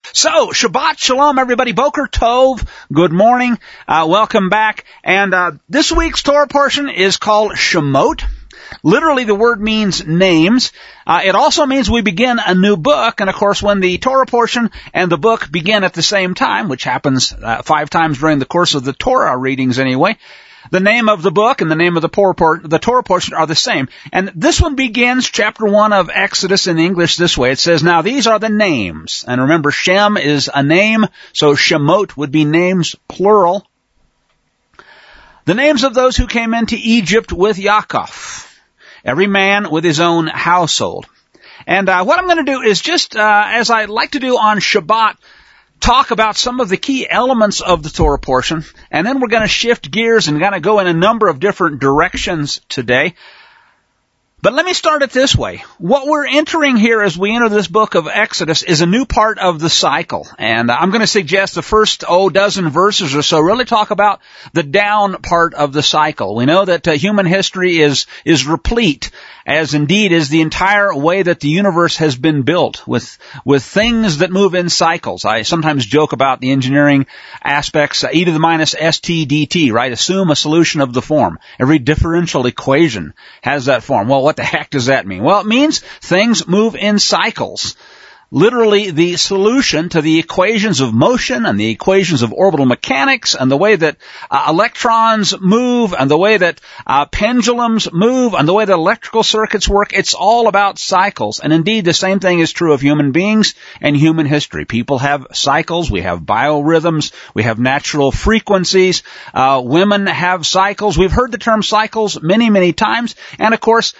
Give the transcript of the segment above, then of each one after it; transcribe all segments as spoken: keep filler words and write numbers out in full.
So, Shabbat Shalom, everybody. Boker Tov. Good morning. Uh, welcome back. And uh, this week's Torah portion is called Shemot. Literally, the word means names. Uh, it also means we begin a new book. And, of course, when the Torah portion and the book begin at the same time, which happens uh, five times during the course of the Torah readings anyway, the name of the book and the name of the, por- por- the Torah portion are the same. And this one begins chapter one of Exodus in English this way. It says, now these are the names. And remember, Shem is a name, so Shemot would be names plural. The names of those who came into Egypt with Yaakov, every man with his own household. And uh, what I'm going to do is just, uh, as I like to do on Shabbat, talk about some of the key elements of the Torah portion, and then we're going to shift gears and going to go in a number of different directions today. But let me start it this way. What we're entering here as we enter this book of Exodus is a new part of the cycle. And I'm going to suggest the first, oh, dozen verses or so really talk about the down part of the cycle. We know that uh, human history is, is replete, as indeed is the entire way that the universe has been built, with, with things that move in cycles. I sometimes joke about the engineering aspects, uh, e to the minus st dt, right? Assume a solution of the form. Every differential equation has that form. Well, what the heck does that mean? Well, it means things move in cycles. Literally, the solution to the equations of motion and the equations of orbital mechanics and the way that uh, electrons move and the way that uh, pendulums move and the way that electrical circuits work, it's all about cycles. And indeed, the same thing is true of human beings and human history. People have cycles. We have biorhythms. We have natural frequencies. Uh, women have cycles. We've heard the term cycles many, many times. And of course,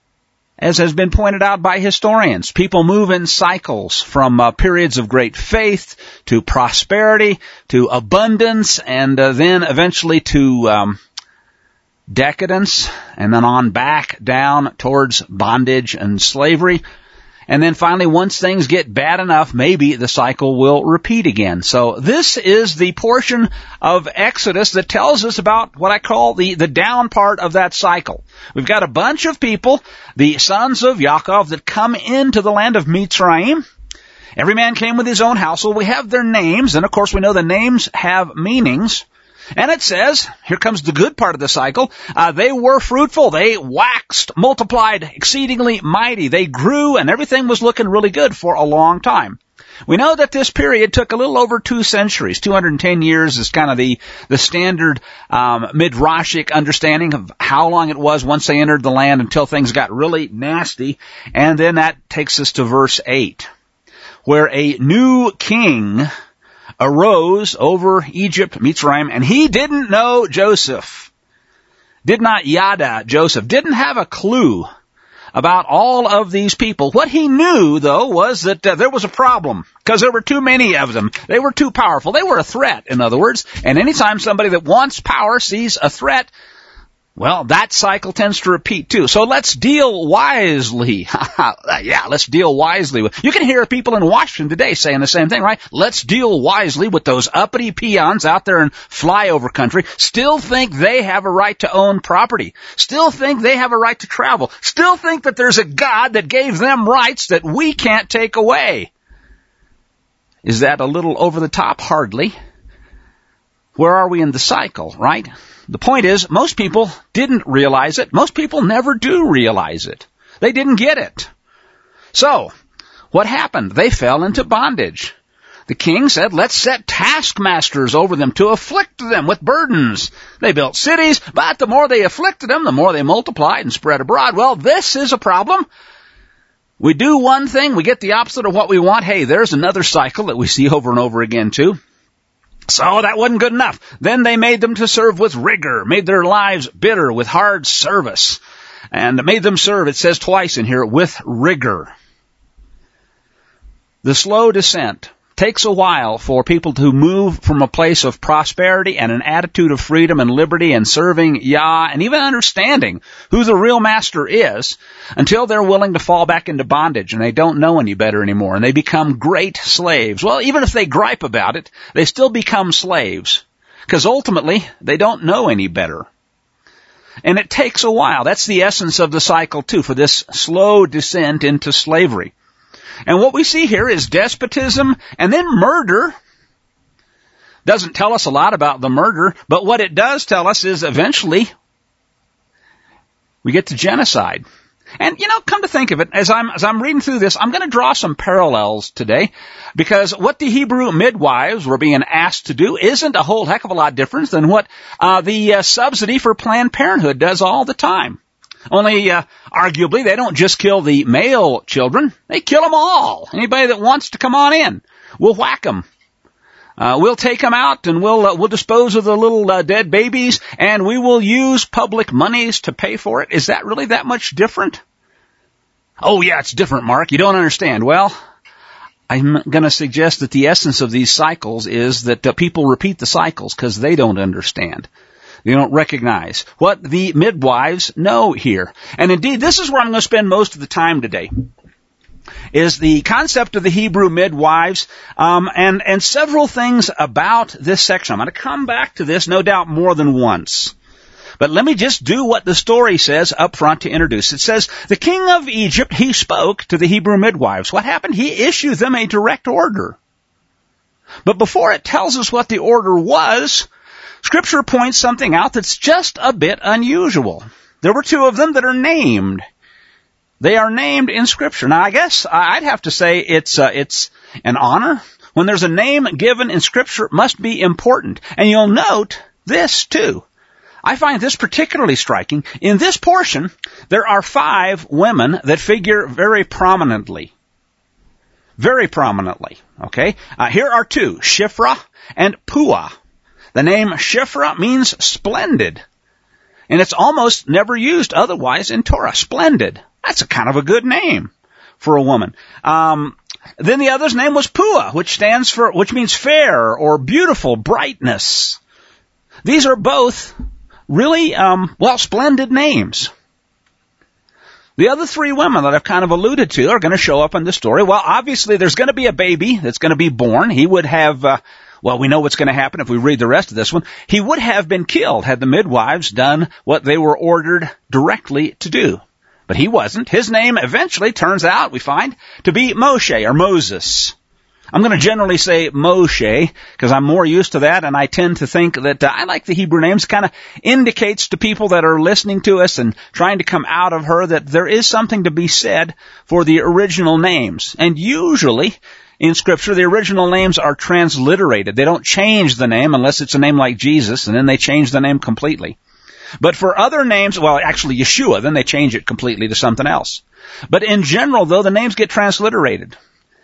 as has been pointed out by historians, people move in cycles from uh, periods of great faith to prosperity to abundance and uh, then eventually to um, decadence and then on back down towards bondage and slavery. And then finally, once things get bad enough, maybe the cycle will repeat again. So this is the portion of Exodus that tells us about what I call the, the down part of that cycle. We've got a bunch of people, the sons of Yaakov, that come into the land of Mitzrayim. Every man came with his own household. We have their names, and of course we know the names have meanings. And it says, here comes the good part of the cycle, uh, they were fruitful, they waxed, multiplied, exceedingly mighty, they grew, and everything was looking really good for a long time. We know that this period took a little over two centuries. two hundred ten years is kind of the, the standard um, midrashic understanding of how long it was once they entered the land until things got really nasty. And then that takes us to verse eight, where a new king arose over Egypt, Mitzrayim, and he didn't know Joseph, did not yada Joseph, didn't have a clue about all of these people. What he knew, though, was that uh, there was a problem because there were too many of them. They were too powerful. They were a threat, in other words. And anytime somebody that wants power sees a threat, well, that cycle tends to repeat too. So let's deal wisely. Yeah, let's deal wisely with. You can hear people in Washington today saying the same thing, right? Let's deal wisely with those uppity peons out there in flyover country. Still think they have a right to own property. Still think they have a right to travel. Still think that there's a God that gave them rights that we can't take away. Is that a little over the top? Hardly. Where are we in the cycle, right? The point is, most people didn't realize it. Most people never do realize it. They didn't get it. So, what happened? They fell into bondage. The king said, let's set taskmasters over them to afflict them with burdens. They built cities, but the more they afflicted them, the more they multiplied and spread abroad. Well, this is a problem. We do one thing, we get the opposite of what we want. Hey, there's another cycle that we see over and over again too. So that wasn't good enough. Then they made them to serve with rigor, made their lives bitter with hard service, and made them serve, it says twice in here, with rigor. The slow descent takes a while for people to move from a place of prosperity and an attitude of freedom and liberty and serving Yah and even understanding who the real master is until they're willing to fall back into bondage and they don't know any better anymore and they become great slaves. Well, even if they gripe about it, they still become slaves because ultimately they don't know any better. And it takes a while. That's the essence of the cycle too, for this slow descent into slavery. And what we see here is despotism and then murder. Doesn't tell us a lot about the murder, but what it does tell us is eventually we get to genocide. And, you know, come to think of it, as I'm, as I'm reading through this, I'm going to draw some parallels today, because what the Hebrew midwives were being asked to do isn't a whole heck of a lot different than what uh, the uh, subsidy for Planned Parenthood does all the time. Only, uh, arguably, they don't just kill the male children, they kill them all. Anybody that wants to come on in, we'll whack them. Uh, we'll take them out and we'll, uh, we'll dispose of the little uh, dead babies, and we will use public monies to pay for it. Is that really that much different? Oh yeah, it's different, Mark. You don't understand. Well, I'm going to suggest that the essence of these cycles is that uh, people repeat the cycles because they don't understand. They don't recognize what the midwives know here. And indeed, this is where I'm going to spend most of the time today, is the concept of the Hebrew midwives, um, and, and several things about this section. I'm going to come back to this, no doubt, more than once. But let me just do what the story says up front to introduce. It says, the king of Egypt, he spoke to the Hebrew midwives. What happened? He issued them a direct order. But before it tells us what the order was, Scripture points something out that's just a bit unusual. There were two of them that are named. They are named in Scripture. Now, I guess I'd have to say it's uh, it's an honor. When there's a name given in Scripture, it must be important. And you'll note this, too. I find this particularly striking. In this portion, there are five women that figure very prominently. Very prominently, okay? Uh, here are two, Shiphrah and Puah. The name Shiphrah means splendid. And it's almost never used otherwise in Torah. Splendid. That's a kind of a good name for a woman. Um, then the other's name was Puah, which stands for, which means fair or beautiful, brightness. These are both really, um, well, splendid names. The other three women that I've kind of alluded to are going to show up in the story. Well, obviously there's going to be a baby that's going to be born. He would have, uh, well, we know what's going to happen if we read the rest of this one. He would have been killed had the midwives done what they were ordered directly to do. But he wasn't. His name eventually turns out, we find, to be Moshe or Moses. I'm going to generally say Moshe because I'm more used to that, and I tend to think that uh, I like the Hebrew names. Kind of indicates to people that are listening to us and trying to come out of her that there is something to be said for the original names. And usually in Scripture, the original names are transliterated. They don't change the name unless it's a name like Jesus, and then they change the name completely. But for other names, well, actually Yeshua, then they change it completely to something else. But in general, though, the names get transliterated.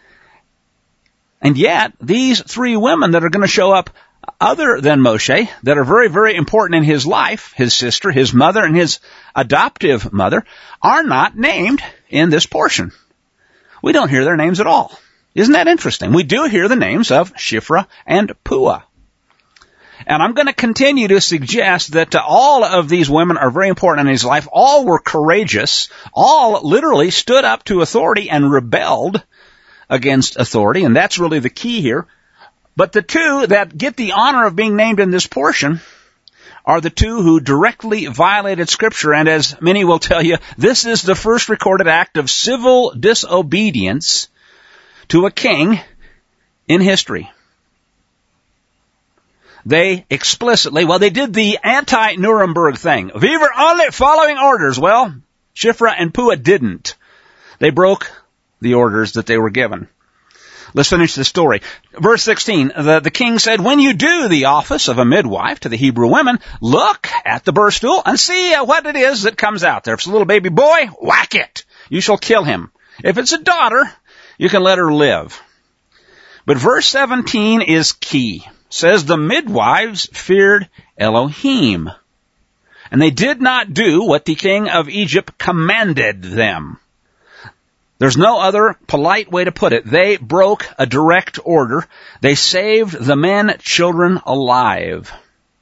And yet, these three women that are going to show up other than Moshe, that are very, very important in his life, his sister, his mother, and his adoptive mother, are not named in this portion. We don't hear their names at all. Isn't that interesting? We do hear the names of Shiphrah and Puah. And I'm going to continue to suggest that uh, all of these women are very important in his life. All were courageous. All literally stood up to authority and rebelled against authority, and that's really the key here. But the two that get the honor of being named in this portion are the two who directly violated Scripture, and as many will tell you, this is the first recorded act of civil disobedience to a king in history. They explicitly, well, they did the anti-Nuremberg thing. We were only following orders. Well, Shiphrah and Puah didn't. They broke the orders that they were given. Let's finish the story. Verse sixteen, the, the king said, when you do the office of a midwife to the Hebrew women, look at the birth stool and see uh, what it is that comes out there. If it's a little baby boy, whack it. You shall kill him. If it's a daughter, you can let her live. But verse seventeen is key. It says the midwives feared Elohim, and they did not do what the king of Egypt commanded them. There's no other polite way to put it. They broke a direct order. They saved the men, children alive.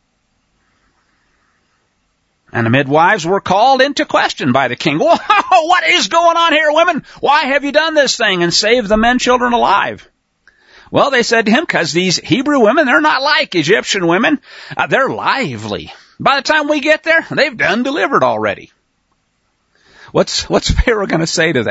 And the midwives were called into question by the king. Whoa, what is going on here, women? Why have you done this thing and saved the men, children alive? Well, they said to him, because these Hebrew women, they're not like Egyptian women. Uh, they're lively. By the time we get there, they've done delivered already. What's, what's Pharaoh going to say to that?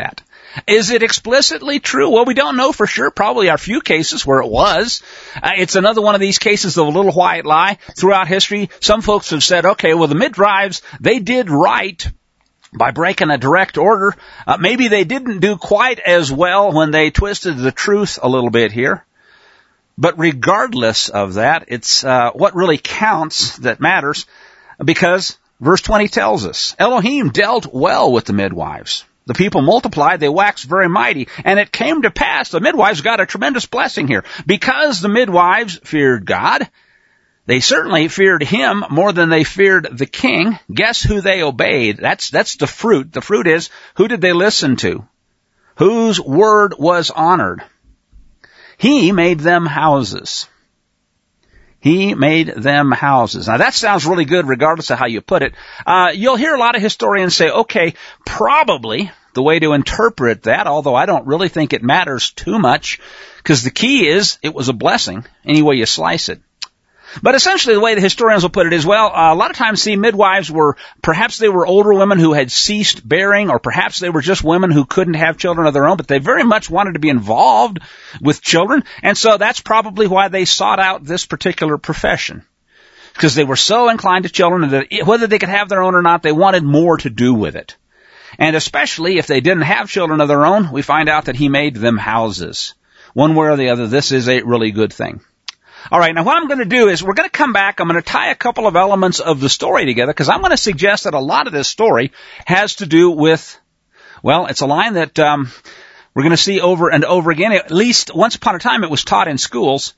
Is it explicitly true? Well, we don't know for sure. Probably are a few cases where it was. Uh, it's another one of these cases of a little white lie. Throughout history, some folks have said, okay, well, the midwives, they did right by breaking a direct order. Uh, maybe they didn't do quite as well when they twisted the truth a little bit here. But regardless of that, it's uh, what really counts that matters, because verse twenty tells us, Elohim dealt well with the midwives. The people multiplied, they waxed very mighty, and it came to pass, the midwives got a tremendous blessing here. Because the midwives feared God, they certainly feared him more than they feared the king. Guess who they obeyed? That's, that's the fruit. The fruit is, who did they listen to? Whose word was honored? He made them houses. He made them houses. Now that sounds really good regardless of how you put it. Uh, you'll hear a lot of historians say, okay, probably the way to interpret that, although I don't really think it matters too much, because the key is it was a blessing any way you slice it. But essentially the way the historians will put it is, well, uh, a lot of times, see, midwives were, perhaps they were older women who had ceased bearing, or perhaps they were just women who couldn't have children of their own, but they very much wanted to be involved with children, and so that's probably why they sought out this particular profession. Because they were so inclined to children that whether they could have their own or not, they wanted more to do with it. And especially if they didn't have children of their own, we find out that he made them houses. One way or the other, this is a really good thing. All right, now what I'm going to do is we're going to come back. I'm going to tie a couple of elements of the story together, because I'm going to suggest that a lot of this story has to do with, well, it's a line that um, we're going to see over and over again. At least once upon a time it was taught in schools.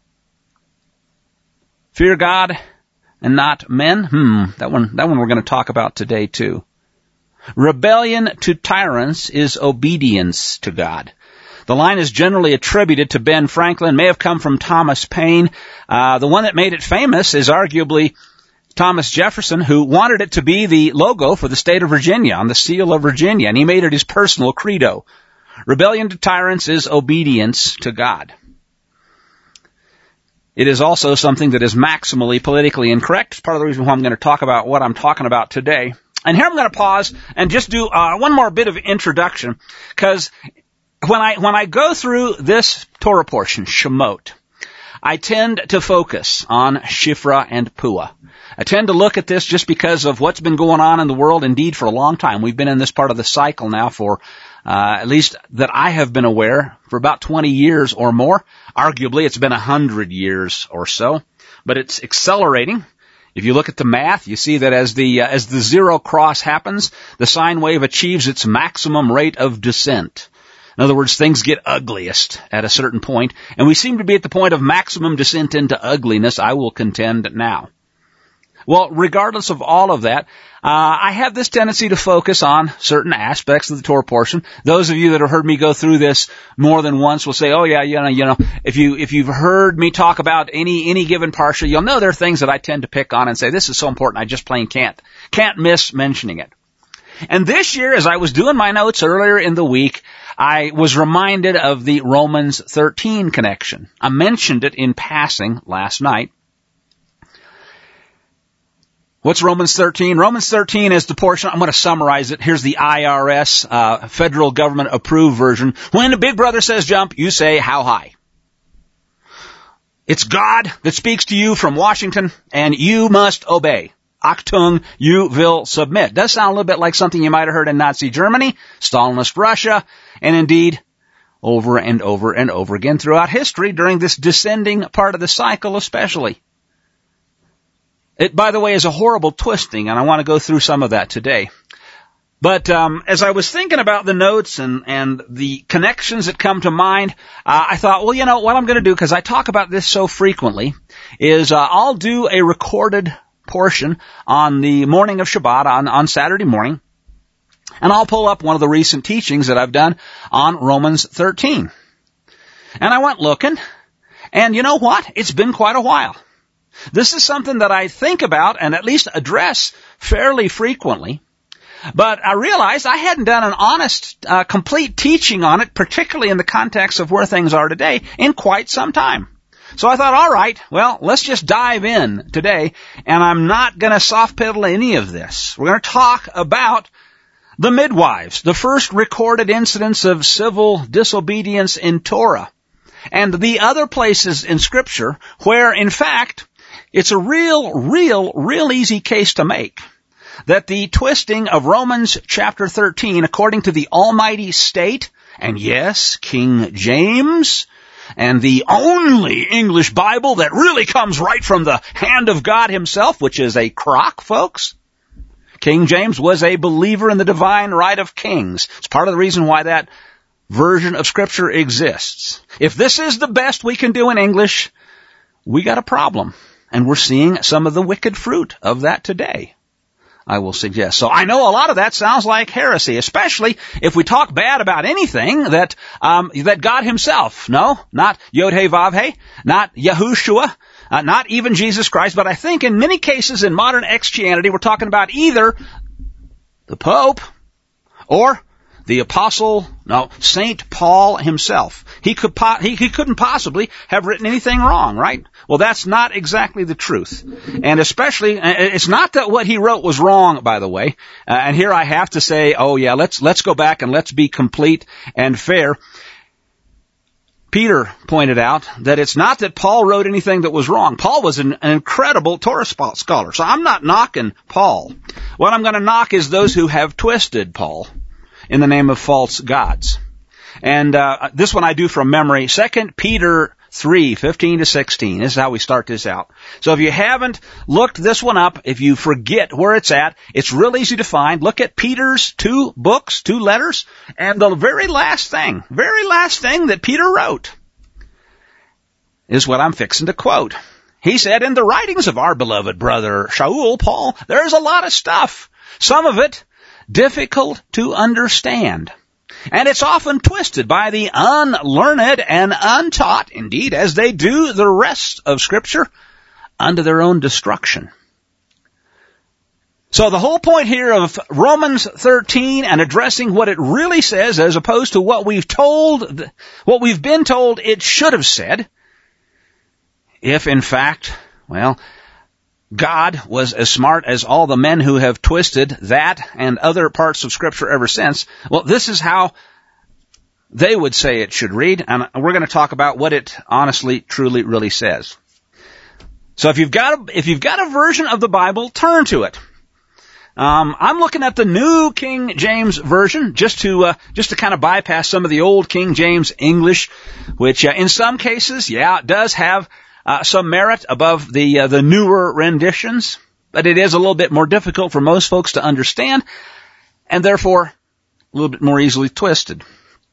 Fear God and not men. Hmm, that one, that one we're going to talk about today too. Rebellion to tyrants is obedience to God. The line is generally attributed to Ben Franklin, may have come from Thomas Paine. Uh, the one that made it famous is arguably Thomas Jefferson, who wanted it to be the logo for the state of Virginia, on the seal of Virginia, and he made it his personal credo. Rebellion to tyrants is obedience to God. It is also something that is maximally politically incorrect. It's part of the reason why I'm going to talk about what I'm talking about today. And here I'm going to pause and just do uh, one more bit of introduction, because When I, when I go through this Torah portion, Shemot, I tend to focus on Shifra and Puah. I tend to look at this just because of what's been going on in the world, indeed, for a long time. We've been in this part of the cycle now for, uh, at least that I have been aware, for about twenty years or more. Arguably, it's been a hundred years or so, but it's accelerating. If you look at the math, you see that as the, uh, as the zero cross happens, the sine wave achieves its maximum rate of descent. In other words, things get ugliest at a certain point, and we seem to be at the point of maximum descent into ugliness, I will contend now. Well, regardless of all of that, uh, I have this tendency to focus on certain aspects of the Torah portion. Those of you that have heard me go through this more than once will say, oh yeah, you know, you know, if you, if you've heard me talk about any, any given parsha, you'll know there are things that I tend to pick on and say, this is so important, I just plain can't, can't miss mentioning it. And this year, as I was doing my notes earlier in the week, I was reminded of the Romans thirteen connection. I mentioned it in passing last night. What's Romans thirteen? Romans thirteen is the portion, I'm going to summarize it. Here's the I R S, uh, federal government approved version. When the big brother says jump, you say how high. It's God that speaks to you from Washington, and you must obey. Achtung, you will submit. Does sound a little bit like something you might have heard in Nazi Germany, Stalinist Russia, and indeed over and over and over again throughout history during this descending part of the cycle especially. It, by the way, is a horrible twisting, and I want to go through some of that today. But um, as I was thinking about the notes and, and the connections that come to mind, uh, I thought, well, you know, what I'm going to do, because I talk about this so frequently, is uh, I'll do a recorded portion on the morning of Shabbat, on, on Saturday morning, and I'll pull up one of the recent teachings that I've done on Romans thirteen. And I went looking, and you know what? It's been quite a while. This is something that I think about and at least address fairly frequently, but I realized I hadn't done an honest, uh, complete teaching on it, particularly in the context of where things are today, in quite some time. So I thought, all right, well, let's just dive in today, and I'm not going to soft pedal any of this. We're going to talk about The midwives, the first recorded incidents of civil disobedience in Torah, and the other places in Scripture where, in fact, it's a real, real, real easy case to make that the twisting of Romans chapter thirteen, according to the Almighty State, and yes, King James, and the only English Bible that really comes right from the hand of God himself, which is a crock, folks. King James was a believer in the divine right of kings. It's part of the reason why that version of Scripture exists. If this is the best we can do in English, we got a problem. And we're seeing some of the wicked fruit of that today, I will suggest. So I know a lot of that sounds like heresy, especially if we talk bad about anything that um, that God himself, no, not Yod-Heh-Vav-Heh, not Yahushua, uh, not even Jesus Christ, but I think in many cases in modern Christianity we're talking about either the Pope or the Apostle, no, Saint Paul himself. He could po- he, he couldn't possibly have written anything wrong, right? Well, that's not exactly the truth. And especially, it's not that what he wrote was wrong, by the way. Uh, and here I have to say, oh yeah, let's let's go back and let's be complete and fair. Peter pointed out that it's not that Paul wrote anything that was wrong. Paul was an, an incredible Torah scholar. So I'm not knocking Paul. What I'm going to knock is those who have twisted Paul in the name of false gods. And uh, this one I do from memory. Second Peter three, fifteen to sixteen. This is how we start this out. So if you haven't looked this one up, if you forget where it's at, it's real easy to find. Look at Peter's two books, two letters, and the very last thing, very last thing that Peter wrote is what I'm fixing to quote. He said, in the writings of our beloved brother Shaul, Paul, there's a lot of stuff. Some of it difficult to understand. And it's often twisted by the unlearned and untaught, indeed, as they do the rest of Scripture, unto their own destruction. So the whole point here of Romans thirteen and addressing what it really says as opposed to what we've told, what we've been told it should have said, if in fact, well, God was as smart as all the men who have twisted that and other parts of Scripture ever since. Well, this is how they would say it should read, and we're going to talk about what it honestly, truly, really says. So if you've got a, if you've got a version of the Bible, turn to it. Um, I'm looking at the New King James Version just to uh, just to kind of bypass some of the old King James English, which uh, in some cases, yeah, it does have Uh, some merit above the uh, the newer renditions, but it is a little bit more difficult for most folks to understand, and therefore a little bit more easily twisted.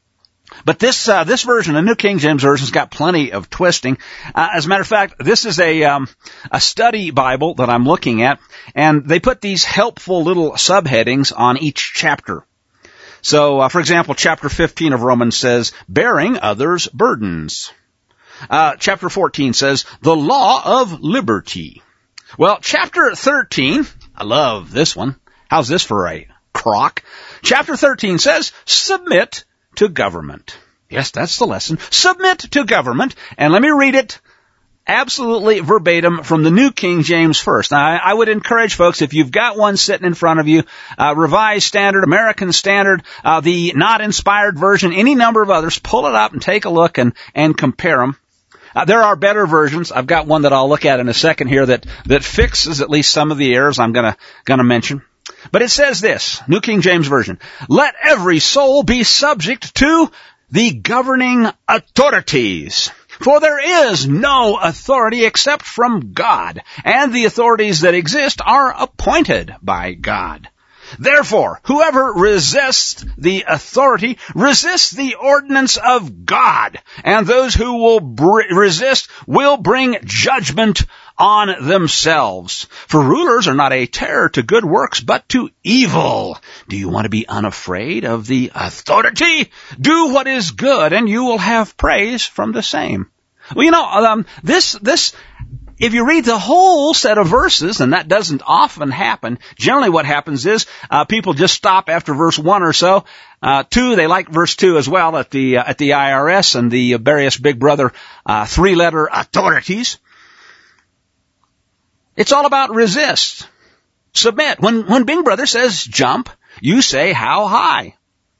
But this uh, this version, the New King James Version, has got plenty of twisting. Uh, as a matter of fact, this is a um, a study Bible that I'm looking at, and they put these helpful little subheadings on each chapter. So, uh, for example, chapter fifteen of Romans says, "Bearing others' burdens." Uh, chapter fourteen says, the law of liberty. Well, chapter thirteen, I love this one. How's this for a crock? Chapter thirteen says, submit to government. Yes, that's the lesson. Submit to government. And let me read it absolutely verbatim from the New King James first. Now, I, I would encourage folks, if you've got one sitting in front of you, uh, Revised Standard, American Standard, uh, the not inspired version, any number of others, pull it up and take a look and, and compare them. Uh, there are better versions. I've got one that I'll look at in a second here that, that fixes at least some of the errors I'm gonna, gonna mention. But it says this, New King James Version, let every soul be subject to the governing authorities. For there is no authority except from God, and the authorities that exist are appointed by God. Therefore, whoever resists the authority resists the ordinance of God, and those who will br- resist will bring judgment on themselves. For rulers are not a terror to good works, but to evil. Do you want to be unafraid of the authority? Do what is good, and you will have praise from the same. Well, you know, um, this, this, if you read the whole set of verses, and that doesn't often happen, generally what happens is uh, people just stop after verse one or so. Uh, two, they like verse two as well at the uh, at the I R S and the various Big Brother uh, three-letter authorities. It's all about resist, submit. When when Big Brother says jump, You say, how high?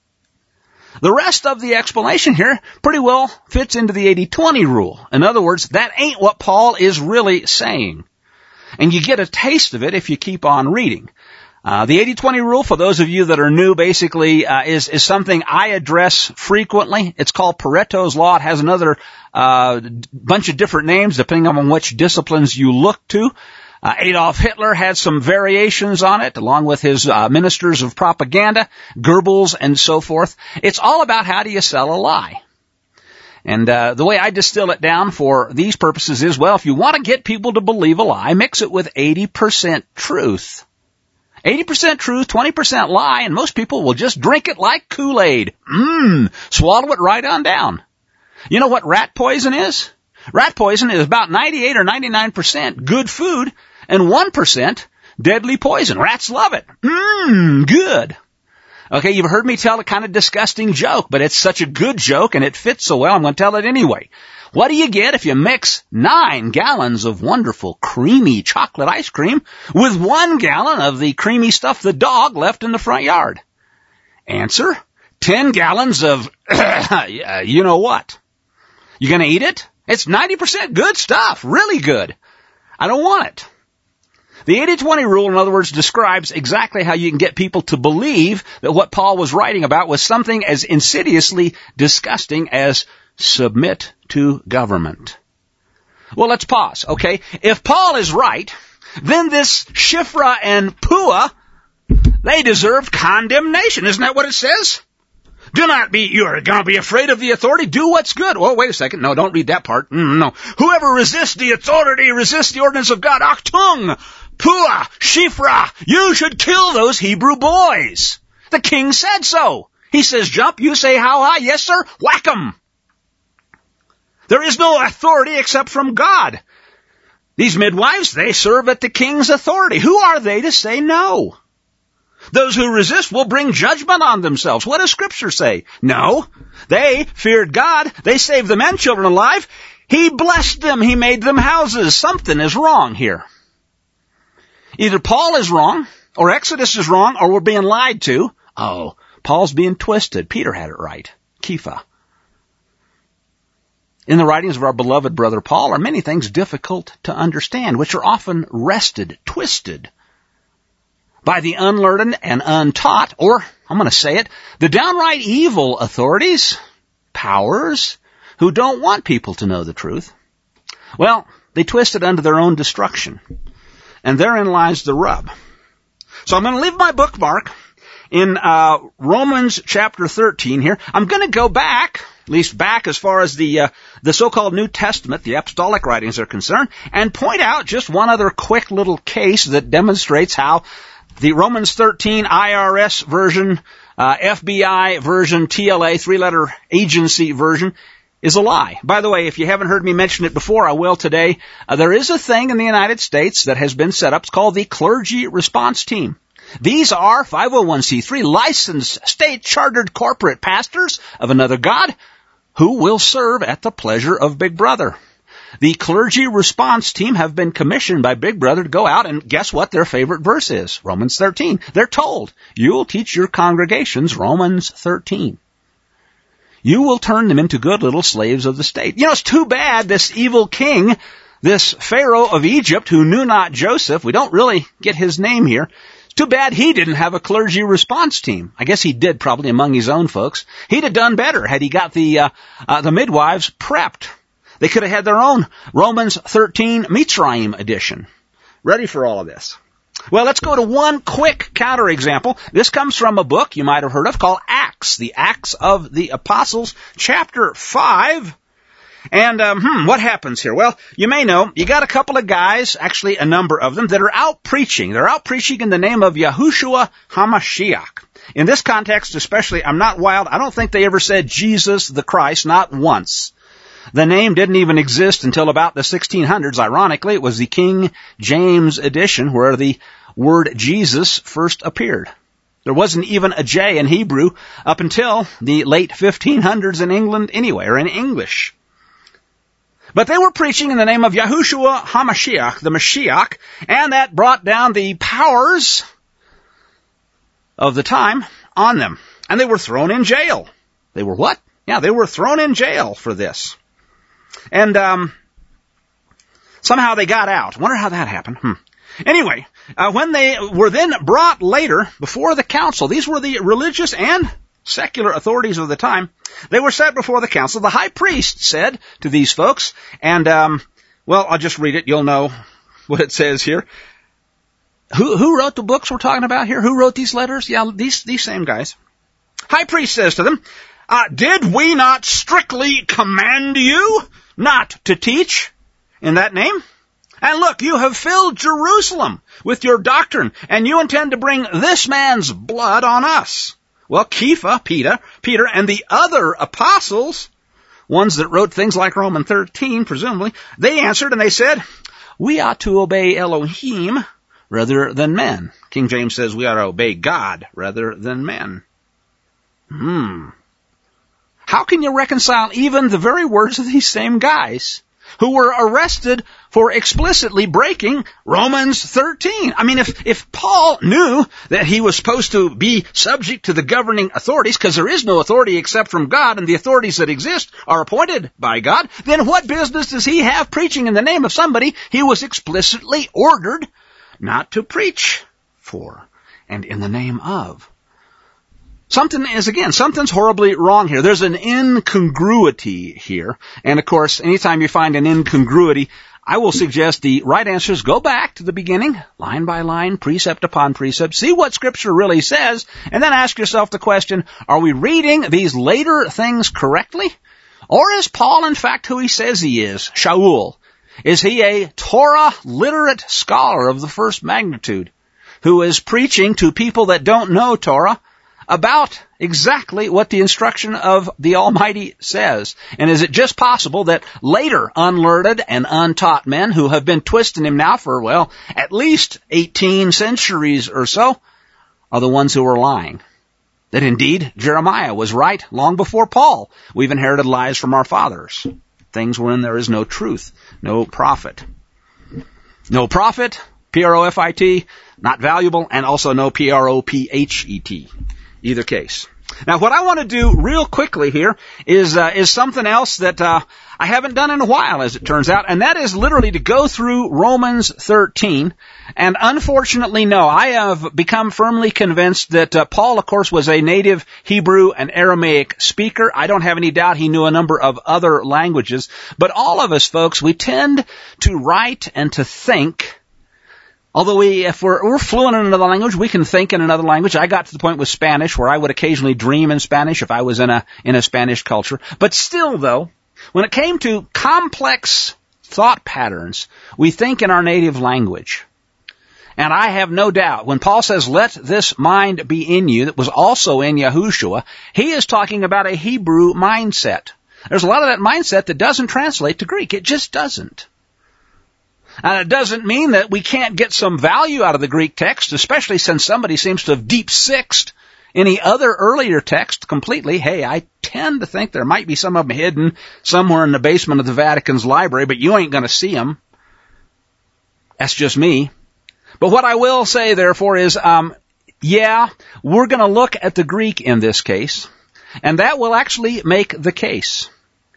The rest of the explanation here pretty well fits into the eighty twenty rule. In other words, that ain't what Paul is really saying. And you get a taste of it if you keep on reading. Uh, the eighty twenty rule, for those of you that are new, basically uh, is, is something I address frequently. It's called Pareto's Law. It has another uh, bunch of different names depending on which disciplines you look to. Uh, Adolf Hitler had some variations on it, along with his uh, ministers of propaganda, Goebbels, and so forth. It's all about how do you sell a lie. And uh, the way I distill it down for these purposes is, well, if you want to get people to believe a lie, mix it with eighty percent truth. eighty percent truth, twenty percent lie, and most people will just drink it like Kool-Aid. Mmm, swallow it right on down. You know what rat poison is? Rat poison is about ninety-eight or ninety-nine percent good food and one percent deadly poison. Rats love it. Mmm, good. Okay, you've heard me tell a kind of disgusting joke, but it's such a good joke and it fits so well, I'm going to tell it anyway. What do you get if you mix nine gallons of wonderful creamy chocolate ice cream with one gallon of the creamy stuff the dog left in the front yard? Answer, ten gallons of you know what. You going to eat it? It's ninety percent good stuff, really good. I don't want it. The eighty twenty rule, in other words, describes exactly how you can get people to believe that what Paul was writing about was something as insidiously disgusting as submit to government. Well, let's pause, okay? If Paul is right, then this Shifra and Pua, they deserve condemnation. Isn't that what it says? Do not be, you're going to be afraid of the authority. Do what's good. Oh, wait a second. No, don't read that part. Mm, no. Whoever resists the authority resists the ordinance of God. Achtung, Pua, Shifra, you should kill those Hebrew boys. The king said so. He says jump, you say how high? Yes, sir. Whack 'em. There is no authority except from God. These midwives, they serve at the king's authority. Who are they to say no? Those who resist will bring judgment on themselves. What does Scripture say? No. They feared God. They saved the men, children alive. He blessed them. He made them houses. Something is wrong here. Either Paul is wrong, or Exodus is wrong, or we're being lied to. Oh, Paul's being twisted. Peter had it right. Kepha. In the writings of our beloved brother Paul are many things difficult to understand, which are often wrested, twisted by the unlearned and untaught, or, I'm going to say it, the downright evil authorities, powers, who don't want people to know the truth. Well, they twist it unto their own destruction. And therein lies the rub. So I'm going to leave my bookmark in uh Romans chapter thirteen here. I'm going to go back, at least back as far as the uh, the so-called New Testament, the apostolic writings are concerned, and point out just one other quick little case that demonstrates how the Romans thirteen I R S version, uh, F B I version, T L A, three-letter agency version, is a lie. By the way, if you haven't heard me mention it before, I will today. Uh, there is a thing in the United States that has been set up. It's called the Clergy Response Team. These are five oh one c three licensed state-chartered corporate pastors of another God who will serve at the pleasure of Big Brother. The Clergy Response Team have been commissioned by Big Brother to go out, and guess what their favorite verse is? Romans thirteen. They're told, you will teach your congregations Romans thirteen. You will turn them into good little slaves of the state. You know, it's too bad this evil king, this Pharaoh of Egypt who knew not Joseph, we don't really get his name here, it's too bad he didn't have a clergy response team. I guess he did probably among his own folks. He'd have done better had he got the, uh, uh the midwives prepped. They could have had their own Romans thirteen Mitzrayim edition. Ready for all of this. Well, let's go to one quick counterexample. This comes from a book you might have heard of called Acts, the Acts of the Apostles, chapter five. And, um, hmm, what happens here? Well, you may know, you got a couple of guys, actually a number of them, that are out preaching. They're out preaching in the name of Yahushua HaMashiach. In this context especially, I'm not wild. I don't think they ever said Jesus the Christ, not once. The name didn't even exist until about the sixteen hundreds. Ironically, it was the King James edition where the word Jesus first appeared. There wasn't even a J in Hebrew up until the late fifteen hundreds in England anyway, or in English. But they were preaching in the name of Yahushua HaMashiach, the Mashiach, and that brought down the powers of the time on them. And they were thrown in jail. They were what? Yeah, they were thrown in jail for this. And um, somehow they got out. Wonder how that happened. Hmm. Anyway, uh, when they were then brought later before the council, these were the religious and secular authorities of the time, they were set before the council. The high priest said to these folks, and, um, well, I'll just read it. You'll know what it says here. Who, who wrote the books we're talking about here? Who wrote these letters? Yeah, these, these same guys. High priest says to them, uh, did we not strictly command you not to teach in that name? And look, you have filled Jerusalem with your doctrine, and you intend to bring this man's blood on us. Well, Kepha, Peter, Peter, and the other apostles, ones that wrote things like Romans thirteen, presumably, they answered and they said, we ought to obey Elohim rather than men. King James says we ought to obey God rather than men. Hmm. How can you reconcile even the very words of these same guys who were arrested for explicitly breaking Romans thirteen? I mean, if, if Paul knew that he was supposed to be subject to the governing authorities, because there is no authority except from God, and the authorities that exist are appointed by God, then what business does he have preaching in the name of somebody he was explicitly ordered not to preach for and in the name of? Something is, again, something's horribly wrong here. There's an incongruity here. And, of course, anytime you find an incongruity, I will suggest the right answer is go back to the beginning, line by line, precept upon precept, see what Scripture really says, and then ask yourself the question, are we reading these later things correctly? Or is Paul, in fact, who he says he is, Shaul? Is he a Torah-literate scholar of the first magnitude who is preaching to people that don't know Torah about exactly what the instruction of the Almighty says? And is it just possible that later unlearned and untaught men who have been twisting him now for, well, at least eighteen centuries or so are the ones who are lying? That indeed Jeremiah was right long before Paul. We've inherited lies from our fathers. Things wherein there is no truth, no profit. No profit, P R O F I T, not valuable, and also no P R O P H E T. Either case. Now, what I want to do real quickly here is uh, is something else that uh, I haven't done in a while, as it turns out, and that is literally to go through Romans thirteen. And unfortunately, no, I have become firmly convinced that uh, Paul, of course, was a native Hebrew and Aramaic speaker. I don't have any doubt he knew a number of other languages. But all of us, folks, we tend to write and to think. Although we, if we're, we're fluent in another language, we can think in another language. I got to the point with Spanish where I would occasionally dream in Spanish if I was in a, in a Spanish culture. But still, though, when it came to complex thought patterns, we think in our native language. And I have no doubt, when Paul says, let this mind be in you, that was also in Yahushua, he is talking about a Hebrew mindset. There's a lot of that mindset that doesn't translate to Greek. It just doesn't. And it doesn't mean that we can't get some value out of the Greek text, especially since somebody seems to have deep-sixed any other earlier text completely. Hey, I tend to think there might be some of them hidden somewhere in the basement of the Vatican's library, but you ain't going to see them. That's just me. But what I will say, therefore, is, um, yeah, we're going to look at the Greek in this case, and that will actually make the case.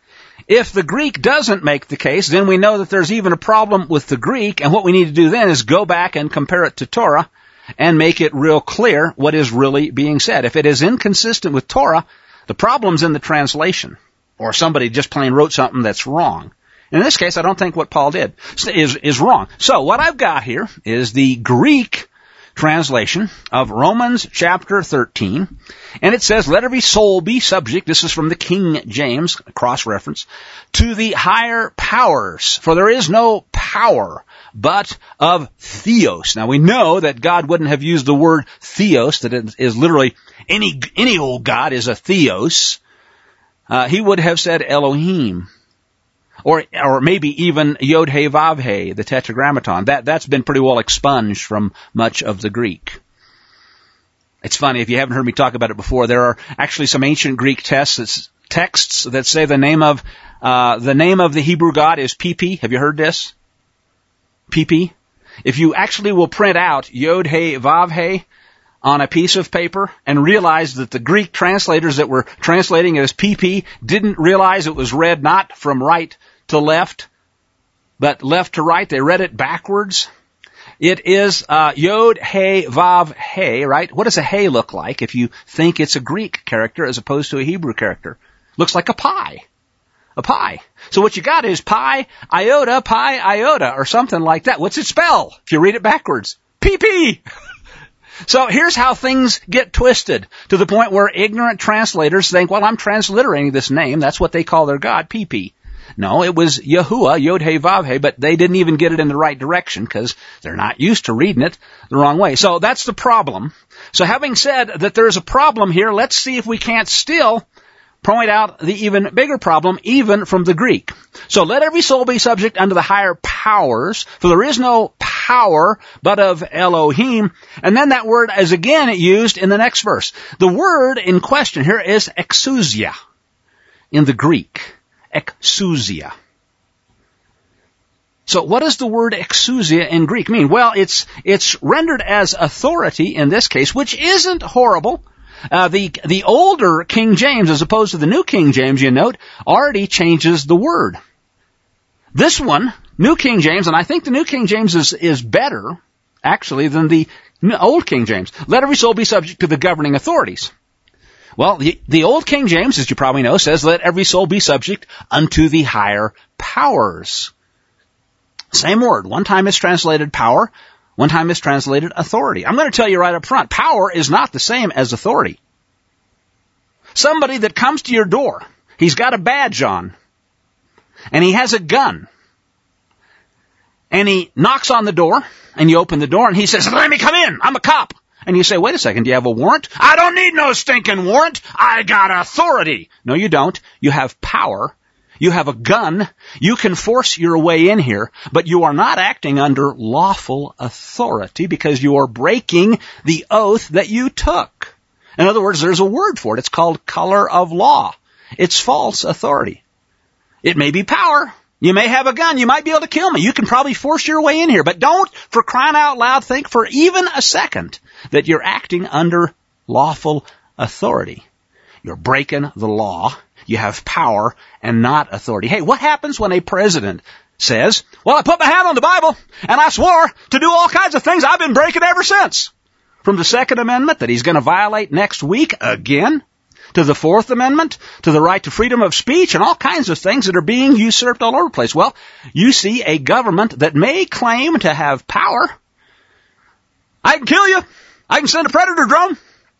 If the Greek doesn't make the case, then we know that there's even a problem with the Greek, and what we need to do then is go back and compare it to Torah and make it real clear what is really being said. If it is inconsistent with Torah, the problem's in the translation, or somebody just plain wrote something that's wrong. In this case, I don't think what Paul did is, is wrong. So what I've got here is the Greek translation of Romans chapter thirteen, and it says, let every soul be subject, this is from the King James, cross-reference, to the higher powers, for there is no power but of theos. Now we know that God wouldn't have used the word theos, that it is literally any, any old God is a theos. Uh, he would have said Elohim. Or, or maybe even Yod He Vav He, the Tetragrammaton. That, that's been pretty well expunged from much of the Greek. It's funny, if you haven't heard me talk about it before, there are actually some ancient Greek texts, texts that say the name of, uh, the name of the Hebrew God is Pp. Have you heard this? Pp. If you actually will print out Yod He Vav He, on a piece of paper and realized that the Greek translators that were translating it as P P didn't realize it was read not from right to left, but left to right. They read it backwards. It is uh, Yod, He, Vav, He, right? What does a He look like if you think it's a Greek character as opposed to a Hebrew character? Looks like a pi. A pi. So what you got is pi, iota, pi, iota, or something like that. What's it spell if you read it backwards? P P. So here's how things get twisted to the point where ignorant translators think, well, I'm transliterating this name. That's what they call their God, P P. No, it was Yahuwah, Yod He Vav He, but they didn't even get it in the right direction because they're not used to reading it the wrong way. So that's the problem. So having said that there's a problem here, let's see if we can't still point out the even bigger problem, even from the Greek. So let every soul be subject unto the higher powers, for there is no power but of Elohim. And then that word is again used in the next verse. The word in question here is exousia in the Greek. Exousia. So what does the word exousia in Greek mean? Well, it's it's rendered as authority in this case, which isn't horrible. Uh, the the older King James, as opposed to the New King James, you note, already changes the word. This one, New King James, and I think the New King James is is better, actually, than the Old King James. Let every soul be subject to the governing authorities. Well, the, the Old King James, as you probably know, says, let every soul be subject unto the higher powers. Same word. One time it's translated power. One time it's translated authority. I'm going to tell you right up front, power is not the same as authority. Somebody that comes to your door, he's got a badge on, and he has a gun, and he knocks on the door, and you open the door, and he says, let me come in, I'm a cop. And you say, wait a second, do you have a warrant? I don't need no stinking warrant. I got authority. No, you don't. You have power. You have a gun. You can force your way in here, but you are not acting under lawful authority because you are breaking the oath that you took. In other words, there's a word for it. It's called color of law. It's false authority. It may be power. You may have a gun. You might be able to kill me. You can probably force your way in here, but don't, for crying out loud, think for even a second that you're acting under lawful authority. You're breaking the law. You have power and not authority. Hey, what happens when a president says, well, I put my hand on the Bible and I swore to do all kinds of things I've been breaking ever since? From the Second Amendment that he's going to violate next week again, to the Fourth Amendment, to the right to freedom of speech, and all kinds of things that are being usurped all over the place. Well, you see a government that may claim to have power. I can kill you. I can send a predator drone.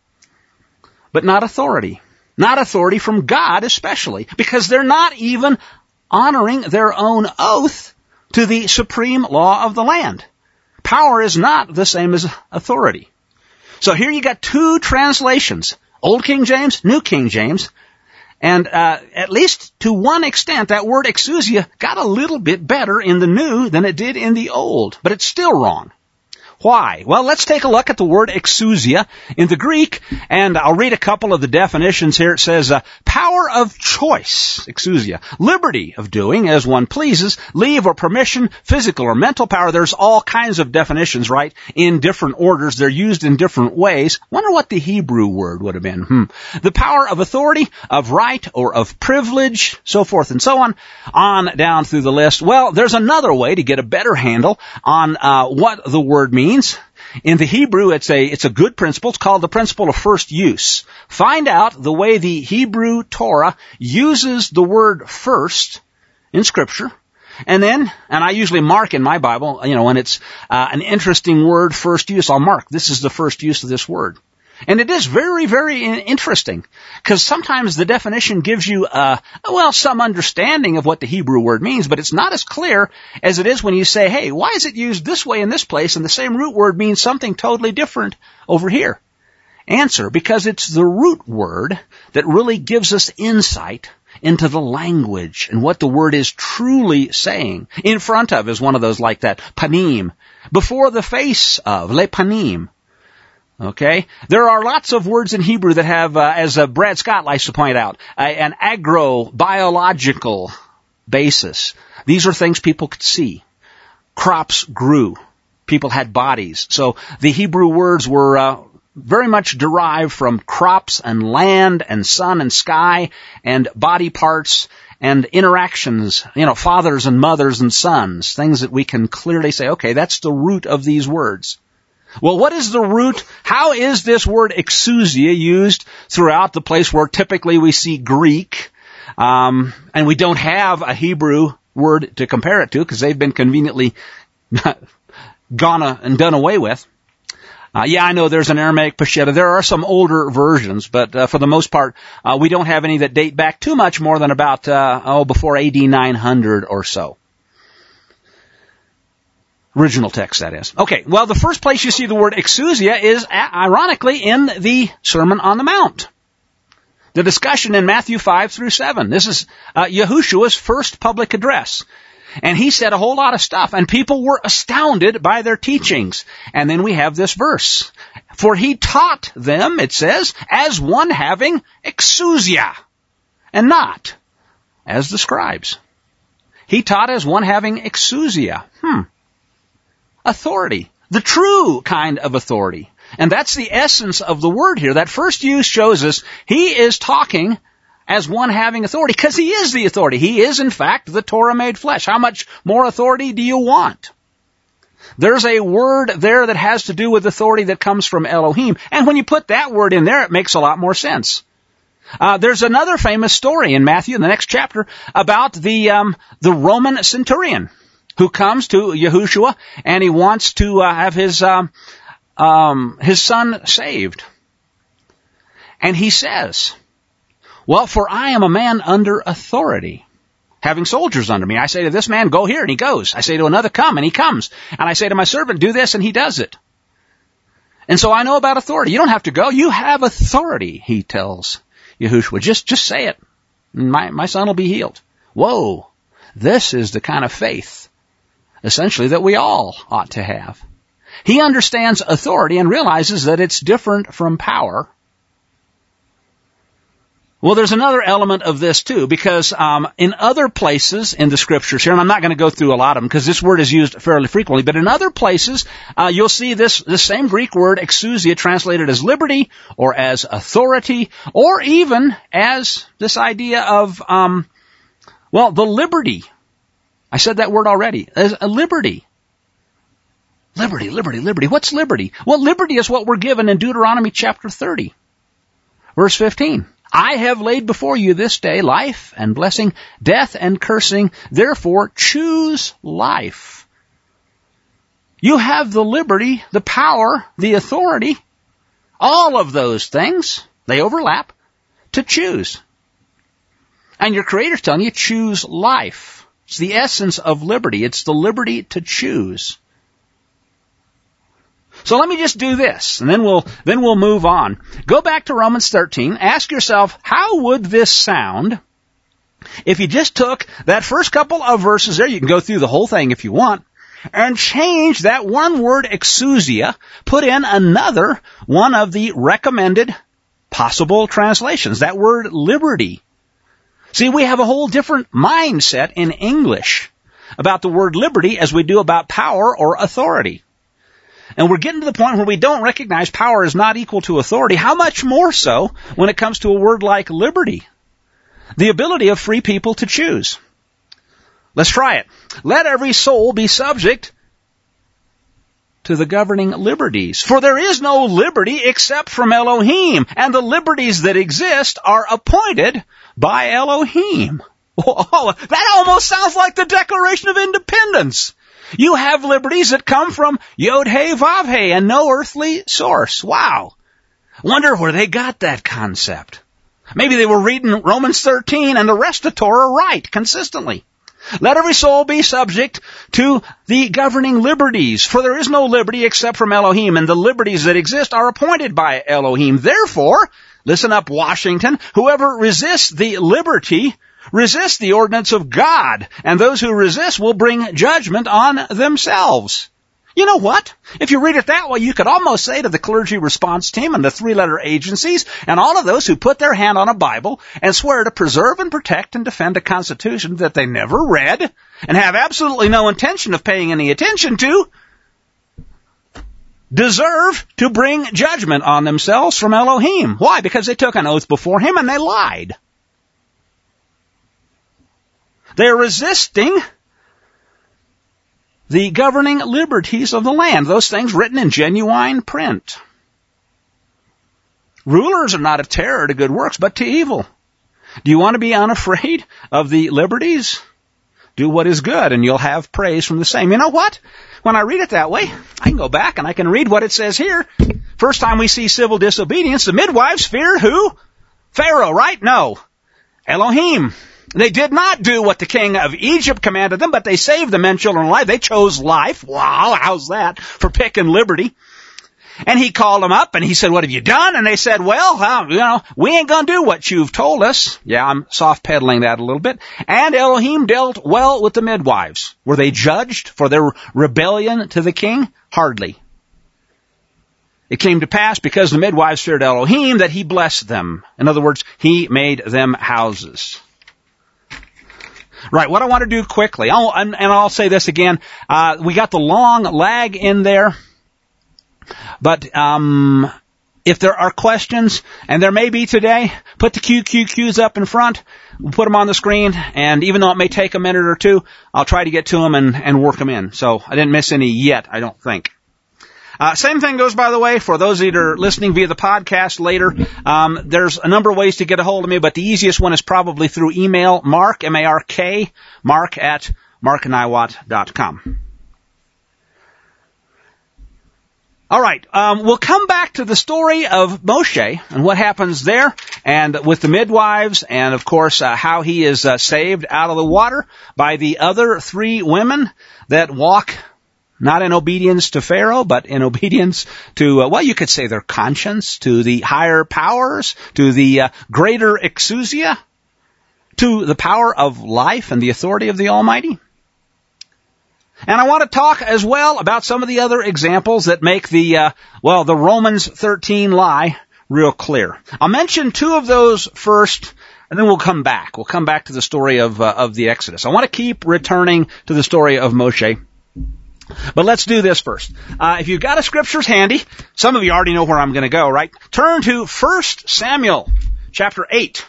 But not authority. Not authority from God especially, because they're not even honoring their own oath to the supreme law of the land. Power is not the same as authority. So here you got two translations, Old King James, New King James, and uh, at least to one extent, that word exousia got a little bit better in the New than it did in the Old, but it's still wrong. Why? Well, let's take a look at the word exousia in the Greek, and I'll read a couple of the definitions here. It says, uh, power of choice, exousia, liberty of doing as one pleases, leave or permission, physical or mental power. There's all kinds of definitions, right, in different orders. They're used in different ways. Wonder what the Hebrew word would have been. Hmm. The power of authority, of right, or of privilege, so forth and so on, on down through the list. Well, there's another way to get a better handle on uh, what the word means. In the Hebrew, it's a, it's a good principle. It's called the principle of first use. Find out the way the Hebrew Torah uses the word first in Scripture. And then, and I usually mark in my Bible, you know, when it's uh, an interesting word, first use, I'll mark, this is the first use of this word. And it is very, very interesting, because sometimes the definition gives you, uh, well, some understanding of what the Hebrew word means, but it's not as clear as it is when you say, hey, why is it used this way in this place, and the same root word means something totally different over here? Answer, because it's the root word that really gives us insight into the language and what the word is truly saying. In front of is one of those like that, panim. Before the face of, le panim. Okay? There are lots of words in Hebrew that have, uh, as uh, Brad Scott likes to point out, uh, an agrobiological basis. These are things people could see. Crops grew. People had bodies. So the Hebrew words were uh, very much derived from crops and land and sun and sky and body parts and interactions, you know, fathers and mothers and sons, things that we can clearly say, okay, that's the root of these words. Well, what is the root? How is this word exousia used throughout the place where typically we see Greek, um, and we don't have a Hebrew word to compare it to because they've been conveniently gone and done away with? Uh, yeah, I know there's an Aramaic Peshitta. There are some older versions, but uh, for the most part, uh, we don't have any that date back too much more than about, uh, oh, before A D nine hundred or so. Original text, that is. Okay, well, the first place you see the word exousia is, ironically, in the Sermon on the Mount. The discussion in Matthew five through seven. This is uh, Yahushua's first public address. And he said a whole lot of stuff, and people were astounded by their teachings. And then we have this verse. For he taught them, it says, as one having exousia, and not as the scribes. He taught as one having exousia. Hmm. Authority. The true kind of authority. And that's the essence of the word here. That first use shows us he is talking as one having authority, because he is the authority. He is, in fact, the Torah made flesh. How much more authority do you want? There's a word there that has to do with authority that comes from Elohim. And when you put that word in there, it makes a lot more sense. Uh, there's another famous story in Matthew, in the next chapter, about the um, the Roman centurion who comes to Yahushua and he wants to uh, have his um, um, his son saved. And he says, well, for I am a man under authority, having soldiers under me. I say to this man, go here, and he goes. I say to another, come, and he comes. And I say to my servant, do this, and he does it. And so I know about authority. You don't have to go. You have authority, he tells Yahushua. Just, just say it. My, my son will be healed. Whoa. This is the kind of faith, essentially, that we all ought to have. He understands authority and realizes that it's different from power. Well, there's another element of this, too, because um, in other places in the Scriptures here, and I'm not going to go through a lot of them because this word is used fairly frequently, but in other places, uh, you'll see this, this same Greek word, exousia, translated as liberty or as authority or even as this idea of, um, well, the liberty. I said that word already, as a liberty. Liberty, liberty, liberty. What's liberty? Well, liberty is what we're given in Deuteronomy chapter thirty, verse fifteen. I have laid before you this day life and blessing, death and cursing. Therefore, choose life. You have the liberty, the power, the authority, all of those things, they overlap, to choose. And your Creator's telling you, choose life. It's the essence of liberty. It's the liberty to choose. So let me just do this, and then we'll then we'll move on. Go back to Romans thirteen. Ask yourself, how would this sound if you just took that first couple of verses there? You can go through the whole thing if you want, and change that one word exousia, put in another one of the recommended possible translations, that word liberty. See, we have a whole different mindset in English about the word liberty as we do about power or authority. And we're getting to the point where we don't recognize power is not equal to authority. How much more so when it comes to a word like liberty? The ability of free people to choose. Let's try it. Let every soul be subject to the governing liberties. For there is no liberty except from Elohim, and the liberties that exist are appointed by Elohim. Oh, that almost sounds like the Declaration of Independence. You have liberties that come from Yod-Heh, Vav-Heh, and no earthly source. Wow. Wonder where they got that concept. Maybe they were reading Romans thirteen and the rest of Torah right, consistently. Let every soul be subject to the governing liberties, for there is no liberty except from Elohim, and the liberties that exist are appointed by Elohim. Therefore, listen up, Washington, whoever resists the liberty resist the ordinance of God, and those who resist will bring judgment on themselves. You know what? If you read it that way, you could almost say to the clergy response team and the three-letter agencies and all of those who put their hand on a Bible and swear to preserve and protect and defend a Constitution that they never read and have absolutely no intention of paying any attention to, deserve to bring judgment on themselves from Elohim. Why? Because they took an oath before him and they lied. They're resisting the governing liberties of the land, those things written in genuine print. Rulers are not a terror to good works, but to evil. Do you want to be unafraid of the liberties? Do what is good, and you'll have praise from the same. You know what? When I read it that way, I can go back and I can read what it says here. First time we see civil disobedience, the midwives feared who? Pharaoh, right? No. Elohim. They did not do what the king of Egypt commanded them, but they saved the men, children alive. They chose life. Wow, how's that for picking liberty? And he called them up and he said, what have you done? And they said, well, uh, you know, we ain't going to do what you've told us. Yeah, I'm soft pedaling that a little bit. And Elohim dealt well with the midwives. Were they judged for their rebellion to the king? Hardly. It came to pass because the midwives feared Elohim that he blessed them. In other words, he made them houses. Right, what I want to do quickly, I'll, and I'll say this again, uh, we got the long lag in there, but um, if there are questions, and there may be today, put the Q Q Qs up in front, we'll put them on the screen, and even though it may take a minute or two, I'll try to get to them and, and work them in. So I didn't miss any yet, I don't think. Uh, same thing goes, by the way, for those that are listening via the podcast later. Um, there's a number of ways to get a hold of me, but the easiest one is probably through email, Mark, M A R K, Mark at mark niwot dot com. All right, um, we'll come back to the story of Moshe and what happens there, and with the midwives, and of course uh, how he is uh, saved out of the water by the other three women that walk not in obedience to Pharaoh, but in obedience to, uh, well, you could say their conscience, to the higher powers, to the uh, greater exousia, to the power of life and the authority of the Almighty. And I want to talk as well about some of the other examples that make the, uh, well, the Romans thirteen lie real clear. I'll mention two of those first, and then we'll come back. We'll come back to the story of, uh, of the Exodus. I want to keep returning to the story of Moshe. But let's do this first. Uh, if you've got a scriptures handy, some of you already know where I'm going to go, right? Turn to First Samuel chapter eight.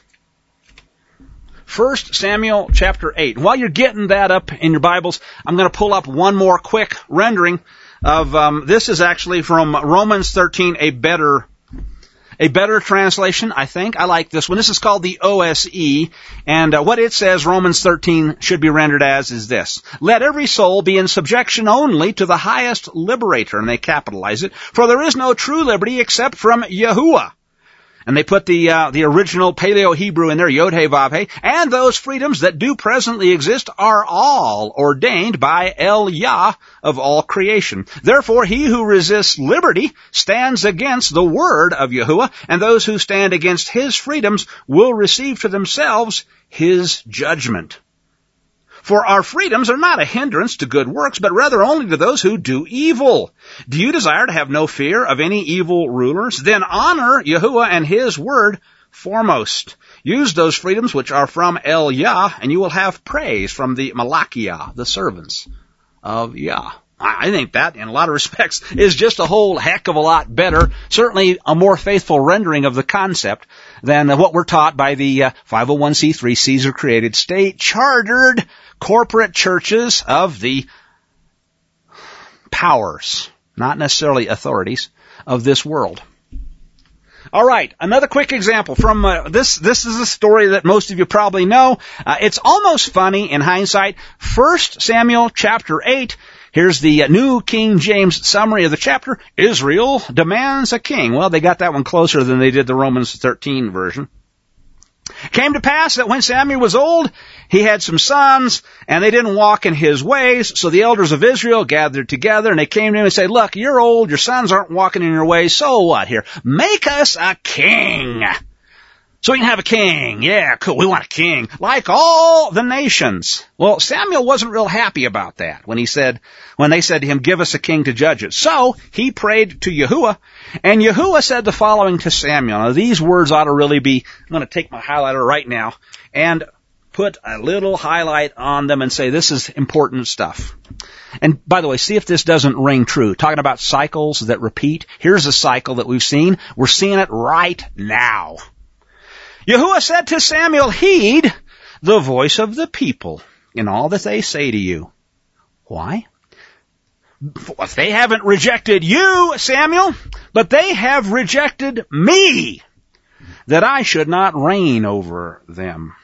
First Samuel chapter eight. While you're getting that up in your Bibles, I'm going to pull up one more quick rendering of, um, this is actually from Romans thirteen, a better A better translation, I think. I like this one. This is called the O S E, and uh, what it says, Romans thirteen, should be rendered as is this. Let every soul be in subjection only to the highest liberator, and they capitalize it, for there is no true liberty except from Yahuwah. And they put the uh, the original Paleo-Hebrew in there, Yod-He-Vav-He, and those freedoms that do presently exist are all ordained by El Yah of all creation. Therefore, he who resists liberty stands against the word of Yahuwah, and those who stand against his freedoms will receive to themselves his judgment. For our freedoms are not a hindrance to good works, but rather only to those who do evil. Do you desire to have no fear of any evil rulers? Then honor Yahuwah and his word foremost. Use those freedoms which are from El Yah, and you will have praise from the Malachiah, the servants of Yah. I think that, in a lot of respects, is just a whole heck of a lot better, certainly a more faithful rendering of the concept than what we're taught by the uh, five oh one c three Caesar-created, state-chartered corporate churches of the powers, not necessarily authorities, of this world. All right, another quick example from uh, this. This is a story that most of you probably know. Uh, it's almost funny in hindsight. First Samuel chapter eight. Here's the uh, New King James summary of the chapter. Israel demands a king. Well, they got that one closer than they did the Romans thirteen version. Came to pass that when Samuel was old, he had some sons, and they didn't walk in his ways. So the elders of Israel gathered together, and they came to him and said, look, you're old, your sons aren't walking in your ways, so what here? Make us a king. So we can have a king. Yeah, cool, we want a king. Like all the nations. Well, Samuel wasn't real happy about that when he said, when they said to him, give us a king to judge it. So he prayed to Yahuwah, and Yahuwah said the following to Samuel. Now, these words ought to really be, I'm going to take my highlighter right now, and put a little highlight on them and say, this is important stuff. And by the way, see if this doesn't ring true. Talking about cycles that repeat. Here's a cycle that we've seen. We're seeing it right now. Yahuwah said to Samuel, heed the voice of the people in all that they say to you. Why? If they haven't rejected you, Samuel, but they have rejected me, that I should not reign over them.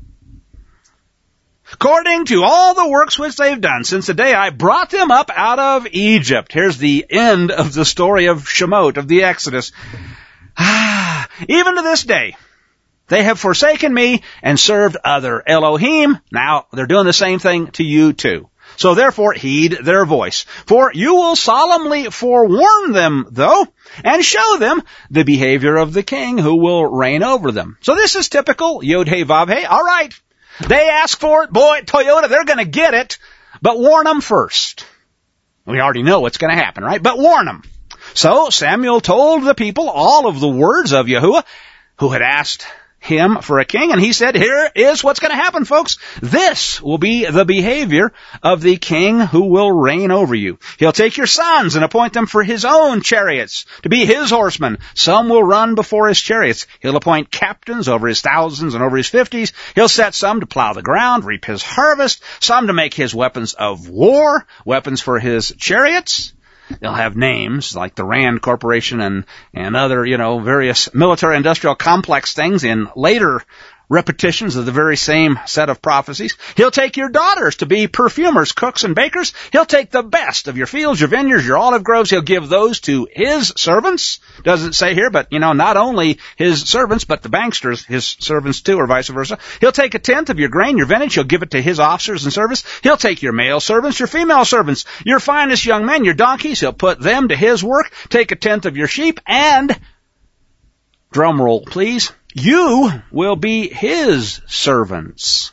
According to all the works which they've done since the day I brought them up out of Egypt. Here's the end of the story of Shemot, of the Exodus. Ah, even to this day, they have forsaken me and served other Elohim. Now, they're doing the same thing to you too. So therefore, heed their voice. For you will solemnly forewarn them, though, and show them the behavior of the king who will reign over them. So this is typical Yod-Heh Vav-Heh. All right. They ask for it. Boy, Toyota, they're going to get it. But warn them first. We already know what's going to happen, right? But warn them. So Samuel told the people all of the words of Yahuwah, who had asked him for a king, and he said, here is what's going to happen, folks. This will be the behavior of the king who will reign over you. He'll take your sons and appoint them for his own chariots, to be his horsemen. Some will run before his chariots. He'll appoint captains over his thousands and over his fifties. He'll set some to plow the ground, reap his harvest, some to make his weapons of war, weapons for his chariots. They'll have names like the Rand Corporation and, and other, you know, various military industrial complex things in later repetitions of the very same set of prophecies. He'll take your daughters to be perfumers, cooks, and bakers. He'll take the best of your fields, your vineyards, your olive groves. He'll give those to his servants. Doesn't say here, but, you know, not only his servants, but the banksters, his servants too, or vice versa. He'll take a tenth of your grain, your vintage. He'll give it to his officers and servants. He'll take your male servants, your female servants, your finest young men, your donkeys. He'll put them to his work. Take a tenth of your sheep, and, drum roll, please, you will be his servants.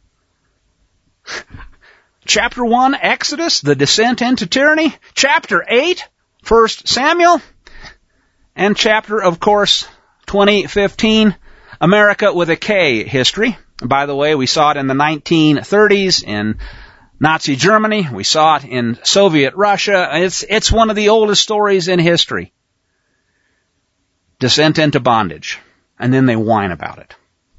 Chapter one, Exodus, the descent into tyranny. Chapter eight, First Samuel. And chapter, of course, twenty fifteen, America with a K history. By the way, we saw it in the nineteen thirties in Nazi Germany. We saw it in Soviet Russia. It's, it's one of the oldest stories in history. Descent into bondage. And then they whine about it.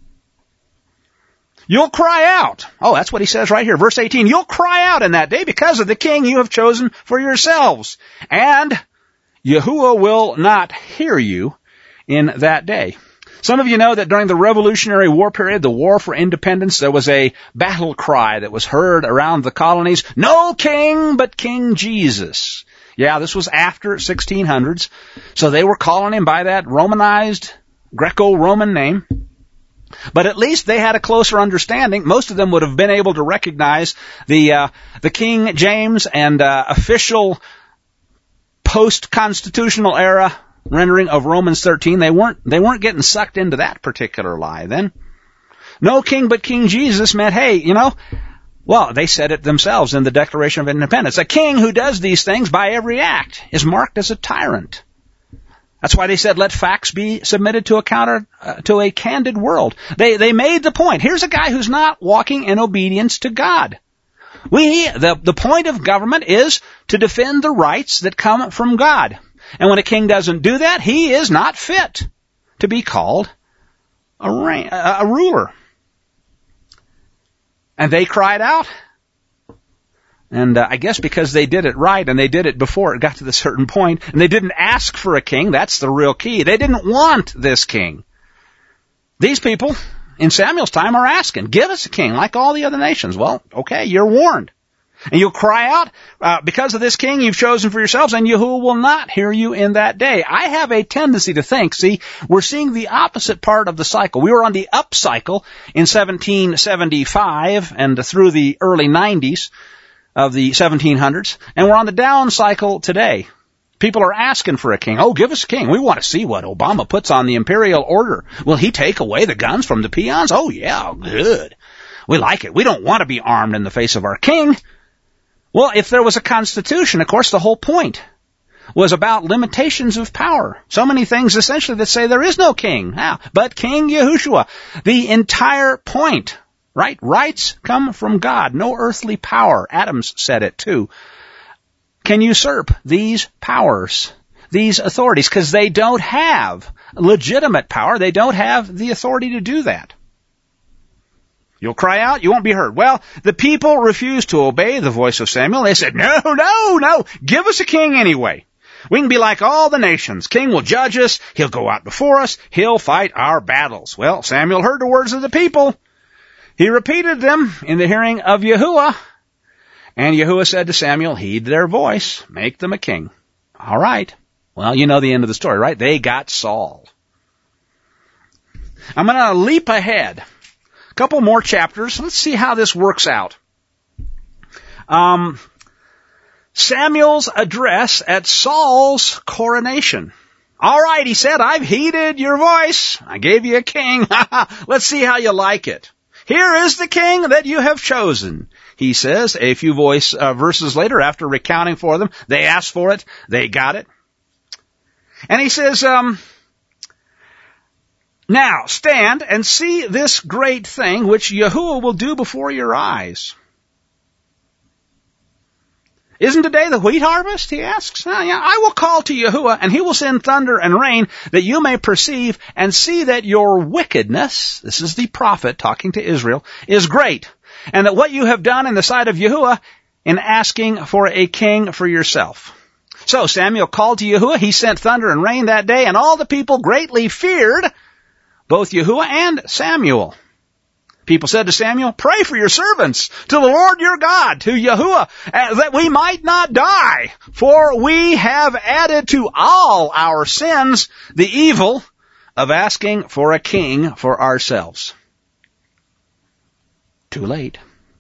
You'll cry out. Oh, that's what he says right here. Verse eighteen. You'll cry out in that day because of the king you have chosen for yourselves. And Yahuwah will not hear you in that day. Some of you know that during the Revolutionary War period, the War for Independence, there was a battle cry that was heard around the colonies. No king but King Jesus. Yeah, this was after sixteen hundreds. So they were calling him by that Romanized Greco-Roman name. But at least they had a closer understanding. Most of them would have been able to recognize the uh, the King James and uh, official post-constitutional era rendering of Romans thirteen. They weren't they weren't getting sucked into that particular lie then. No king but King Jesus meant, hey, you know, well, they said it themselves in the Declaration of Independence. A king who does these things by every act is marked as a tyrant. That's why they said, let facts be submitted to a counter, uh, to a candid world. They, they made the point. Here's a guy who's not walking in obedience to God. We, the, the point of government is to defend the rights that come from God. And when a king doesn't do that, he is not fit to be called a, reign, a, a ruler. And they cried out. And uh, I guess because they did it right and they did it before it got to the certain point, and they didn't ask for a king, that's the real key. They didn't want this king. These people in Samuel's time are asking, give us a king like all the other nations. Well, okay, you're warned. And you'll cry out, uh, because of this king you've chosen for yourselves, and Yahuwah will not hear you in that day. I have a tendency to think, see, we're seeing the opposite part of the cycle. We were on the up cycle in seventeen seventy-five and through the early nineties. Of the seventeen hundreds, and we're on the down cycle today. People are asking for a king. Oh, give us a king. We want to see what Obama puts on the imperial order. Will he take away the guns from the peons? Oh, yeah, good. We like it. We don't want to be armed in the face of our king. Well, if there was a constitution, of course, the whole point was about limitations of power. So many things essentially that say there is no king. Ah, but King Yahushua. The entire point right? Rights come from God. No earthly power, Adams said it too, can usurp these powers, these authorities, because they don't have legitimate power. They don't have the authority to do that. You'll cry out, you won't be heard. Well, the people refused to obey the voice of Samuel. They said, no, no, no, give us a king anyway. We can be like all the nations. King will judge us. He'll go out before us. He'll fight our battles. Well, Samuel heard the words of the people. He repeated them in the hearing of Yahuwah. And Yahuwah said to Samuel, heed their voice. Make them a king. All right. Well, you know the end of the story, right? They got Saul. I'm going to leap ahead. A couple more chapters. Let's see how this works out. Um... Samuel's address at Saul's coronation. All right, he said, I've heeded your voice. I gave you a king. Let's see how you like it. Here is the king that you have chosen, he says a few voice uh, verses later after recounting for them. They asked for it. They got it. And he says, um, now stand and see this great thing which Yahuwah will do before your eyes. Isn't today the wheat harvest? He asks. Oh, yeah, I will call to Yahuwah, and he will send thunder and rain, that you may perceive and see that your wickedness, this is the prophet talking to Israel, is great, and that what you have done in the sight of Yahuwah in asking for a king for yourself. So Samuel called to Yahuwah. He sent thunder and rain that day, and all the people greatly feared both Yahuwah and Samuel. People said to Samuel, pray for your servants, to the Lord your God, to Yahuwah, that we might not die, for we have added to all our sins the evil of asking for a king for ourselves. Too late.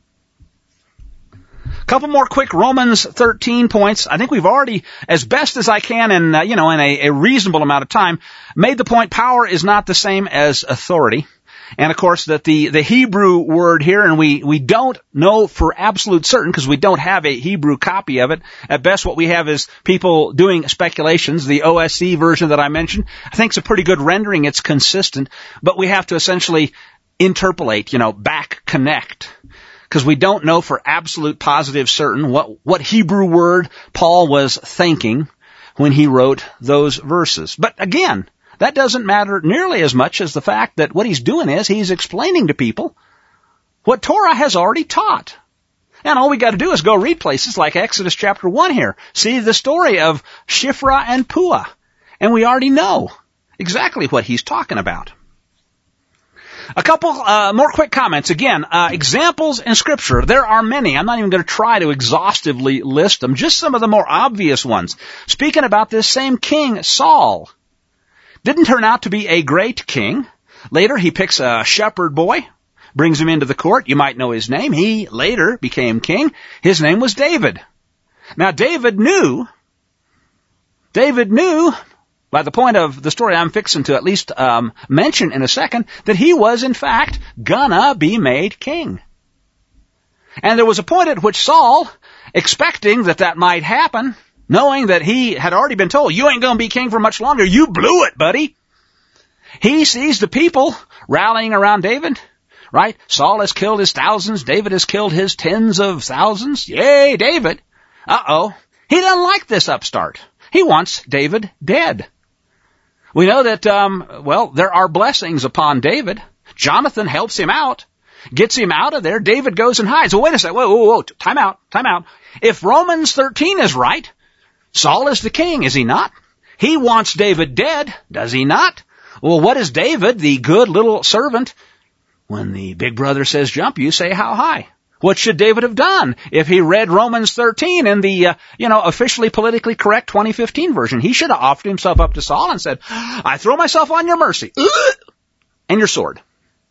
A couple more quick Romans thirteen points. I think we've already, as best as I can, and uh, you know, in a, a reasonable amount of time, made the point power is not the same as authority. And of course that the, the Hebrew word here, and we, we don't know for absolute certain because we don't have a Hebrew copy of it. At best what we have is people doing speculations. The O S C version that I mentioned, I think is a pretty good rendering. It's consistent, but we have to essentially interpolate, you know, back connect. Because we don't know for absolute positive certain what, what Hebrew word Paul was thinking when he wrote those verses. But again, that doesn't matter nearly as much as the fact that what he's doing is he's explaining to people what Torah has already taught. And all we got to do is go read places like Exodus chapter one here. See the story of Shiphrah and Puah. And we already know exactly what he's talking about. A couple uh, more quick comments. Again, uh, examples in Scripture. There are many. I'm not even going to try to exhaustively list them. Just some of the more obvious ones. Speaking about this same king, Saul. Didn't turn out to be a great king. Later, he picks a shepherd boy, brings him into the court. You might know his name. He later became king. His name was David. Now, David knew, David knew, by the point of the story I'm fixing to at least um, mention in a second, that he was, in fact, gonna be made king. And there was a point at which Saul, expecting that that might happen, knowing that he had already been told, you ain't going to be king for much longer. You blew it, buddy. He sees the people rallying around David, right? Saul has killed his thousands. David has killed his tens of thousands. Yay, David. Uh-oh. He doesn't like this upstart. He wants David dead. We know that, um, well, there are blessings upon David. Jonathan helps him out, gets him out of there. David goes and hides. Well, wait a second. Whoa, whoa, whoa. Time out. Time out. If Romans thirteen is right, Saul is the king, is he not? He wants David dead, does he not? Well, what is David, the good little servant? When the big brother says jump, you say how high? What should David have done if he read Romans thirteen in the, uh, you know, officially politically correct twenty fifteen version? He should have offered himself up to Saul and said, I throw myself on your mercy and your sword.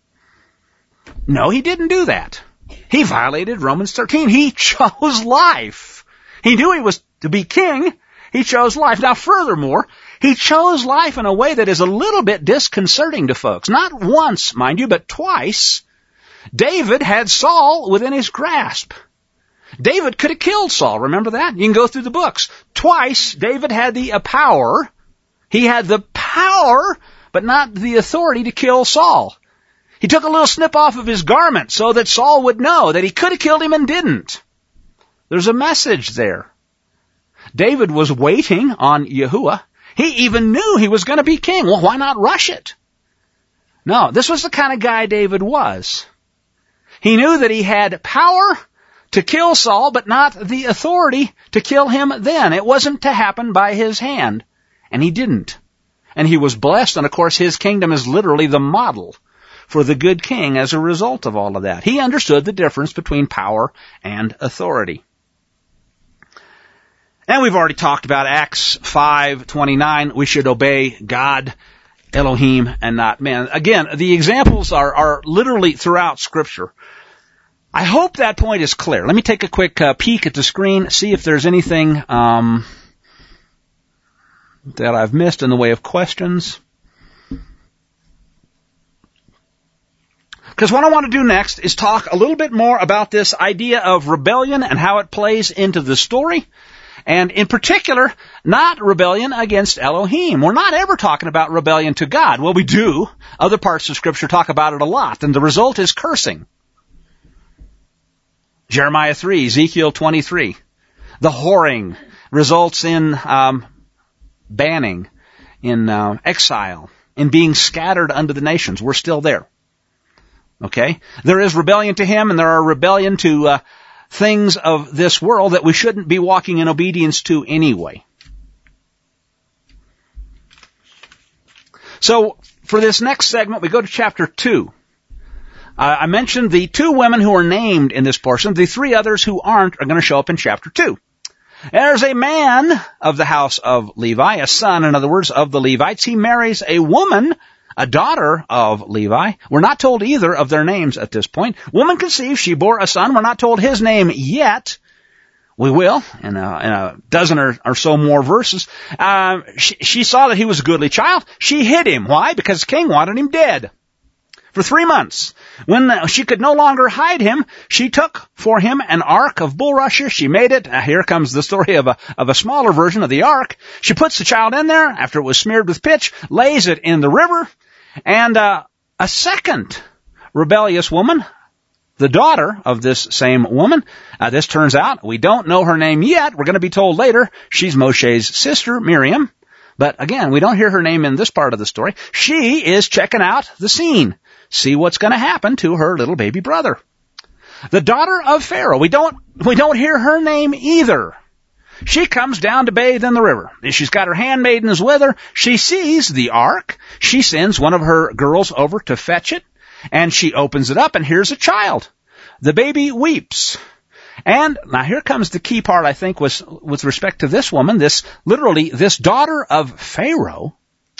No, he didn't do that. He violated Romans thirteen. He chose life. He knew he was to be king. He chose life. Now, furthermore, he chose life in a way that is a little bit disconcerting to folks. Not once, mind you, but twice. David had Saul within his grasp. David could have killed Saul. Remember that? You can go through the books. Twice, David had the uh, power. He had the power, but not the authority to kill Saul. He took a little snip off of his garment so that Saul would know that he could have killed him and didn't. There's a message there. David was waiting on Yahuwah. He even knew he was going to be king. Well, why not rush it? No, this was the kind of guy David was. He knew that he had power to kill Saul, but not the authority to kill him then. It wasn't to happen by his hand. And he didn't. And he was blessed, and of course his kingdom is literally the model for the good king as a result of all of that. He understood the difference between power and authority. And we've already talked about Acts five twenty-nine. We should obey God, Elohim, and not man. Again, the examples are, are literally throughout Scripture. I hope that point is clear. Let me take a quick uh, peek at the screen, see if there's anything um, that I've missed in the way of questions. Because what I want to do next is talk a little bit more about this idea of rebellion and how it plays into the story. And in particular, not rebellion against Elohim. We're not ever talking about rebellion to God. Well, we do. Other parts of Scripture talk about it a lot. And the result is cursing. Jeremiah three, Ezekiel twenty-three. The whoring results in um, banning, in uh, exile, in being scattered unto the nations. We're still there. Okay? There is rebellion to Him, and there are rebellion to uh, things of this world that we shouldn't be walking in obedience to anyway. So, for this next segment, we go to chapter two. Uh, I mentioned the two women who are named in this portion. The three others who aren't are going to show up in chapter two. There's a man of the house of Levi, a son, in other words, of the Levites. He marries a woman, a daughter of Levi. We're not told either of their names at this point. Woman conceived, she bore a son. We're not told his name yet. We will in a, in a dozen or, or so more verses. Uh, she, she saw that he was a goodly child. She hid him. Why? Because the king wanted him dead. For three months. When she could no longer hide him, she took for him an ark of bulrushes. She made it. Uh, here comes the story of a, of a smaller version of the ark. She puts the child in there after it was smeared with pitch, lays it in the river, and uh, a second rebellious woman, the daughter of this same woman, uh, this turns out, we don't know her name yet. We're going to be told later. She's Moshe's sister, Miriam. But again, we don't hear her name in this part of the story. She is checking out the scene. See what's going to happen to her little baby brother. The daughter of Pharaoh. We don't, we don't hear her name either. She comes down to bathe in the river. She's got her handmaidens with her. She sees the ark. She sends one of her girls over to fetch it. And she opens it up, and here's a child. The baby weeps. And now here comes the key part, I think, was with respect to this woman, this, literally, this daughter of Pharaoh.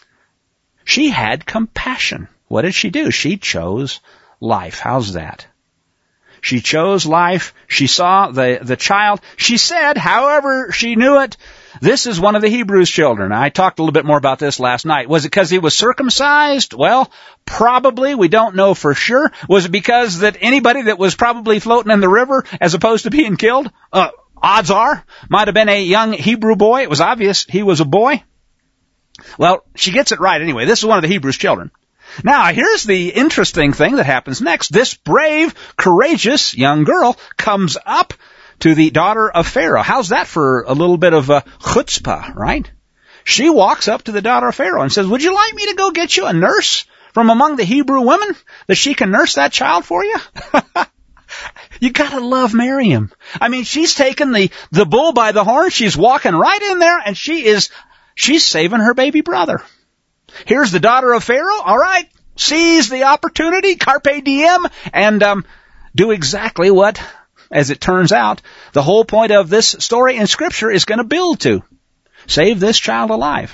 She had compassion. What did she do? She chose life. How's that? She chose life. She saw the, the child. She said, however she knew it, this is one of the Hebrews' children. I talked a little bit more about this last night. Was it because he was circumcised? Well, probably. We don't know for sure. Was it because that anybody that was probably floating in the river as opposed to being killed? Uh, odds are. Might have been a young Hebrew boy. It was obvious he was a boy. Well, she gets it right anyway. This is one of the Hebrews' children. Now, here's the interesting thing that happens next. This brave, courageous young girl comes up to the daughter of Pharaoh. How's that for a little bit of a chutzpah, right? She walks up to the daughter of Pharaoh and says, would you like me to go get you a nurse from among the Hebrew women that she can nurse that child for you? You gotta love Miriam. I mean, she's taken the, the bull by the horn. She's walking right in there, and she is, she's saving her baby brother. Here's the daughter of Pharaoh. All right. Seize the opportunity, carpe diem, and um, do exactly what, as it turns out, the whole point of this story in Scripture is going to build to. Save this child alive.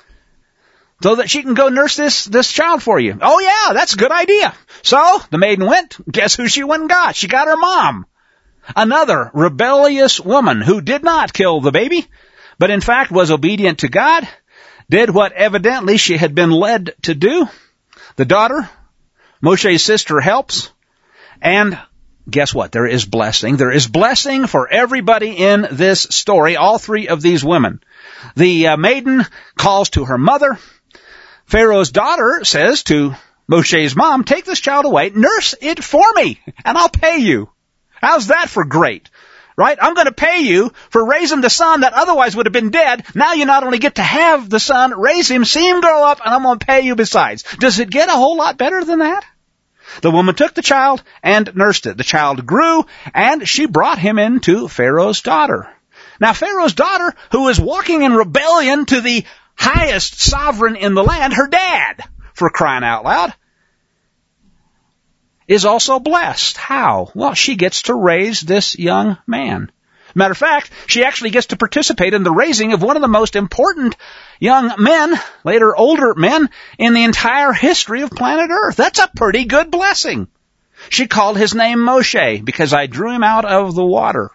So that she can go nurse this, this child for you. Oh yeah, that's a good idea. So, the maiden went. Guess who she went and got? She got her mom. Another rebellious woman who did not kill the baby, but in fact was obedient to God. Did what evidently she had been led to do. The daughter, Moshe's sister, helps. And guess what? There is blessing. There is blessing for everybody in this story, all three of these women. The uh, maiden calls to her mother. Pharaoh's daughter says to Moshe's mom, take this child away, nurse it for me, and I'll pay you. How's that for great? Right? I'm going to pay you for raising the son that otherwise would have been dead. Now you not only get to have the son, raise him, see him grow up, and I'm going to pay you besides. Does it get a whole lot better than that? The woman took the child and nursed it. The child grew, and she brought him into Pharaoh's daughter. Now, Pharaoh's daughter, who was walking in rebellion to the highest sovereign in the land, her dad, for crying out loud, is also blessed. How? Well, she gets to raise this young man. Matter of fact, she actually gets to participate in the raising of one of the most important young men, later older men, in the entire history of planet Earth. That's a pretty good blessing. She called his name Moshe because I drew him out of the water.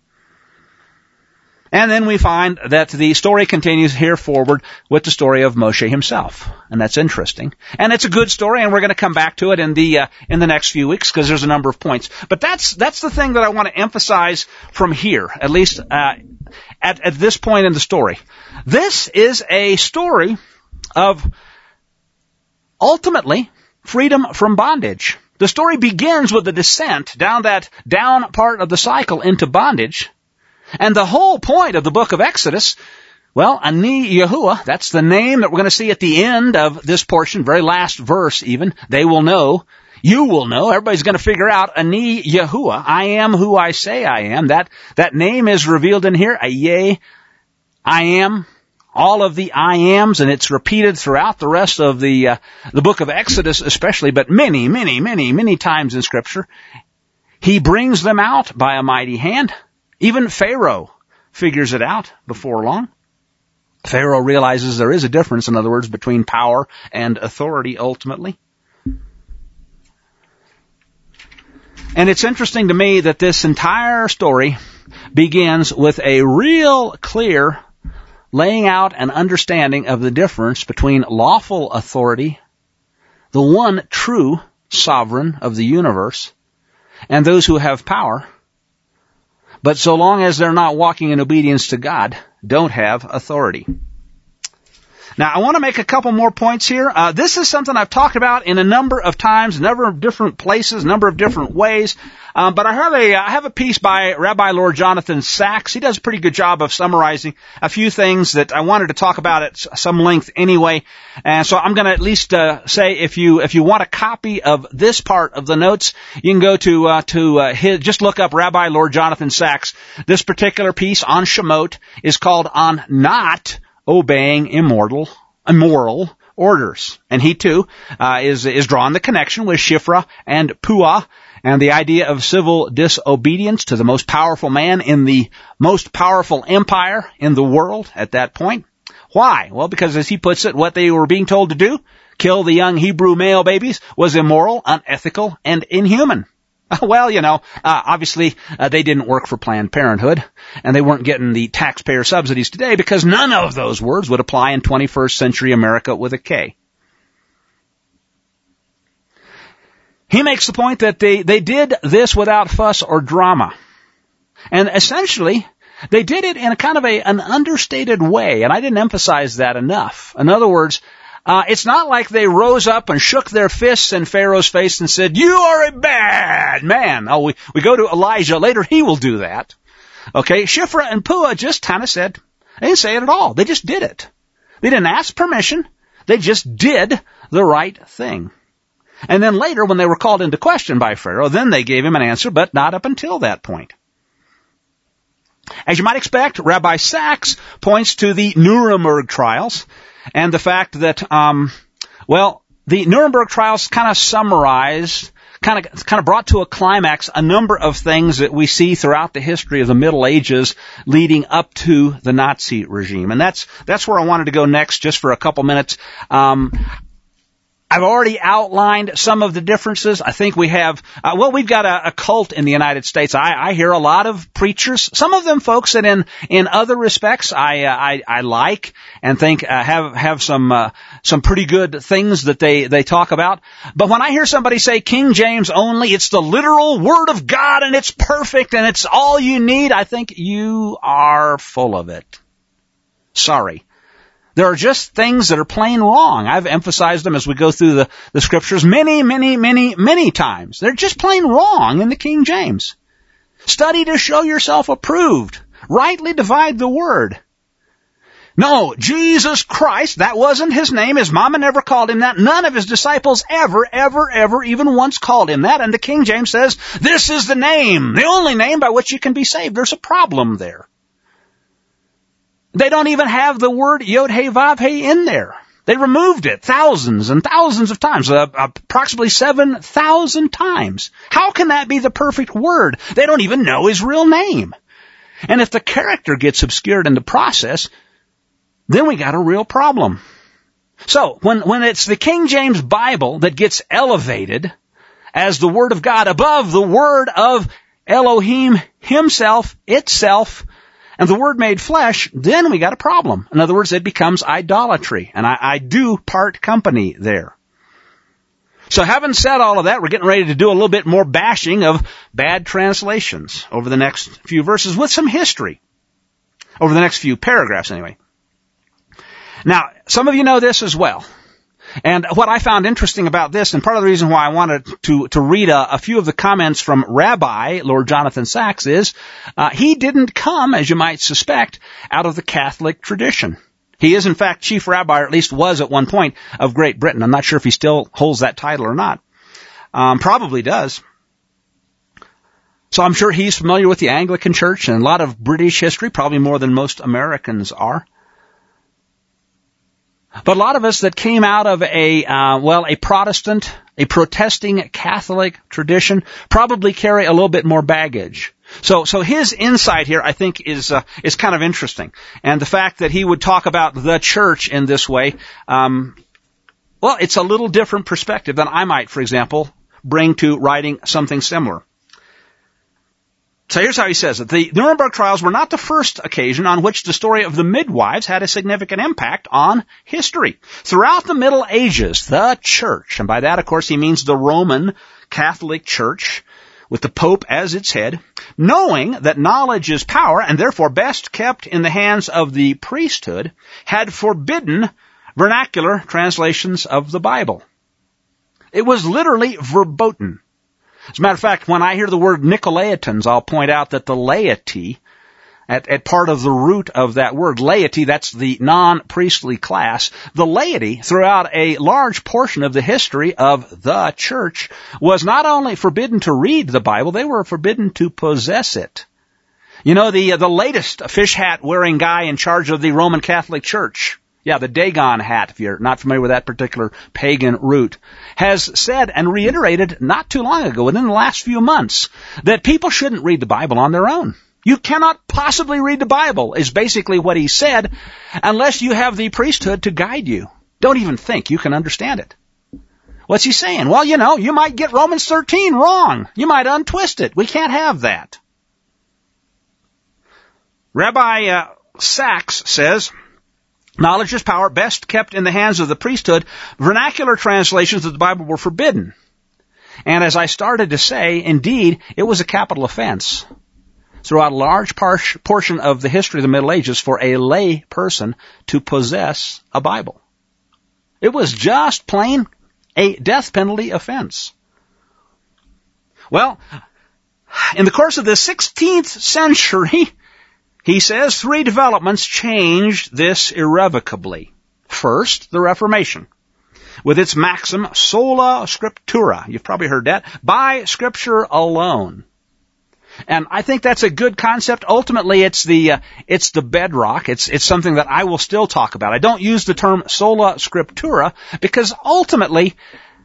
And then we find that the story continues here forward with the story of Moshe himself. And that's interesting. And it's a good story, and we're going to come back to it in the uh, in the next few weeks because there's a number of points. But that's that's the thing that I want to emphasize from here, at least uh, at, at this point in the story. This is a story of, ultimately, freedom from bondage. The story begins with the descent down that down part of the cycle into bondage. And the whole point of the book of Exodus, well, Ani Yahuwah, that's the name that we're going to see at the end of this portion, very last verse even. They will know, you will know, everybody's going to figure out Ani Yahuwah, I am who I say I am. That that name is revealed in here, Ayeh, I am, all of the I ams, and it's repeated throughout the rest of the uh, the book of Exodus especially, but many, many, many, many times in Scripture. He brings them out by a mighty hand. Even Pharaoh figures it out before long. Pharaoh realizes there is a difference, in other words, between power and authority ultimately. And it's interesting to me that this entire story begins with a real clear laying out and understanding of the difference between lawful authority, the one true sovereign of the universe, and those who have power, but so long as they're not walking in obedience to God, don't have authority. Now, I want to make a couple more points here. Uh, this is something I've talked about in a number of times, a number of different places, a number of different ways. Um, but I have a I have a piece by Rabbi Lord Jonathan Sacks. He does a pretty good job of summarizing a few things that I wanted to talk about at some length anyway. And so I'm going to at least uh, say if you if you want a copy of this part of the notes, you can go to uh, to uh, his, just look up Rabbi Lord Jonathan Sacks. This particular piece on Shemot is called On Not Obeying Immortal, Immoral Orders. And he too uh, is is drawing the connection with Shifra and Puah, and the idea of civil disobedience to the most powerful man in the most powerful empire in the world at that point. Why? Well, because as he puts it, what they were being told to do, kill the young Hebrew male babies, was immoral, unethical, and inhuman. Well, you know, uh, obviously uh, they didn't work for Planned Parenthood, and they weren't getting the taxpayer subsidies today because none of those words would apply in twenty-first century America with a K. He makes the point that they, they did this without fuss or drama. And essentially, they did it in a kind of a, an understated way, and I didn't emphasize that enough. In other words, uh, it's not like they rose up and shook their fists in Pharaoh's face and said, "You are a bad man." Oh, we, we go to Elijah later, he will do that. Okay, Shifra and Puah just kind of said, they didn't say it at all. They just did it. They didn't ask permission. They just did the right thing. And then later, when they were called into question by Pharaoh, then they gave him an answer, but not up until that point. As you might expect, Rabbi Sacks points to the Nuremberg trials and the fact that, um, well, the Nuremberg trials kind of summarized, kind of, kind of brought to a climax a number of things that we see throughout the history of the Middle Ages leading up to the Nazi regime. And that's, that's where I wanted to go next just for a couple minutes. Um, I've already outlined some of the differences. I think we have, uh, well, we've got a, a cult in the United States. I, I hear a lot of preachers, some of them folks that in, in other respects I, uh, I, I like and think uh, have, have some, uh, some pretty good things that they, they talk about. But when I hear somebody say King James only, it's the literal Word of God and it's perfect and it's all you need, I think you are full of it. Sorry. There are just things that are plain wrong. I've emphasized them as we go through the, the scriptures many, many, many, many times. They're just plain wrong in the King James. Study to show yourself approved. Rightly divide the word. No, Jesus Christ, that wasn't his name. His mama never called him that. None of his disciples ever, ever, ever even once called him that. And the King James says, this is the name, the only name by which you can be saved. There's a problem there. They don't even have the word Yod-Heh-Vav-Heh in there. They removed it thousands and thousands of times, uh, approximately seven thousand times. How can that be the perfect word? They don't even know his real name. And if the character gets obscured in the process, then we got a real problem. So, when, when it's the King James Bible that gets elevated as the Word of God above the Word of Elohim himself, itself, and the Word made flesh, then we got a problem. In other words, it becomes idolatry. And I, I do part company there. So having said all of that, we're getting ready to do a little bit more bashing of bad translations over the next few verses with some history. Over the next few paragraphs, anyway. Now, some of you know this as well. And what I found interesting about this, and part of the reason why I wanted to, to read a, a few of the comments from Rabbi Lord Jonathan Sacks is, uh, he didn't come, as you might suspect, out of the Catholic tradition. He is, in fact, chief rabbi, or at least was at one point, of Great Britain. I'm not sure if he still holds that title or not. Um, probably does. So I'm sure he's familiar with the Anglican Church and a lot of British history, probably more than most Americans are. But a lot of us that came out of a, uh, well, a Protestant, a protesting Catholic tradition probably carry a little bit more baggage. So, so his insight here, I think, is, uh, is kind of interesting. And the fact that he would talk about the church in this way, um, well, it's a little different perspective than I might, for example, bring to writing something similar. So here's how he says it. The Nuremberg trials were not the first occasion on which the story of the midwives had a significant impact on history. Throughout the Middle Ages, the church, and by that, of course, he means the Roman Catholic Church, with the Pope as its head, knowing that knowledge is power and therefore best kept in the hands of the priesthood, had forbidden vernacular translations of the Bible. It was literally verboten. As a matter of fact, when I hear the word Nicolaitans, I'll point out that the laity, at, at part of the root of that word, laity, that's the non-priestly class, the laity, throughout a large portion of the history of the church, was not only forbidden to read the Bible, they were forbidden to possess it. You know, the, the latest fish hat wearing guy in charge of the Roman Catholic Church, yeah, the Dagon hat, if you're not familiar with that particular pagan root, has said and reiterated not too long ago, within the last few months, that people shouldn't read the Bible on their own. You cannot possibly read the Bible, is basically what he said, unless you have the priesthood to guide you. Don't even think you can understand it. What's he saying? Well, you know, you might get Romans thirteen wrong. You might untwist it. We can't have that. Rabbi uh, Sacks says, knowledge is power, best kept in the hands of the priesthood. Vernacular translations of the Bible were forbidden. And as I started to say, indeed, it was a capital offense throughout a large par- portion of the history of the Middle Ages for a lay person to possess a Bible. It was just plain a death penalty offense. Well, in the course of the sixteenth century, he says three developments changed this irrevocably. First, the Reformation, with its maxim, sola scriptura. You've probably heard that. By Scripture alone. And I think that's a good concept. Ultimately, it's the uh, it's the bedrock. It's it's something that I will still talk about. I don't use the term sola scriptura because ultimately,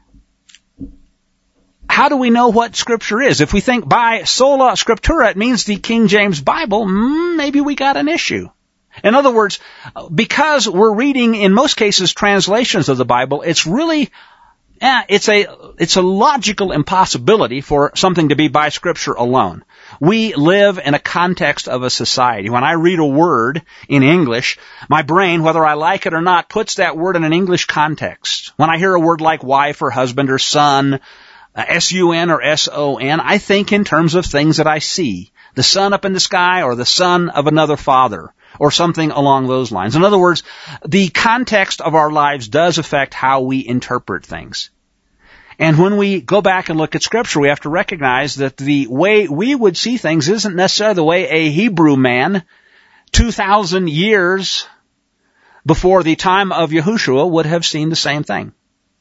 how do we know what Scripture is? If we think by sola scriptura, it means the King James Bible, maybe we got an issue. In other words, because we're reading, in most cases, translations of the Bible, it's really, eh, it's a, it's a logical impossibility for something to be by Scripture alone. We live in a context of a society. When I read a word in English, my brain, whether I like it or not, puts that word in an English context. When I hear a word like wife or husband or son, S U N or S O N, I think in terms of things that I see. The sun up in the sky or the son of another father. or something along those lines. In other words, the context of our lives does affect how we interpret things. And when we go back and look at Scripture, we have to recognize that the way we would see things isn't necessarily the way a Hebrew man two thousand years before the time of Yahushua would have seen the same thing.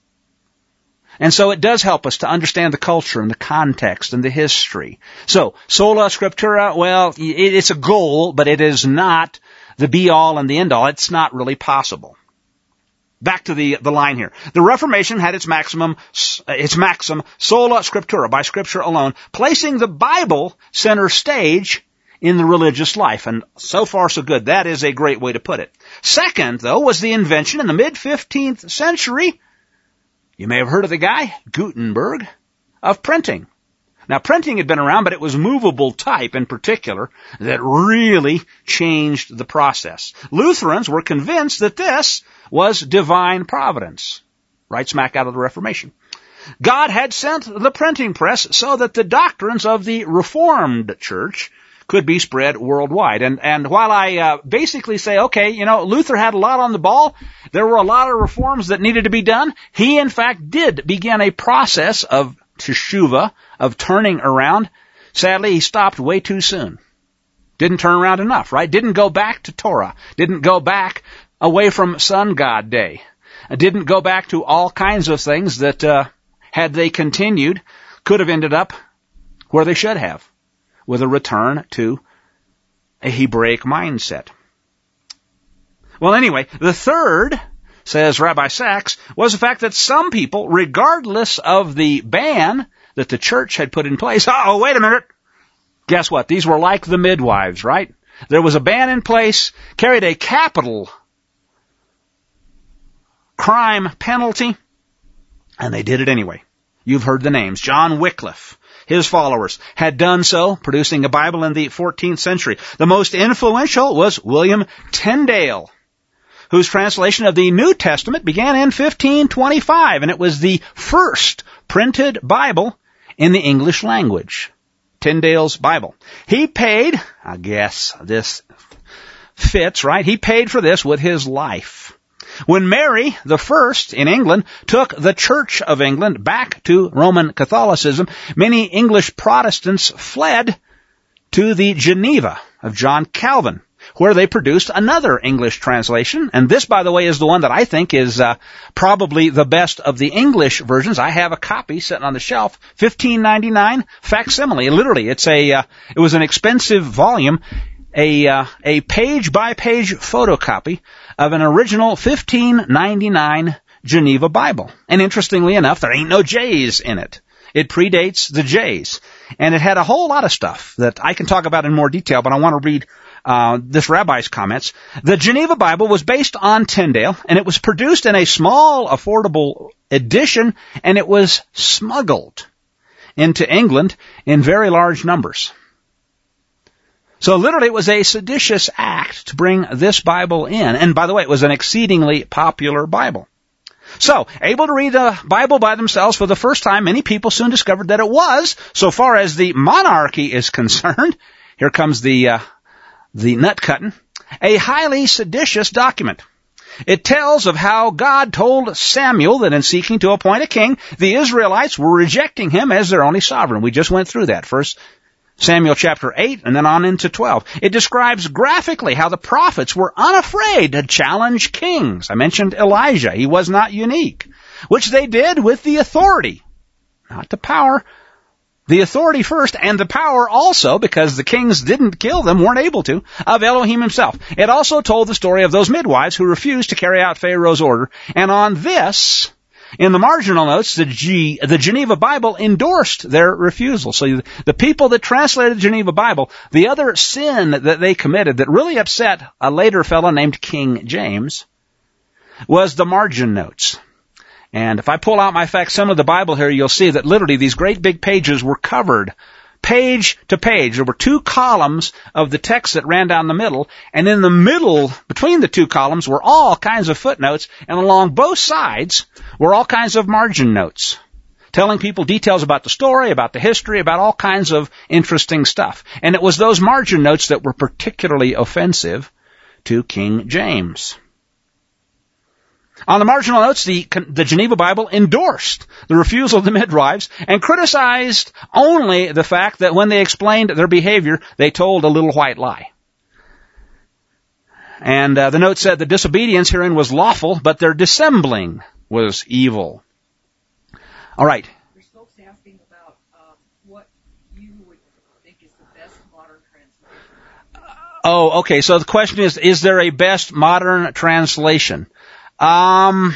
And so it does help us to understand the culture and the context and the history. So, sola scriptura, well, it's a goal, but it is not the be-all and the end-all. It's not really possible. Back to the, the line here. The Reformation had its maximum, its maxim, sola scriptura, by Scripture alone, placing the Bible center stage in the religious life. And so far, so good. That is a great way to put it. Second, though, was the invention in the mid-fifteenth century, you may have heard of the guy, Gutenberg, of printing. Now, printing had been around, but it was movable type in particular that really changed the process. Lutherans were convinced that this was divine providence, right smack out of the Reformation. God had sent the printing press so that the doctrines of the Reformed Church could be spread worldwide. And and while I uh, basically say, okay, you know, Luther had a lot on the ball, there were a lot of reforms that needed to be done, he in fact did begin a process of teshuvah, of turning around. Sadly, he stopped way too soon. Didn't turn around enough, right? Didn't go back to Torah. Didn't go back away from Sun God Day. Didn't go back to all kinds of things that, uh, had they continued, could have ended up where they should have, with a return to a Hebraic mindset. Well, anyway, the third, says Rabbi Sachs, was the fact that some people, regardless of the ban that the church had put in place, oh, wait a minute, guess what? These were like the midwives, right? There was a ban in place, carried a capital crime penalty, and they did it anyway. You've heard the names. John Wycliffe, his followers, had done so, producing a Bible in the fourteenth century. The most influential was William Tyndale, whose translation of the New Testament began in fifteen twenty-five, and it was the first printed Bible in the English language. Tyndale's Bible. He paid, I guess this fits, right? He paid for this with his life. When Mary the First in England took the Church of England back to Roman Catholicism, many English Protestants fled to the Geneva of John Calvin, where they produced another English translation. And this, by the way, is the one that I think is uh, probably the best of the English versions. I have a copy sitting on the shelf, fifteen ninety-nine, facsimile. Literally, it's a uh, it was an expensive volume, a uh, a page-by-page photocopy of an original fifteen ninety-nine Geneva Bible. And interestingly enough, there ain't no J's in it. It predates the J's. And it had a whole lot of stuff that I can talk about in more detail, but I want to read uh, this rabbi's comments. The Geneva Bible was based on Tyndale, and it was produced in a small, affordable edition, and it was smuggled into England in very large numbers. So literally it was a seditious act to bring this Bible in. And by the way, it was an exceedingly popular Bible. So, able to read the Bible by themselves for the first time, many people soon discovered that it was, so far as the monarchy is concerned, here comes the, uh, the nut cutting, a highly seditious document. It tells of how God told Samuel that in seeking to appoint a king, the Israelites were rejecting him as their only sovereign. We just went through that. First Samuel chapter eight and then on into twelve. It describes graphically how the prophets were unafraid to challenge kings. I mentioned Elijah. He was not unique, which they did with the authority, not the power. The authority first and the power also, because the kings didn't kill them, weren't able to, of Elohim himself. It also told the story of those midwives who refused to carry out Pharaoh's order. And on this, in the marginal notes, the, G, the Geneva Bible endorsed their refusal. So the people that translated the Geneva Bible, the other sin that they committed that really upset a later fellow named King James was the margin notes. And if I pull out my facsimile of the Bible here, you'll see that literally these great big pages were covered page to page. There were two columns of the text that ran down the middle, and in the middle, between the two columns, were all kinds of footnotes, and along both sides were all kinds of margin notes, telling people details about the story, about the history, about all kinds of interesting stuff. And it was those margin notes that were particularly offensive to King James. On the marginal notes, the, the Geneva Bible endorsed the refusal of the midwives and criticized only the fact that when they explained their behavior, they told a little white lie. And uh, the note said the disobedience herein was lawful, but their dissembling was evil. All right. There's folks asking about um, what you would think is the best modern translation. Oh, okay. So the question is, is there a best modern translation? Um,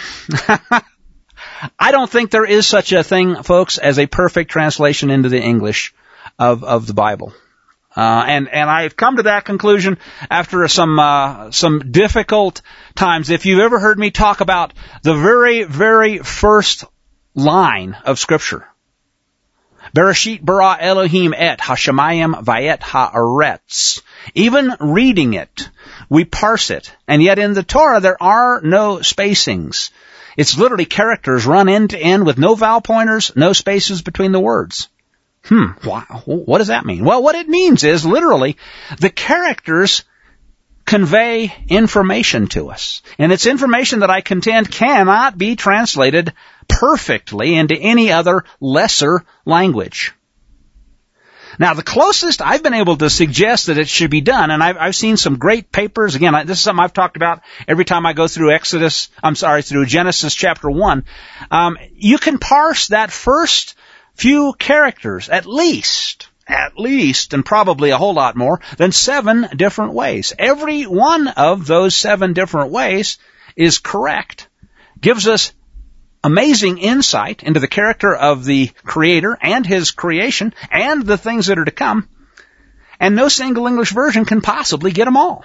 I don't think there is such a thing, folks, as a perfect translation into the English of, of the Bible. Uh, and, and I've come to that conclusion after some, uh, some difficult times. If you've ever heard me talk about the very, very first line of Scripture, Bereshit bara Elohim et hashamayim vayet haaretz. Even reading it, we parse it, and yet in the Torah there are no spacings. It's literally characters run end to end with no vowel pointers, no spaces between the words. Hmm, wow, what does that mean? Well, what it means is literally the characters convey information to us. And it's information that I contend cannot be translated perfectly into any other lesser language. Now, the closest I've been able to suggest that it should be done, and I've, I've seen some great papers, again, this is something I've talked about every time I go through Exodus, I'm sorry, through Genesis chapter one, um, you can parse that first few characters, at least, at least, and probably a whole lot more, than seven different ways. Every one of those seven different ways is correct. Gives us amazing insight into the character of the Creator and His creation and the things that are to come. And no single English version can possibly get them all.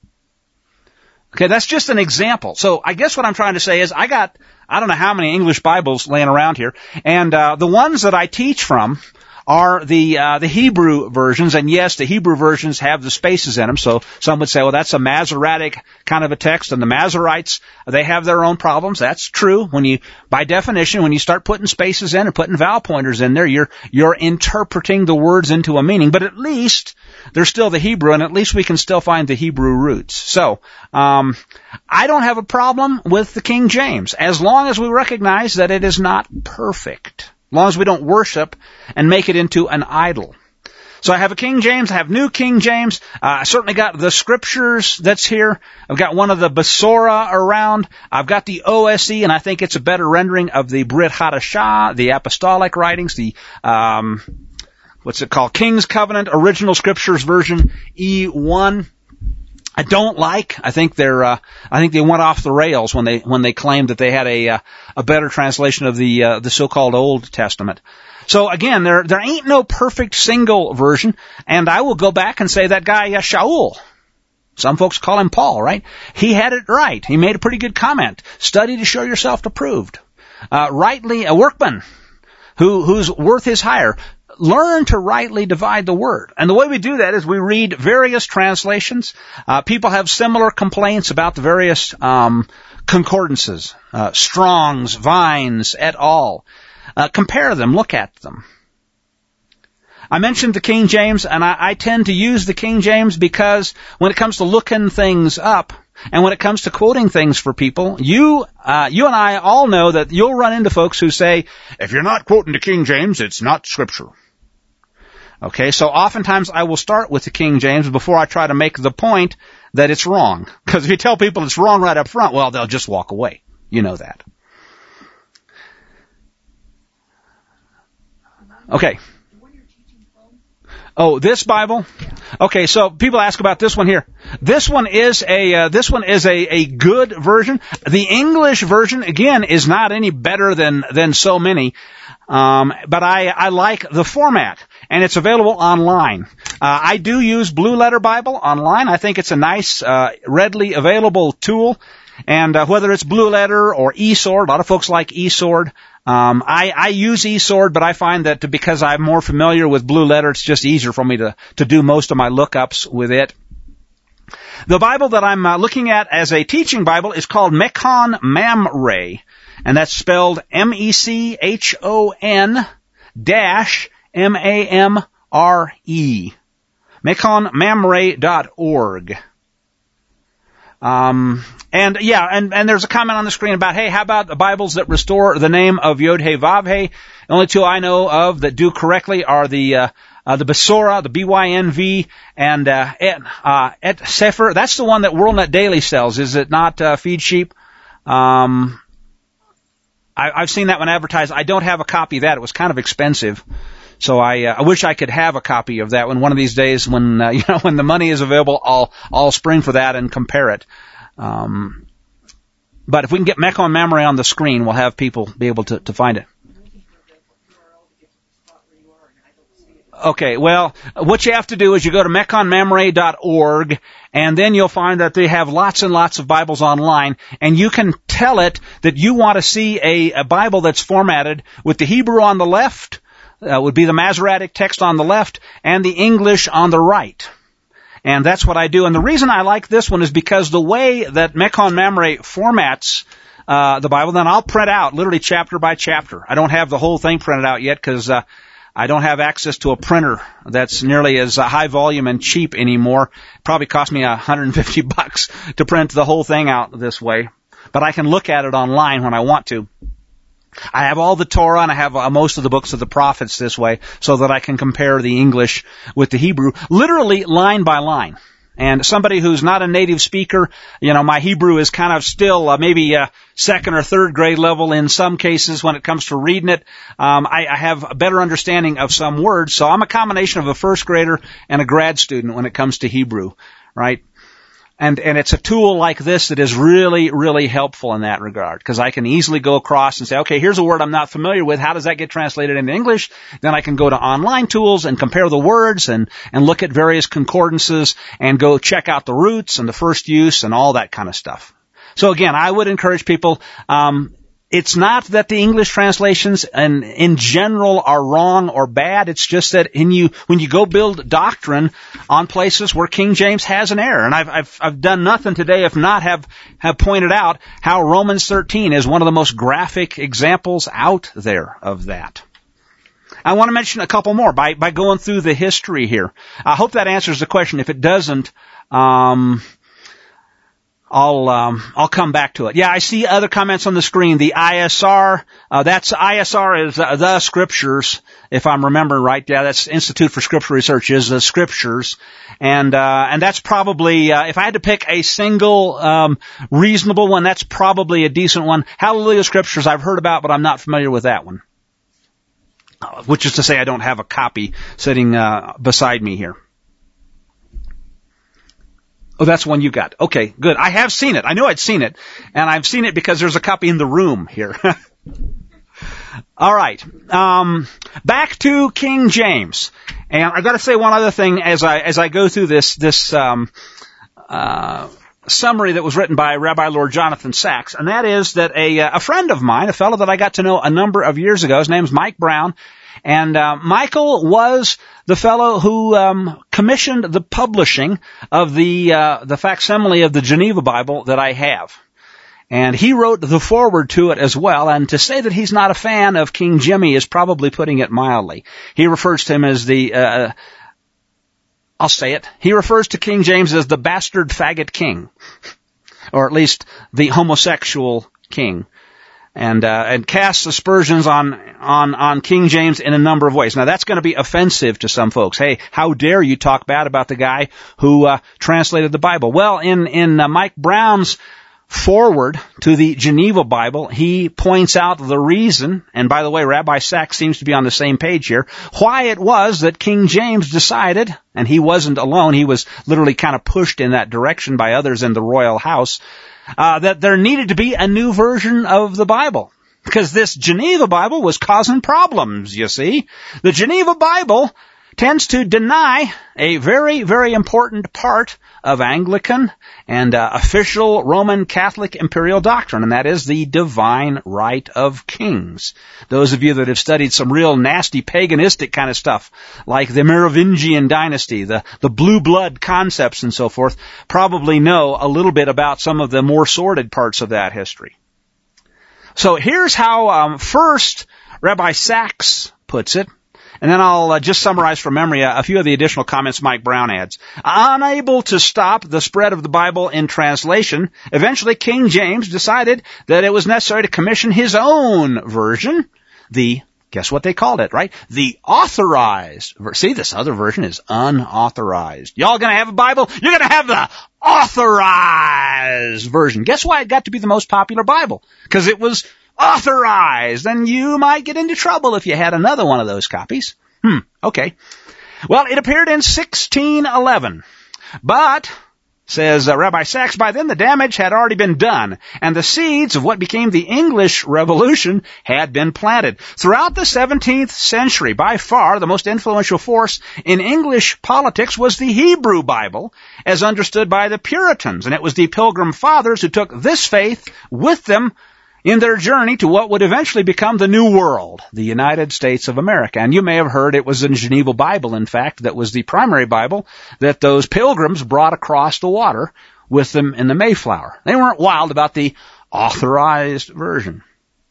Okay, that's just an example. So I guess what I'm trying to say is I got, I don't know how many English Bibles laying around here, and uh, the ones that I teach from are the uh, the Hebrew versions, and yes, the Hebrew versions have the spaces in them, so some would say, well, that's a Masoretic kind of a text, and the Masoretes, they have their own problems. That's true. When you, by definition, when you start putting spaces in and putting vowel pointers in there, you're you're interpreting the words into a meaning, but at least they're still the Hebrew, and at least we can still find the Hebrew roots. So, um, I don't have a problem with the King James, as long as we recognize that it is not perfect. As long as we don't worship and make it into an idol. So I have a King James, I have New King James, uh, I certainly got the Scriptures that's here, I've got one of the Besorah around, I've got the O S E, and I think it's a better rendering of the Brit Hadashah, the Apostolic writings, the, um, what's it called, King's Covenant, Original Scriptures version E one. I don't like. I think they're. Uh, I think they went off the rails when they when they claimed that they had a uh, a better translation of the uh, the so-called Old Testament. So again, there there ain't no perfect single version, and I will go back and say that guy uh, Shaul. Some folks call him Paul, right? He had it right. He made a pretty good comment. Study to show yourself approved. Uh, rightly a workman who whose worth is higher. Learn to rightly divide the word. And the way we do that is we read various translations. Uh, people have similar complaints about the various um, concordances, uh, Strong's, Vines, et al. Uh, compare them, look at them. I mentioned the King James, and I, I tend to use the King James because when it comes to looking things up, and when it comes to quoting things for people, you uh, you and I all know that you'll run into folks who say, if you're not quoting the King James, it's not Scripture. Okay, so oftentimes I will start with the King James before I try to make the point that it's wrong. Because if you tell people it's wrong right up front, well, they'll just walk away. You know that. Okay. Oh, this Bible? Okay, so people ask about this one here. This one is a uh, this one is a, a good version. The English version, again, is not any better than than so many, um, but I I like the format, and it's available online. Uh, I do use Blue Letter Bible online. I think it's a nice, uh, readily available tool, and uh, whether it's Blue Letter or eSword, a lot of folks like eSword. Um, I, I use eSword, but I find that because I'm more familiar with Blue Letter, it's just easier for me to, to do most of my lookups with it. The Bible that I'm uh, looking at as a teaching Bible is called Mechon Mamre, and that's spelled M E C H O N dash M A M R E. Mechon Mamre dot org. Um, and yeah, and, and there's a comment on the screen about, hey, how about the Bibles that restore the name of Yod-Heh-Vav-Heh? The only two I know of that do correctly are the, uh, uh, the Besorah, the B Y N V, and, uh, Et, uh, Et Sefer. That's the one that WorldNet Daily sells, is it not, uh, Feed Sheep? Um, I, I've seen that one advertised. I don't have a copy of that. It was kind of expensive. So I, uh, I wish I could have a copy of that one. One of these days when, uh, you know, when the money is available, I'll, I'll spring for that and compare it. Um, but if we can get Mechon Mamre on the screen, we'll have people be able to, to find it. Okay, well, what you have to do is you go to mechon mamre dot org, and then you'll find that they have lots and lots of Bibles online, and you can tell it that you want to see a, a Bible that's formatted with the Hebrew on the left, uh, would be the Masoretic text on the left, and the English on the right. And that's what I do. And the reason I like this one is because the way that Mechon Mamre formats uh, the Bible, then I'll print out literally chapter by chapter. I don't have the whole thing printed out yet because uh, I don't have access to a printer that's nearly as uh, high volume and cheap anymore. It probably cost me one hundred fifty bucks to print the whole thing out this way. But I can look at it online when I want to. I have all the Torah and I have uh, most of the books of the prophets this way so that I can compare the English with the Hebrew, literally line by line. And somebody who's not a native speaker, you know, my Hebrew is kind of still uh, maybe uh, second or third grade level in some cases when it comes to reading it. Um, I, I have a better understanding of some words, so I'm a combination of a first grader and a grad student when it comes to Hebrew, right? And, and it's a tool like this that is really, really helpful in that regard, because I can easily go across and say, okay, here's a word I'm not familiar with. How does that get translated into English? Then I can go to online tools and compare the words and, and look at various concordances and go check out the roots and the first use and all that kind of stuff. So again, I would encourage people, um, it's not that the English translations and in general are wrong or bad. It's just that in you, when you go build doctrine on places where King James has an error, and I've, I've, I've done nothing today if not have, have pointed out how Romans thirteen is one of the most graphic examples out there of that. I want to mention a couple more by, by going through the history here. I hope that answers the question. If it doesn't, um, I'll um, I'll come back to it. Yeah, I see other comments on the screen. The I S R, uh, that's I S R is uh, the Scriptures, if I'm remembering right. Yeah, that's Institute for Scripture Research is the Scriptures, and uh, and that's probably uh, if I had to pick a single um, reasonable one, that's probably a decent one. Hallelujah Scriptures I've heard about, but I'm not familiar with that one. Uh, which is to say, I don't have a copy sitting uh, beside me here. Oh, that's one you got. Okay, good. I have seen it. I knew I'd seen it. And I've seen it because there's a copy in the room here. All right. Um, back to King James. And I gotta say one other thing as I, as I go through this, this, um, uh, summary that was written by Rabbi Lord Jonathan Sacks. And that is that a, a friend of mine, a fellow that I got to know a number of years ago, his name's Mike Brown. And uh, Michael was the fellow who um, commissioned the publishing of the uh, the facsimile of the Geneva Bible that I have. And he wrote the foreword to it as well. And to say that he's not a fan of King Jimmy is probably putting it mildly. He refers to him as the, uh, I'll say it, he refers to King James as the bastard faggot king. Or at least the homosexual king. And, uh, and casts aspersions on, on, on King James in a number of ways. Now that's going to be offensive to some folks. Hey, how dare you talk bad about the guy who, uh, translated the Bible? Well, in, in uh, Mike Brown's foreword to the Geneva Bible, he points out the reason, and by the way, Rabbi Sacks seems to be on the same page here, why it was that King James decided, and he wasn't alone, he was literally kind of pushed in that direction by others in the royal house, Uh, that there needed to be a new version of the Bible. Because this Geneva Bible was causing problems, you see. The Geneva Bible tends to deny a very, very important part of Anglican and uh, official Roman Catholic imperial doctrine, and that is the divine right of kings. Those of you that have studied some real nasty paganistic kind of stuff, like the Merovingian dynasty, the, the blue blood concepts and so forth, probably know a little bit about some of the more sordid parts of that history. So here's how um, first Rabbi Sacks puts it. And then I'll uh, just summarize from memory uh, a few of the additional comments Mike Brown adds. Unable to stop the spread of the Bible in translation, eventually King James decided that it was necessary to commission his own version, the, guess what they called it, right? The authorized. See, this other version is unauthorized. Y'all gonna have a Bible? You're gonna have the authorized version. Guess why it got to be the most popular Bible? Because it was authorized, and you might get into trouble if you had another one of those copies. Hmm, okay. Well, it appeared in sixteen eleven, but, says uh, Rabbi Sachs, by then the damage had already been done, and the seeds of what became the English Revolution had been planted. Throughout the seventeenth century, by far the most influential force in English politics was the Hebrew Bible, as understood by the Puritans, and it was the Pilgrim Fathers who took this faith with them in their journey to what would eventually become the New World, the United States of America. And you may have heard it was the Geneva Bible, in fact, that was the primary Bible that those pilgrims brought across the water with them in the Mayflower. They weren't wild about the authorized version.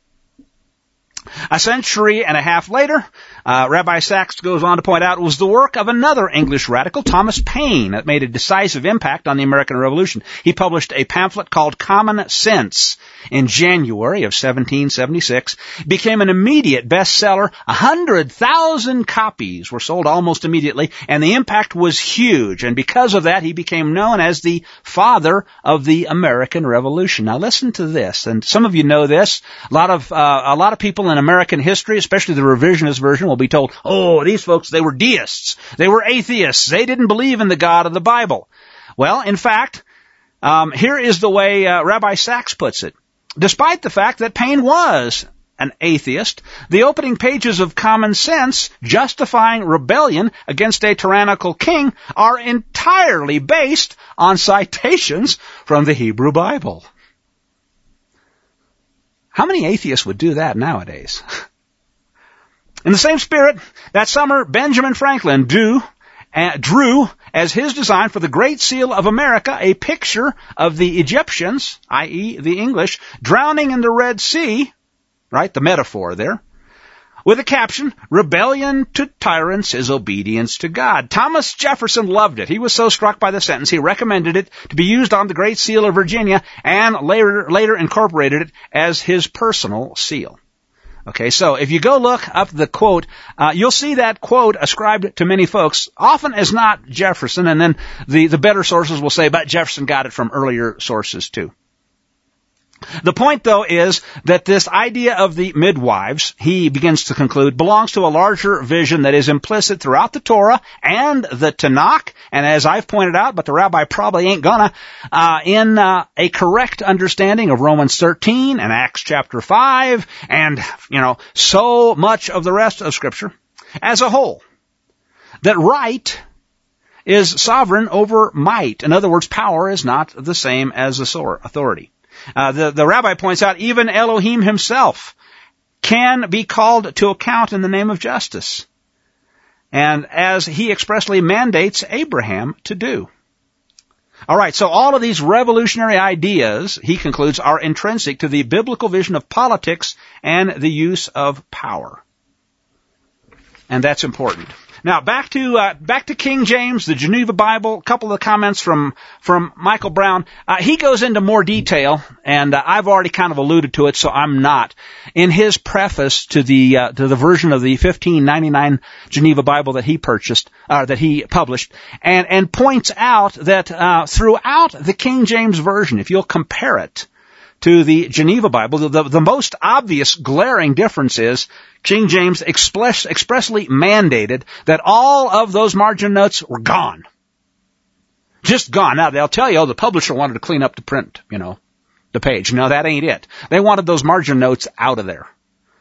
A century and a half later, uh, Rabbi Sachs goes on to point out it was the work of another English radical, Thomas Paine, that made a decisive impact on the American Revolution. He published a pamphlet called Common Sense in January of seventeen seventy-six, became an immediate bestseller. A hundred thousand copies were sold almost immediately, and the impact was huge. And because of that, he became known as the father of the American Revolution. Now listen to this, and some of you know this. A lot of uh, a lot of people in American history, especially the revisionist version, will be told, oh, these folks, they were deists. They were atheists. They didn't believe in the God of the Bible. Well, in fact, um, here is the way uh, Rabbi Sachs puts it. Despite the fact that Paine was an atheist, the opening pages of Common Sense, justifying rebellion against a tyrannical king, are entirely based on citations from the Hebrew Bible. How many atheists would do that nowadays? In the same spirit, that summer, Benjamin Franklin drew, uh, drew as his design for the Great Seal of America a picture of the Egyptians, that is the English, drowning in the Red Sea, right, the metaphor there, with a caption, "Rebellion to tyrants is obedience to God." Thomas Jefferson loved it. He was so struck by the sentence, he recommended it to be used on the Great Seal of Virginia and later, later incorporated it as his personal seal. Okay, so if you go look up the quote, uh, you'll see that quote ascribed to many folks, often as not Jefferson, and then the, the better sources will say, but Jefferson got it from earlier sources too. The point, though, is that this idea of the midwives, he begins to conclude, belongs to a larger vision that is implicit throughout the Torah and the Tanakh, and as I've pointed out, but the rabbi probably ain't gonna, uh, in uh, a correct understanding of Romans thirteen and Acts chapter five, and, you know, so much of the rest of Scripture as a whole, that right is sovereign over might. In other words, power is not the same as authority. Uh, the, the rabbi points out even Elohim himself can be called to account in the name of justice, and as he expressly mandates Abraham to do. All right, so all of these revolutionary ideas, he concludes, are intrinsic to the biblical vision of politics and the use of power. And that's important. Now, back to uh, back to King James, the Geneva Bible. A couple of comments from from Michael Brown. Uh, he goes into more detail, and uh, I've already kind of alluded to it, so I'm not. In his preface to the uh, to the version of the fifteen ninety-nine Geneva Bible that he purchased, uh, that he published, and and points out that uh, throughout the King James version, if you'll compare it to the Geneva Bible, the, the, the most obvious glaring difference is King James express, expressly mandated that all of those margin notes were gone. Just gone. Now, they'll tell you, oh, the publisher wanted to clean up the print, you know, the page. No, that ain't it. They wanted those margin notes out of there.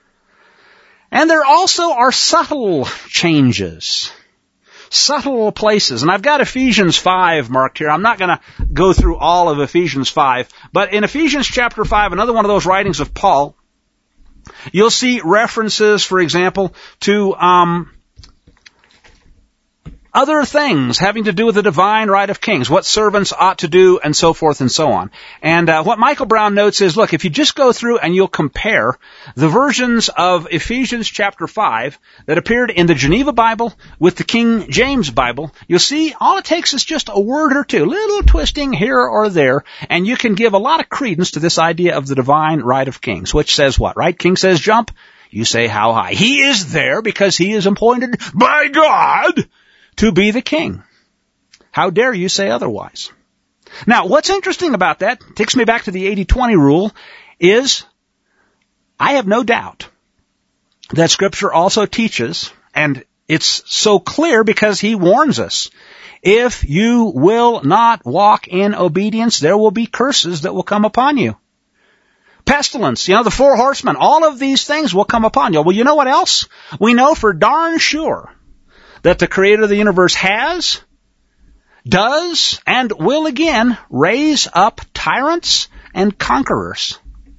And there also are subtle changes. Subtle places. And I've got Ephesians five marked here. I'm not going to go through all of Ephesians five, but in Ephesians chapter five, another one of those writings of Paul, you'll see references, for example, to um, other things having to do with the divine right of kings, what servants ought to do, and so forth and so on. And uh, what Michael Brown notes is, look, if you just go through and you'll compare the versions of Ephesians chapter five that appeared in the Geneva Bible with the King James Bible, you'll see all it takes is just a word or two, little twisting here or there, and you can give a lot of credence to this idea of the divine right of kings, which says what, right? King says jump, you say how high. He is there because he is appointed by God to be the king. How dare you say otherwise? Now, what's interesting about that, takes me back to the eighty twenty rule, is I have no doubt that Scripture also teaches, and it's so clear because he warns us, if you will not walk in obedience, there will be curses that will come upon you. Pestilence, you know, the four horsemen, all of these things will come upon you. Well, you know what else? We know for darn sure that the Creator of the universe has, does, and will again raise up tyrants and conquerors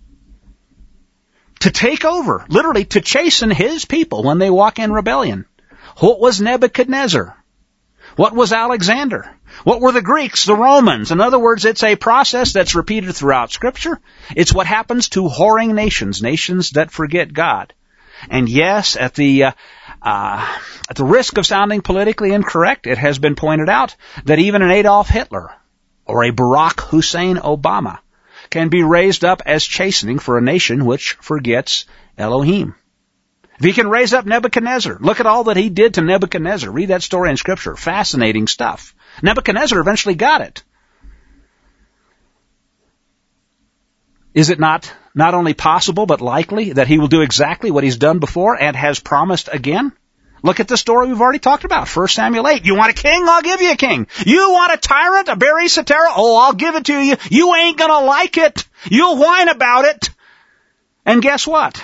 to take over, literally to chasten his people when they walk in rebellion. What was Nebuchadnezzar? What was Alexander? What were the Greeks, the Romans? In other words, it's a process that's repeated throughout Scripture. It's what happens to whoring nations, nations that forget God. And yes, at the uh, uh, at the risk of sounding politically incorrect, it has been pointed out that even an Adolf Hitler or a Barack Hussein Obama can be raised up as chastening for a nation which forgets Elohim. If he can raise up Nebuchadnezzar, look at all that he did to Nebuchadnezzar. Read that story in Scripture. Fascinating stuff. Nebuchadnezzar eventually got it. Is it not not only possible but likely that he will do exactly what he's done before and has promised again? Look at the story we've already talked about, First Samuel eight. You want a king? I'll give you a king. You want a tyrant, a Beri Sisera? Oh, I'll give it to you. You ain't going to like it. You'll whine about it. And guess what?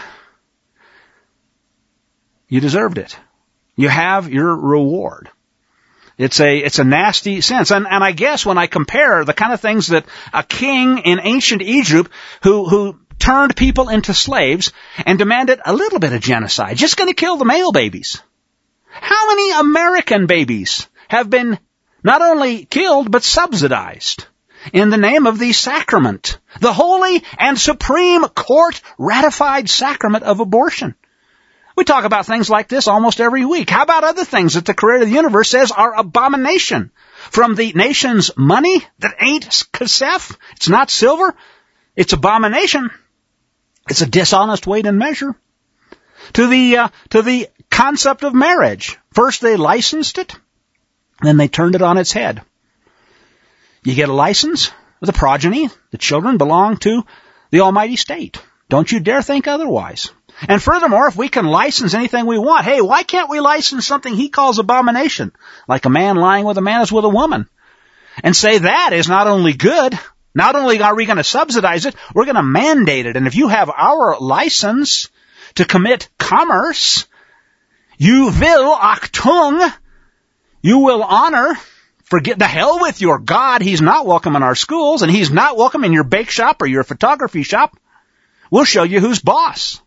You deserved it. You have your reward. It's a, it's a nasty sense. And, and I guess when I compare the kind of things that a king in ancient Egypt who, who turned people into slaves and demanded a little bit of genocide, just going to kill the male babies. How many American babies have been not only killed but subsidized in the name of the sacrament, the holy and supreme court ratified sacrament of abortion? We talk about things like this almost every week. How about other things that the Creator of the universe says are abomination? From the nation's money that ain't kesef, it's not silver, it's abomination. It's a dishonest weight and measure. To the uh, to the concept of marriage. First they licensed it, then they turned it on its head. You get a license with a progeny. The children belong to the Almighty State. Don't you dare think otherwise. And furthermore, if we can license anything we want, hey, why can't we license something he calls abomination, like a man lying with a man is with a woman, and say that is not only good, not only are we going to subsidize it, we're going to mandate it. And if you have our license to commit commerce, you will Achtung, you will honor, forget the hell with your God. He's not welcome in our schools, and he's not welcome in your bake shop or your photography shop. We'll show you who's boss.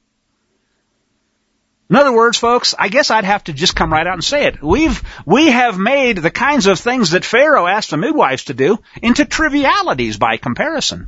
In other words, folks, I guess I'd have to just come right out and say it. We've, we have made the kinds of things that Pharaoh asked the midwives to do into trivialities by comparison.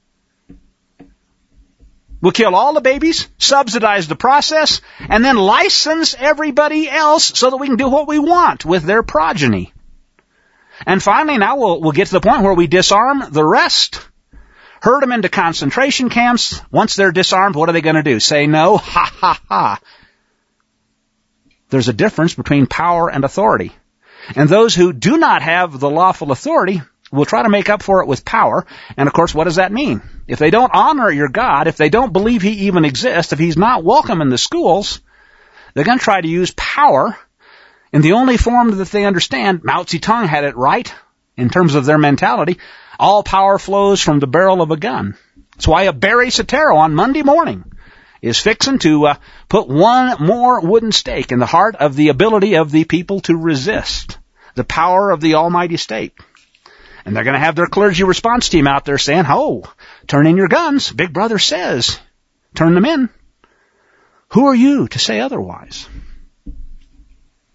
We'll kill all the babies, subsidize the process, and then license everybody else so that we can do what we want with their progeny. And finally, now we'll, we'll get to the point where we disarm the rest. Herd them into concentration camps. Once they're disarmed, what are they going to do? Say no? Ha ha ha. There's a difference between power and authority. And those who do not have the lawful authority will try to make up for it with power. And of course, what does that mean? If they don't honor your God, if they don't believe he even exists, if he's not welcome in the schools, they're going to try to use power in the only form that they understand. Mao Zedong had it right in terms of their mentality. All power flows from the barrel of a gun. That's why a Beri Sisera on Monday morning is fixing to uh, put one more wooden stake in the heart of the ability of the people to resist the power of the Almighty State. And they're going to have their clergy response team out there saying, oh, turn in your guns. Big Brother says, turn them in. Who are you to say otherwise?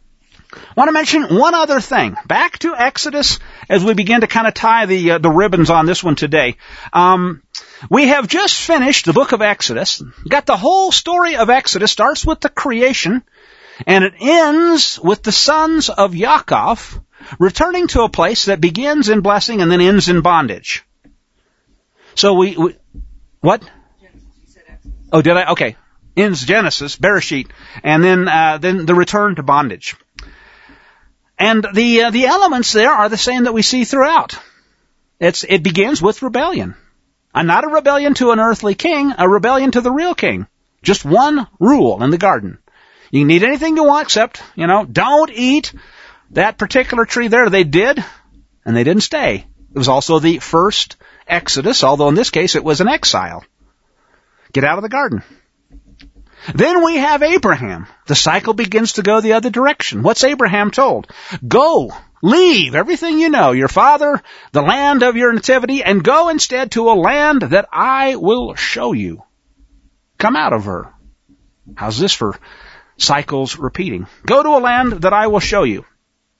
I want to mention one other thing. Back to Exodus as we begin to kind of tie the uh, the ribbons on this one today. Um, we have just finished the book of Exodus. Got the whole story of Exodus. Starts with the creation, and it ends with the sons of Yaakov returning to a place that begins in blessing and then ends in bondage. So we, we what? Genesis, you said Exodus. Oh, did I? Okay. Ends Genesis, Bereshit, and then uh, then the return to bondage. And the uh, the elements there are the same that we see throughout. It's it begins with rebellion. And not a rebellion to an earthly king, a rebellion to the real king. Just one rule in the garden. You can eat anything you want except, you know, don't eat that particular tree there. They did, and they didn't stay. It was also the first Exodus, although in this case it was an exile. Get out of the garden. Then we have Abraham. The cycle begins to go the other direction. What's Abraham told? Go, leave everything you know, your father, the land of your nativity, and go instead to a land that I will show you. Come out of her. How's this for cycles repeating? Go to a land that I will show you.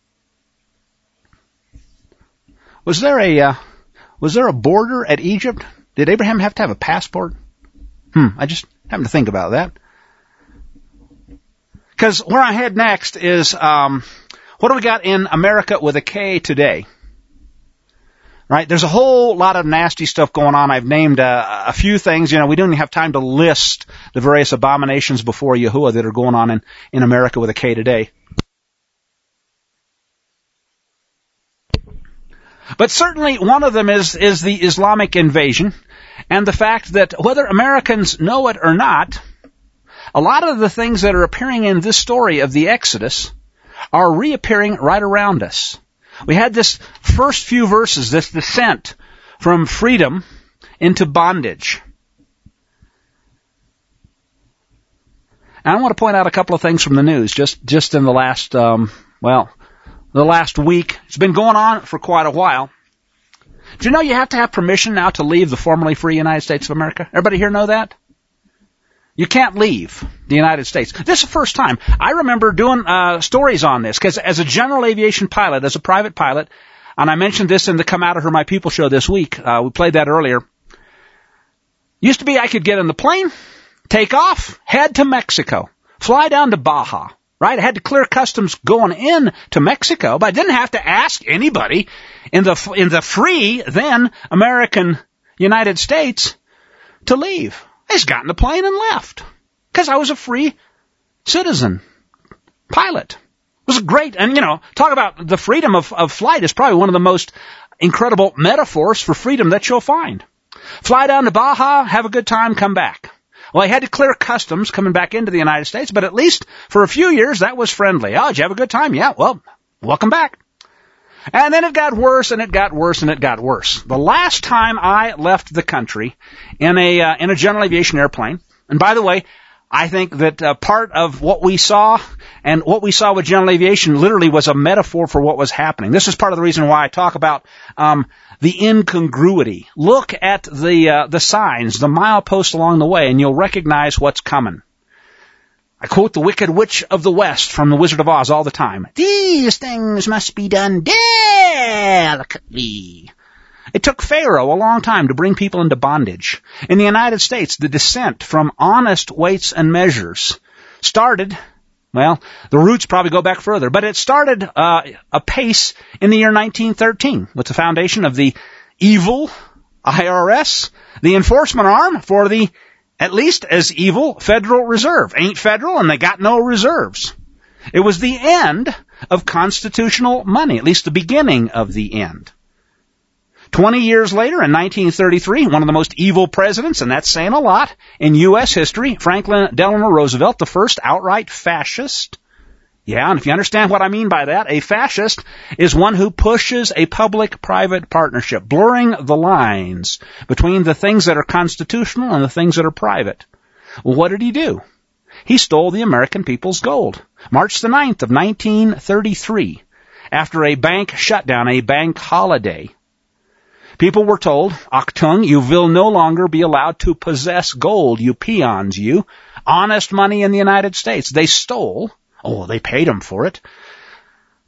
Was there a uh, was there a border at Egypt? Did Abraham have to have a passport? Hmm, I just happened to think about that. Because where I head next is, um, what do we got in America with a K today? Right? There's a whole lot of nasty stuff going on. I've named uh, a few things. You know, we don't even have time to list the various abominations before Yahuwah that are going on in, in America with a K today. But certainly one of them is, is the Islamic invasion and the fact that whether Americans know it or not, a lot of the things that are appearing in this story of the Exodus are reappearing right around us. We had this first few verses, this descent from freedom into bondage. And I want to point out a couple of things from the news, just, just in the last, um, well, the last week. It's been going on for quite a while. Do you know you have to have permission now to leave the formerly free United States of America? Everybody here know that? You can't leave the United States. This is the first time. I remember doing uh, stories on this, because as a general aviation pilot, as a private pilot, and I mentioned this in the Come Out of Her My People show this week, uh, we played that earlier, used to be I could get in the plane, take off, head to Mexico, fly down to Baja, right? I had to clear customs going in to Mexico, but I didn't have to ask anybody in the in the free, then, American United States to leave. I just got in the plane and left. Because I was a free citizen. Pilot. It was great. And, you know, talk about the freedom of, of flight is probably one of the most incredible metaphors for freedom that you'll find. Fly down to Baja, have a good time, come back. Well, I had to clear customs coming back into the United States, but at least for a few years that was friendly. Oh, did you have a good time? Yeah, well, welcome back. And then it got worse, and it got worse, and it got worse. The last time I left the country in a uh, in a general aviation airplane, and by the way, I think that uh, part of what we saw and what we saw with general aviation literally was a metaphor for what was happening. This is part of the reason why I talk about um, the incongruity. Look at the uh, the signs, the mileposts along the way, and you'll recognize what's coming. I quote the Wicked Witch of the West from The Wizard of Oz all the time. These things must be done delicately. It took Pharaoh a long time to bring people into bondage. In the United States, the descent from honest weights and measures started, well, the roots probably go back further, but it started uh, apace in the year nineteen thirteen with the foundation of the evil I R S, the enforcement arm for the at least as evil Federal Reserve. Ain't federal, and they got no reserves. It was the end of constitutional money, at least the beginning of the end. Twenty years later, in nineteen thirty-three, one of the most evil presidents, and that's saying a lot, in U S history, Franklin Delano Roosevelt, the first outright fascist. Yeah, and if you understand what I mean by that, a fascist is one who pushes a public-private partnership, blurring the lines between the things that are constitutional and the things that are private. Well, what did he do? He stole the American people's gold. March the ninth of nineteen thirty-three, after a bank shutdown, a bank holiday. People were told, Achtung, you will no longer be allowed to possess gold, you peons, you. Honest money in the United States. They stole. Oh, they paid them for it.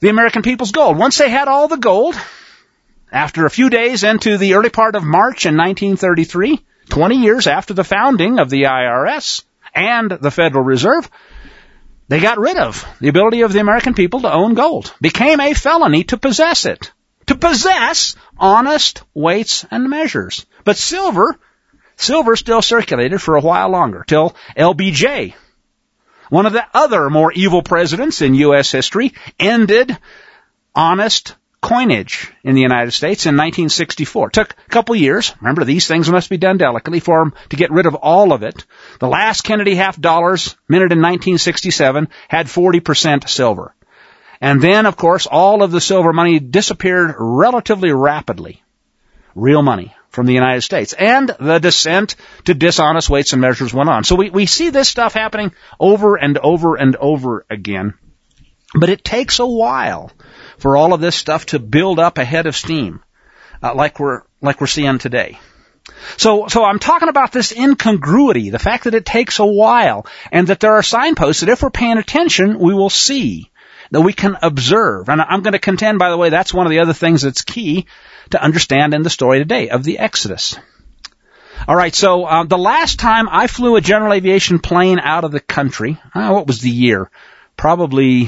the American people's gold. Once they had all the gold, after a few days into the early part of March in nineteen thirty-three, twenty years after the founding of the I R S and the Federal Reserve, they got rid of the ability of the American people to own gold. Became a felony to possess it. To possess honest weights and measures. But silver, silver still circulated for a while longer, till L B J, one of the other more evil presidents in U S history, ended honest coinage in the United States in nineteen sixty-four. Took a couple years. Remember, these things must be done delicately for them to get rid of all of it. The last Kennedy half dollars, minted in nineteen sixty-seven, had forty percent silver. And then, of course, all of the silver money disappeared relatively rapidly. Real money from the United States. And the descent to dishonest weights and measures went on. So we, we see this stuff happening over and over and over again. But it takes a while for all of this stuff to build up a head of steam, uh, like we're like we're seeing today. So, so I'm talking about this incongruity, the fact that it takes a while, and that there are signposts that if we're paying attention, we will see, that we can observe. And I'm going to contend, by the way, that's one of the other things that's key to understand in the story today of the Exodus. All right, so uh, the last time I flew a general aviation plane out of the country, uh, what was the year? Probably...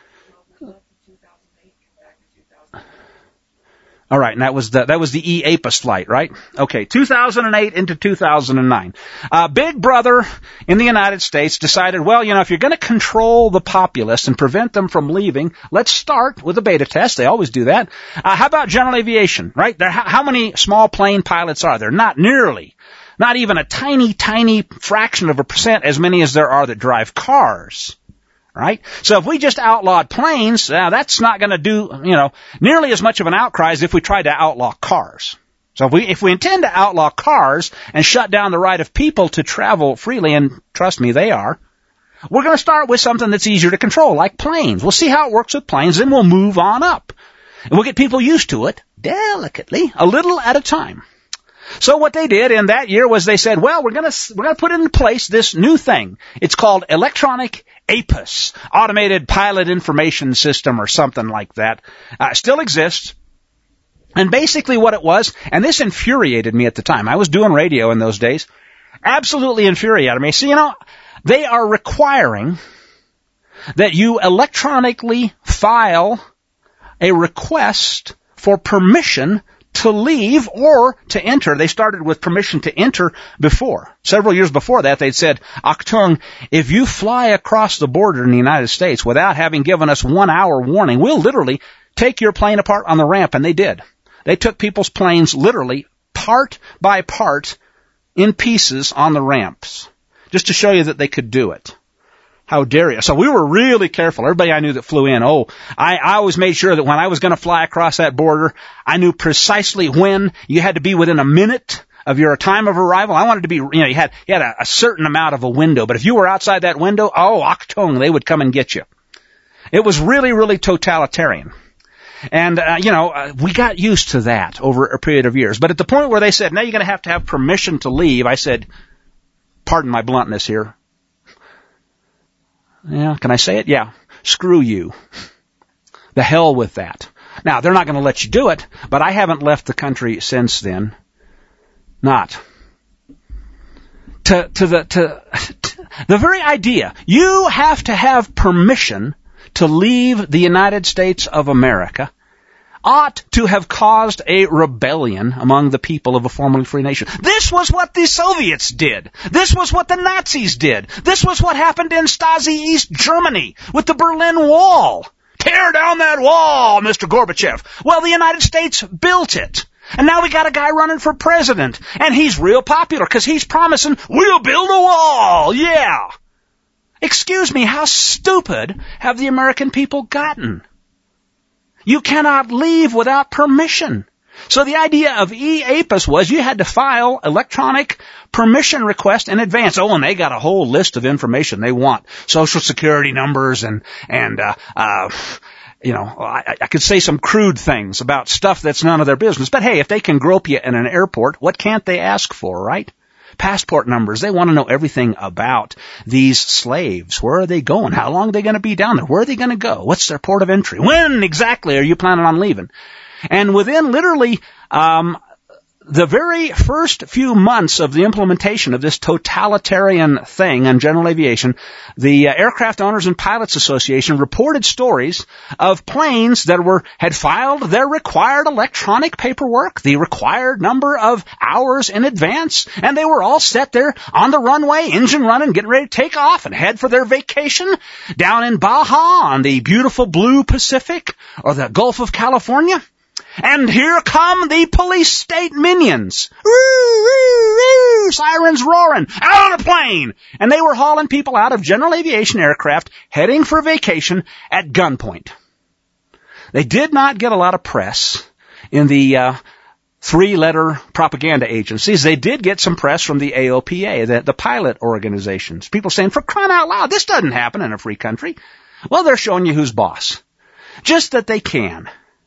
All right, and that was the that was the E A P U S flight, right? Okay, two thousand eight into two thousand nine. Uh, Big Brother in the United States decided, well, you know, if you're going to control the populace and prevent them from leaving, let's start with a beta test. They always do that. Uh, how about general aviation, right? There, how, how many small plane pilots are there? Not nearly. Not even a tiny, tiny fraction of a percent as many as there are that drive cars. Right? So if we just outlawed planes, uh, that's not going to do, you know, nearly as much of an outcry as if we tried to outlaw cars. So if we, if we intend to outlaw cars and shut down the right of people to travel freely, and trust me, they are, we're going to start with something that's easier to control, like planes. We'll see how it works with planes, then we'll move on up. And we'll get people used to it, delicately, a little at a time. So what they did in that year was they said, well, we're going to we're going to put in place this new thing. It's called electronic A P U S, Automated Pilot Information System, or something like that. Uh, still exists. And basically what it was, and this infuriated me at the time. I was doing radio in those days. Absolutely infuriated me. So, you know, they are requiring that you electronically file a request for permission to leave or to enter. They started with permission to enter before. Several years before that, they'd said, Achtung, if you fly across the border in the United States without having given us one hour warning, we'll literally take your plane apart on the ramp. And they did. They took people's planes literally part by part in pieces on the ramps, just to show you that they could do it. How dare you? So we were really careful. Everybody I knew that flew in, oh, I, I always made sure that when I was going to fly across that border, I knew precisely when. You had to be within a minute of your time of arrival. I wanted to be, you know, you had, you had a, a certain amount of a window. But if you were outside that window, oh, Achtung, they would come and get you. It was really, really totalitarian. And, uh, you know, uh, we got used to that over a period of years. But at the point where they said, now you're going to have to have permission to leave, I said, pardon my bluntness here. Yeah, can I say it? Yeah. Screw you. The hell with that. Now, they're not going to let you do it, but I haven't left the country since then. Not. To, to the, to, to the very idea, you have to have permission to leave the United States of America, ought to have caused a rebellion among the people of a formerly free nation. This was what the Soviets did. This was what the Nazis did. This was what happened in Stasi East Germany with the Berlin Wall. Tear down that wall, Mister Gorbachev. Well, the United States built it. And now we got a guy running for president. And he's real popular because he's promising, we'll build a wall. Yeah. Excuse me, how stupid have the American people gotten? You cannot leave without permission. So the idea of E A P U S was you had to file electronic permission request in advance. Oh, and they got a whole list of information they want. Social security numbers and, and, uh, uh, you know, I, I could say some crude things about stuff that's none of their business. But hey, if they can grope you in an airport, what can't they ask for, right? passport numbers. They want to know everything about these slaves. Where are they going? How long are they going to be down there? Where are they going to go? What's their port of entry? When exactly are you planning on leaving? And within literally um the very first few months of the implementation of this totalitarian thing on general aviation, the uh, Aircraft Owners and Pilots Association reported stories of planes that were had filed their required electronic paperwork, the required number of hours in advance, and they were all set there on the runway, engine running, getting ready to take off and head for their vacation down in Baja on the beautiful blue Pacific or the Gulf of California. And here come the police state minions. Woo, woo, woo, sirens roaring, out of the plane. And they were hauling people out of general aviation aircraft heading for vacation at gunpoint. They did not get a lot of press in the uh, three-letter propaganda agencies. They did get some press from the A O P A, the, the pilot organizations. People saying, for crying out loud, this doesn't happen in a free country. Well, they're showing you who's boss. Just that they can.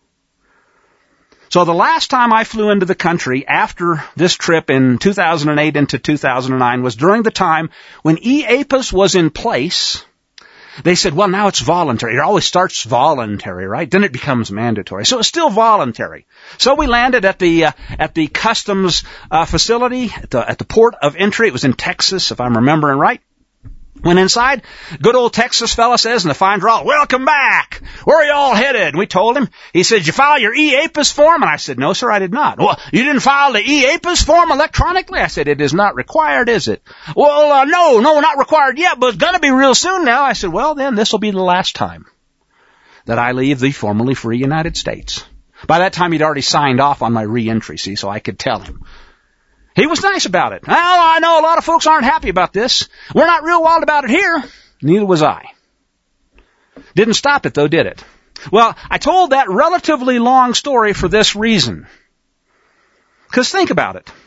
So the last time I flew into the country after this trip in two thousand eight into two thousand nine was during the time when E A P A S was in place. They said, well, now it's voluntary. It always starts voluntary, right? Then it becomes mandatory. So it's still voluntary. So we landed at the uh, at the customs uh, facility, at the, at the port of entry. It was in Texas, if I'm remembering right. Went inside, good old Texas fella says in the fine drawl, welcome back. Where are you all headed? And we told him. He said, did you file your E A P A S form? And I said, no, sir, I did not. Well, you didn't file the E A P A S form electronically? I said, it is not required, is it? Well, uh, no, no, not required yet, but it's going to be real soon now. I said, well, then this will be the last time that I leave the formerly free United States. By that time, he'd already signed off on my re-entry, see, so I could tell him. He was nice about it. Well, I know a lot of folks aren't happy about this. We're not real wild about it here. Neither was I. Didn't stop it, though, did it? Well, I told that relatively long story for this reason. Because think about it.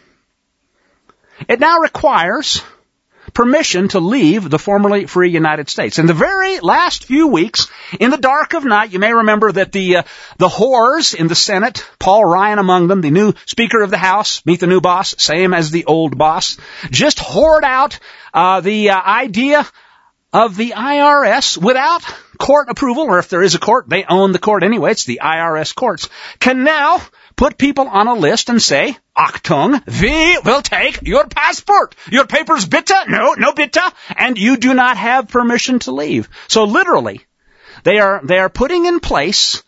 It now requires permission to leave the formerly free United States. In the very last few weeks, in the dark of night, you may remember that the uh, the whores in the Senate, Paul Ryan among them, the new Speaker of the House, meet the new boss, same as the old boss, just whored out uh, the uh, idea of the I R S without court approval, or if there is a court, they own the court anyway, it's the I R S courts, can now put people on a list and say, Achtung, we will take your passport. Your papers bitte? No, no bitte. And you do not have permission to leave. So literally, they are, they are putting in place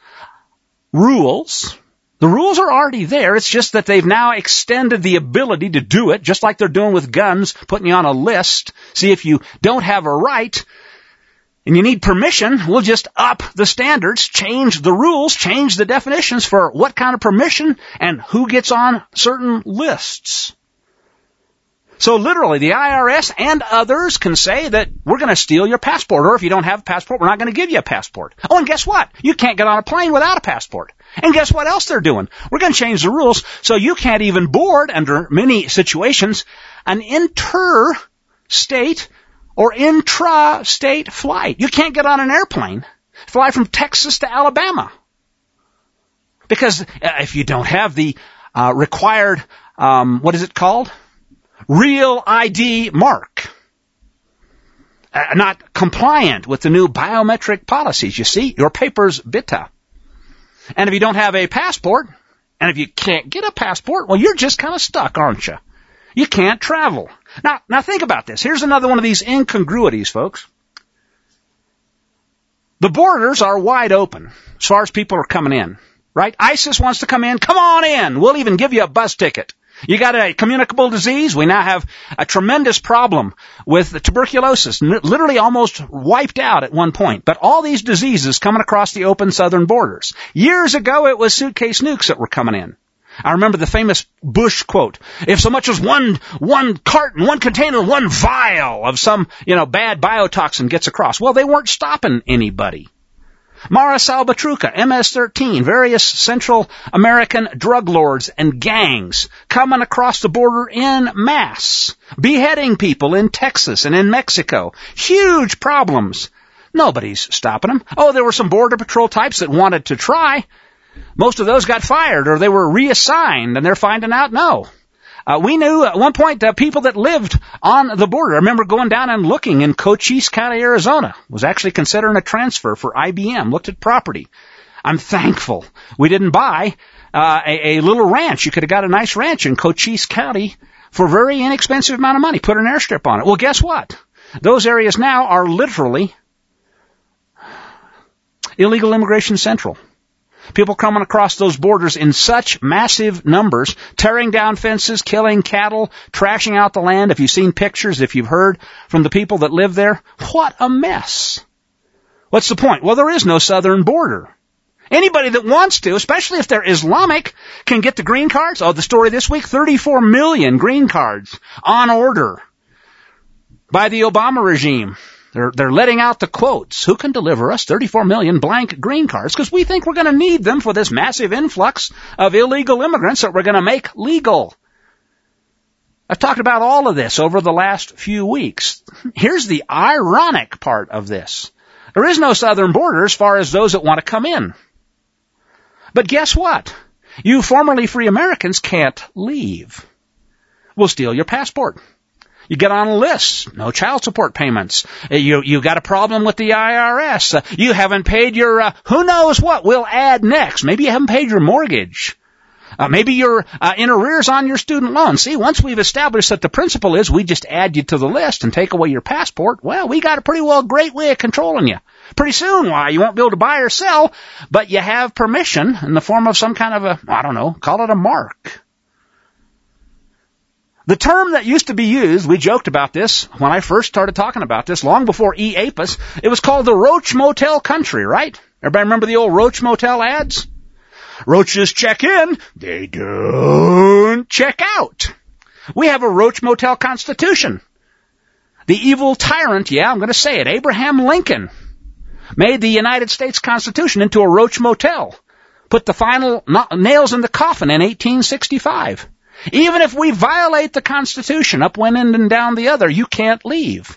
rules. The rules are already there. It's just that they've now extended the ability to do it, just like they're doing with guns, putting you on a list. See, if you don't have a right and you need permission, we'll just up the standards, change the rules, change the definitions for what kind of permission and who gets on certain lists. So literally, the I R S and others can say that we're going to steal your passport, or if you don't have a passport, we're not going to give you a passport. Oh, and guess what? You can't get on a plane without a passport. And guess what else they're doing? We're going to change the rules so you can't even board, under many situations, an interstate or intra-state flight. You can't get on an airplane, fly from Texas to Alabama. Because uh, if you don't have the uh, required, um, what is it called? Real I D mark. Uh, not compliant with the new biometric policies, you see. Your papers bitte. And if you don't have a passport, and if you can't get a passport, well, you're just kind of stuck, aren't you? You can't travel. Now, now think about this. Here's another one of these incongruities, folks. The borders are wide open as far as people are coming in, right? ISIS wants to come in. Come on in. We'll even give you a bus ticket. You got a communicable disease? We now have a tremendous problem with the tuberculosis, literally almost wiped out at one point. But all these diseases coming across the open southern borders. Years ago, it was suitcase nukes that were coming in. I remember the famous Bush quote, if so much as one, one carton, one container, one vial of some, you know, bad biotoxin gets across. Well, they weren't stopping anybody. Mara Salvatrucha, M S thirteen, various Central American drug lords and gangs coming across the border en masse, beheading people in Texas and in Mexico. Huge problems. Nobody's stopping them. Oh, there were some Border Patrol types that wanted to try. Most of those got fired or they were reassigned, and they're finding out, no. Uh, we knew at one point uh, people that lived on the border. I remember going down and looking in Cochise County, Arizona. Was actually considering a transfer for I B M. Looked at property. I'm thankful we didn't buy uh, a, a little ranch. You could have got a nice ranch in Cochise County for a very inexpensive amount of money. Put an airstrip on it. Well, guess what? Those areas now are literally illegal immigration central. People coming across those borders in such massive numbers, tearing down fences, killing cattle, trashing out the land. If you've seen pictures, if you've heard from the people that live there, what a mess. What's the point? Well, there is no southern border. Anybody that wants to, especially if they're Islamic, can get the green cards. Oh, the story this week, thirty-four million green cards on order by the Obama regime. They're, they're letting out the quotes. Who can deliver us thirty-four million blank green cards? Because we think we're going to need them for this massive influx of illegal immigrants that we're going to make legal. I've talked about all of this over the last few weeks. Here's the ironic part of this. There is no southern border as far as those that want to come in. But guess what? You formerly free Americans can't leave. We'll steal your passport. You get on a list. No child support payments. You, you got a problem with the I R S. Uh, you haven't paid your, uh, who knows what we'll add next. Maybe you haven't paid your mortgage. Uh, maybe you're uh, in arrears on your student loan. See, once we've established that the principle is we just add you to the list and take away your passport, well, we got a pretty well great way of controlling you. Pretty soon, why, you won't be able to buy or sell, but you have permission in the form of some kind of a, I don't know, call it a mark. The term that used to be used, we joked about this when I first started talking about this, long before E A P I S, it was called the Roach Motel country, right? Everybody remember the old Roach Motel ads? Roaches check in, they don't check out. We have a Roach Motel Constitution. The evil tyrant, yeah, I'm going to say it, Abraham Lincoln, made the United States Constitution into a Roach Motel. Put the final nails in the coffin in eighteen sixty-five. Even if we violate the Constitution, up one end and down the other, you can't leave.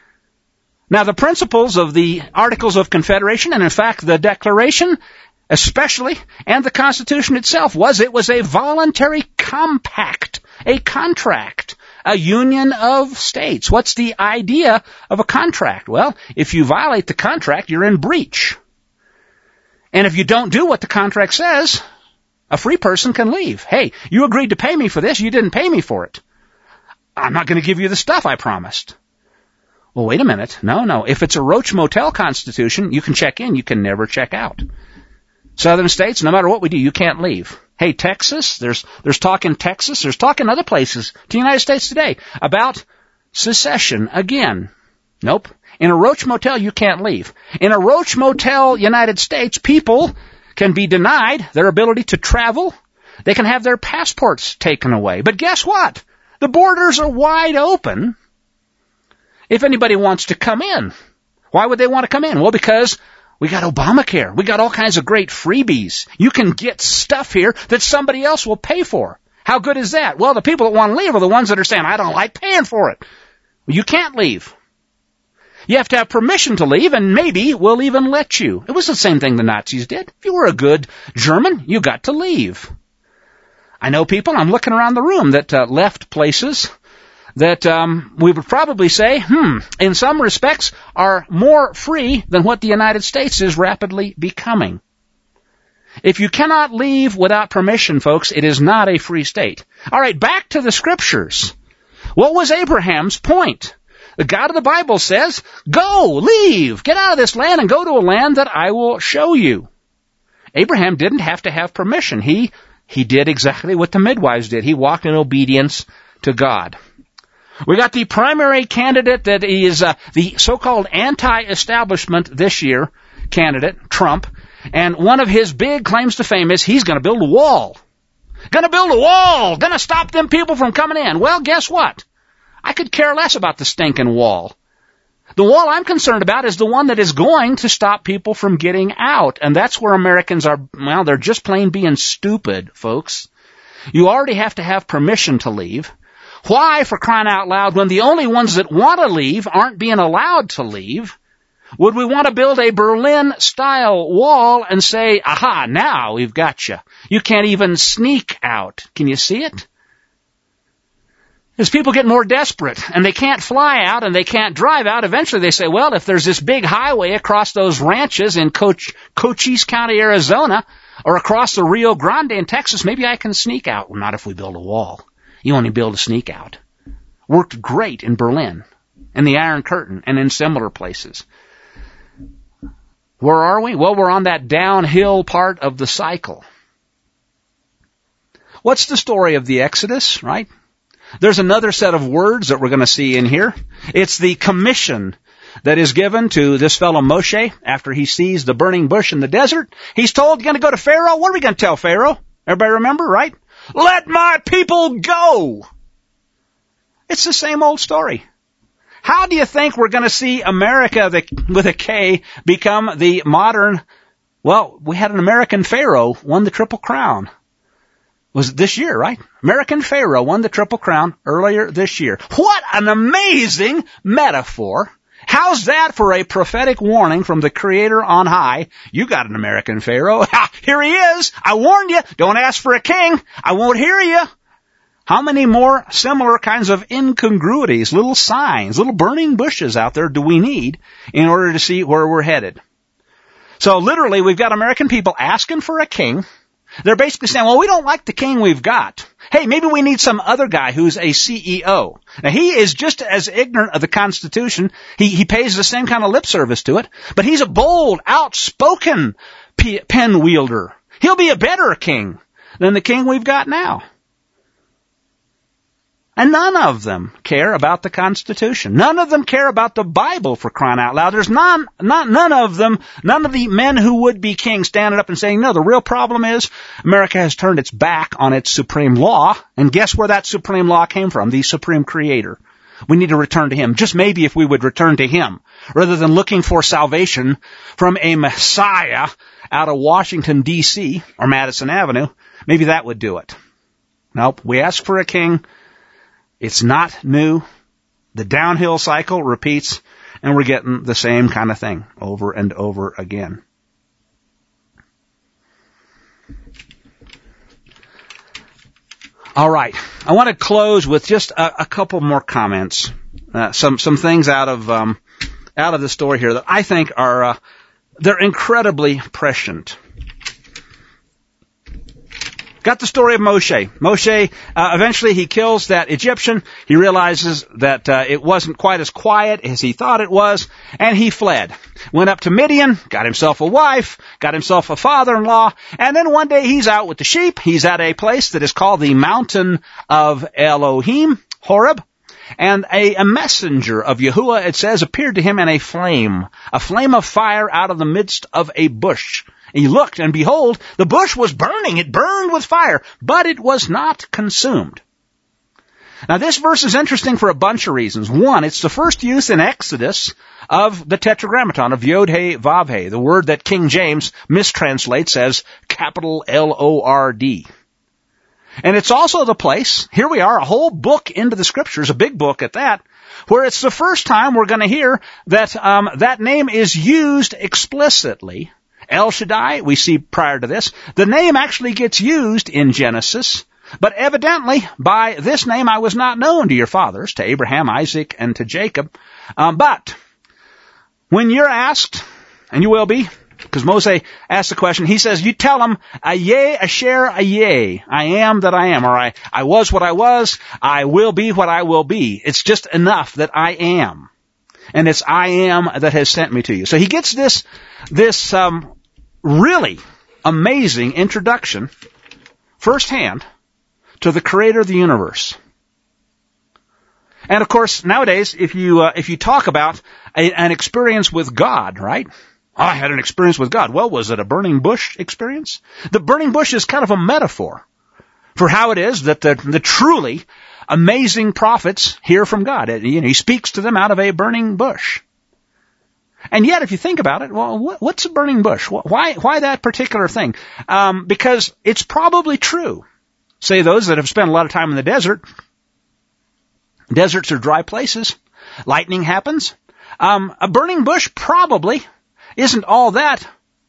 Now, the principles of the Articles of Confederation, and in fact the Declaration especially, and the Constitution itself, was it was a voluntary compact, a contract, a union of states. What's the idea of a contract? Well, if you violate the contract, you're in breach. And if you don't do what the contract says, a free person can leave. Hey, you agreed to pay me for this. You didn't pay me for it. I'm not going to give you the stuff I promised. Well, wait a minute. No, no. If it's a Roach Motel Constitution, you can check in. You can never check out. Southern states, no matter what we do, you can't leave. Hey, Texas, there's there's talk in Texas, there's talk in other places to the United States today about secession again. Nope. In a Roach Motel, you can't leave. In a Roach Motel United States, people can be denied their ability to travel. They can have their passports taken away. But guess what? The borders are wide open if anybody wants to come in. Why would they want to come in? Well, because we got Obamacare. We got all kinds of great freebies. You can get stuff here that somebody else will pay for. How good is that? Well, the people that want to leave are the ones that are saying, I don't like paying for it. Well, you can't leave. You have to have permission to leave, and maybe we'll even let you. It was the same thing the Nazis did. If you were a good German, you got to leave. I know people, I'm looking around the room, that uh, left places that um, we would probably say, hmm, in some respects, are more free than what the United States is rapidly becoming. If you cannot leave without permission, folks, it is not a free state. All right, back to the Scriptures. What was Abraham's point? The God of the Bible says, go, leave, get out of this land and go to a land that I will show you. Abraham didn't have to have permission. He, he did exactly what the midwives did. He walked in obedience to God. We got the primary candidate that is uh, the so-called anti-establishment this year candidate, Trump. And one of his big claims to fame is he's going to build a wall. Going to build a wall. Going to stop them people from coming in. Well, guess what? I could care less about the stinking wall. The wall I'm concerned about is the one that is going to stop people from getting out. And that's where Americans are, well, they're just plain being stupid, folks. You already have to have permission to leave. Why, for crying out loud, when the only ones that want to leave aren't being allowed to leave, would we want to build a Berlin-style wall and say, aha, now we've got you. You can't even sneak out. Can you see it? As people get more desperate and they can't fly out and they can't drive out, eventually they say, well, if there's this big highway across those ranches in Coch- Cochise County, Arizona, or across the Rio Grande in Texas, maybe I can sneak out. Well, not if we build a wall. You only build a sneak out. Worked great in Berlin, and the Iron Curtain, and in similar places. Where are we? Well, we're on that downhill part of the cycle. What's the story of the Exodus, right? There's another set of words that we're going to see in here. It's the commission that is given to this fellow Moshe after he sees the burning bush in the desert. He's told, you're going to go to Pharaoh. What are we going to tell Pharaoh? Everybody remember, right? Let my people go. It's the same old story. How do you think we're going to see America the, with a K become the modern, well, we had an American Pharaoh won the Triple Crown. Was it this year, right? American Pharaoh won the Triple Crown earlier this year. What an amazing metaphor. How's that for a prophetic warning from the Creator on high? You got an American Pharaoh. Here he is. I warned you. Don't ask for a king. I won't hear you. How many more similar kinds of incongruities, little signs, little burning bushes out there do we need in order to see where we're headed? So literally, we've got American people asking for a king. They're basically saying, well, we don't like the king we've got. Hey, maybe we need some other guy who's a C E O. Now, he is just as ignorant of the Constitution. He, he pays the same kind of lip service to it. But he's a bold, outspoken p- pen wielder. He'll be a better king than the king we've got now. And none of them care about the Constitution. None of them care about the Bible, for crying out loud. There's none, not, none of them, none of the men who would be kings standing up and saying, no, the real problem is America has turned its back on its supreme law. And guess where that supreme law came from? The supreme creator. We need to return to him. Just maybe if we would return to him, rather than looking for salvation from a Messiah out of Washington, D C or Madison Avenue, maybe that would do it. Nope. We ask for a king. It's not new. The downhill cycle repeats, and we're getting the same kind of thing over and over again. All right. I want to close with just a, a couple more comments, uh, some some things out of um, out of the story here that I think are uh, they're incredibly prescient. Got the story of Moshe. Moshe, uh, eventually he kills that Egyptian. He realizes that uh, it wasn't quite as quiet as he thought it was, and he fled. Went up to Midian, got himself a wife, got himself a father-in-law, and then one day he's out with the sheep. He's at a place that is called the Mountain of Elohim, Horeb, and a, a messenger of Yahuwah, it says, appeared to him in a flame, a flame of fire out of the midst of a bush. He looked, and behold, the bush was burning. It burned with fire, but it was not consumed. Now, this verse is interesting for a bunch of reasons. One, it's the first use in Exodus of the Tetragrammaton, of Yod-He, Vav-He, the word that King James mistranslates as capital L O R D. And it's also the place, here we are, a whole book into the Scriptures, a big book at that, where it's the first time we're going to hear that um, that name is used explicitly. El Shaddai, we see prior to this, the name actually gets used in Genesis, but evidently by this name I was not known to your fathers, to Abraham, Isaac, and to Jacob. Um, but when you're asked, and you will be, because Moses asked the question, he says, you tell them, Ayeh Asher Ayeh, I am that I am, or I, I was what I was, I will be what I will be. It's just enough that I am. And it's I am that has sent me to you. So he gets this, this, um, really amazing introduction firsthand to the creator of the universe. And of course, nowadays, if you, uh, if you talk about a, an experience with God, right? Oh, I had an experience with God. Well, was it a burning bush experience? The burning bush is kind of a metaphor for how it is that the, the truly amazing prophets hear from God. You know, he speaks to them out of a burning bush. And yet, if you think about it, well, what, what's a burning bush? Why, why that particular thing? Um, because it's probably true. Say those that have spent a lot of time in the desert. Deserts are dry places. Lightning happens. Um, a burning bush probably isn't all that,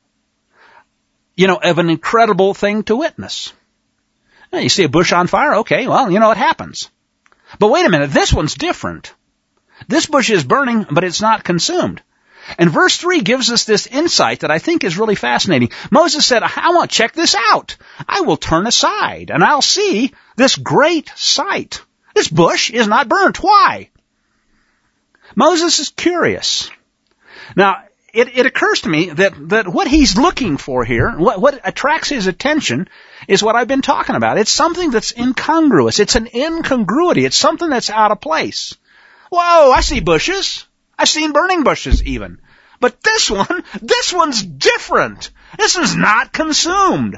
you know, of an incredible thing to witness. You see a bush on fire, okay, well, you know, it happens. But wait a minute, this one's different. This bush is burning, but it's not consumed. And verse three gives us this insight that I think is really fascinating. Moses said, I want to check this out. I will turn aside, and I'll see this great sight. This bush is not burnt. Why? Moses is curious. Now, it, it occurs to me that, that what he's looking for here, what, what attracts his attention, is what I've been talking about. It's something that's incongruous. It's an incongruity. It's something that's out of place. Whoa, I see bushes. I've seen burning bushes even. But this one, this one's different. This is not consumed.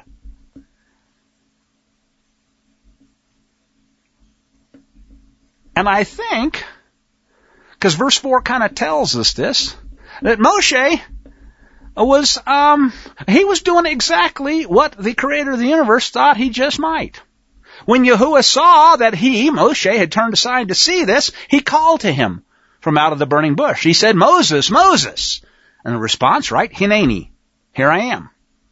And I think, because verse four kind of tells us this, that Moshe was, um, he was doing exactly what the creator of the universe thought he just might. When Yahuwah saw that he, Moshe, had turned aside to see this, he called to him from out of the burning bush. He said, Moses, Moses. And the response, right? Hineni. Here I am.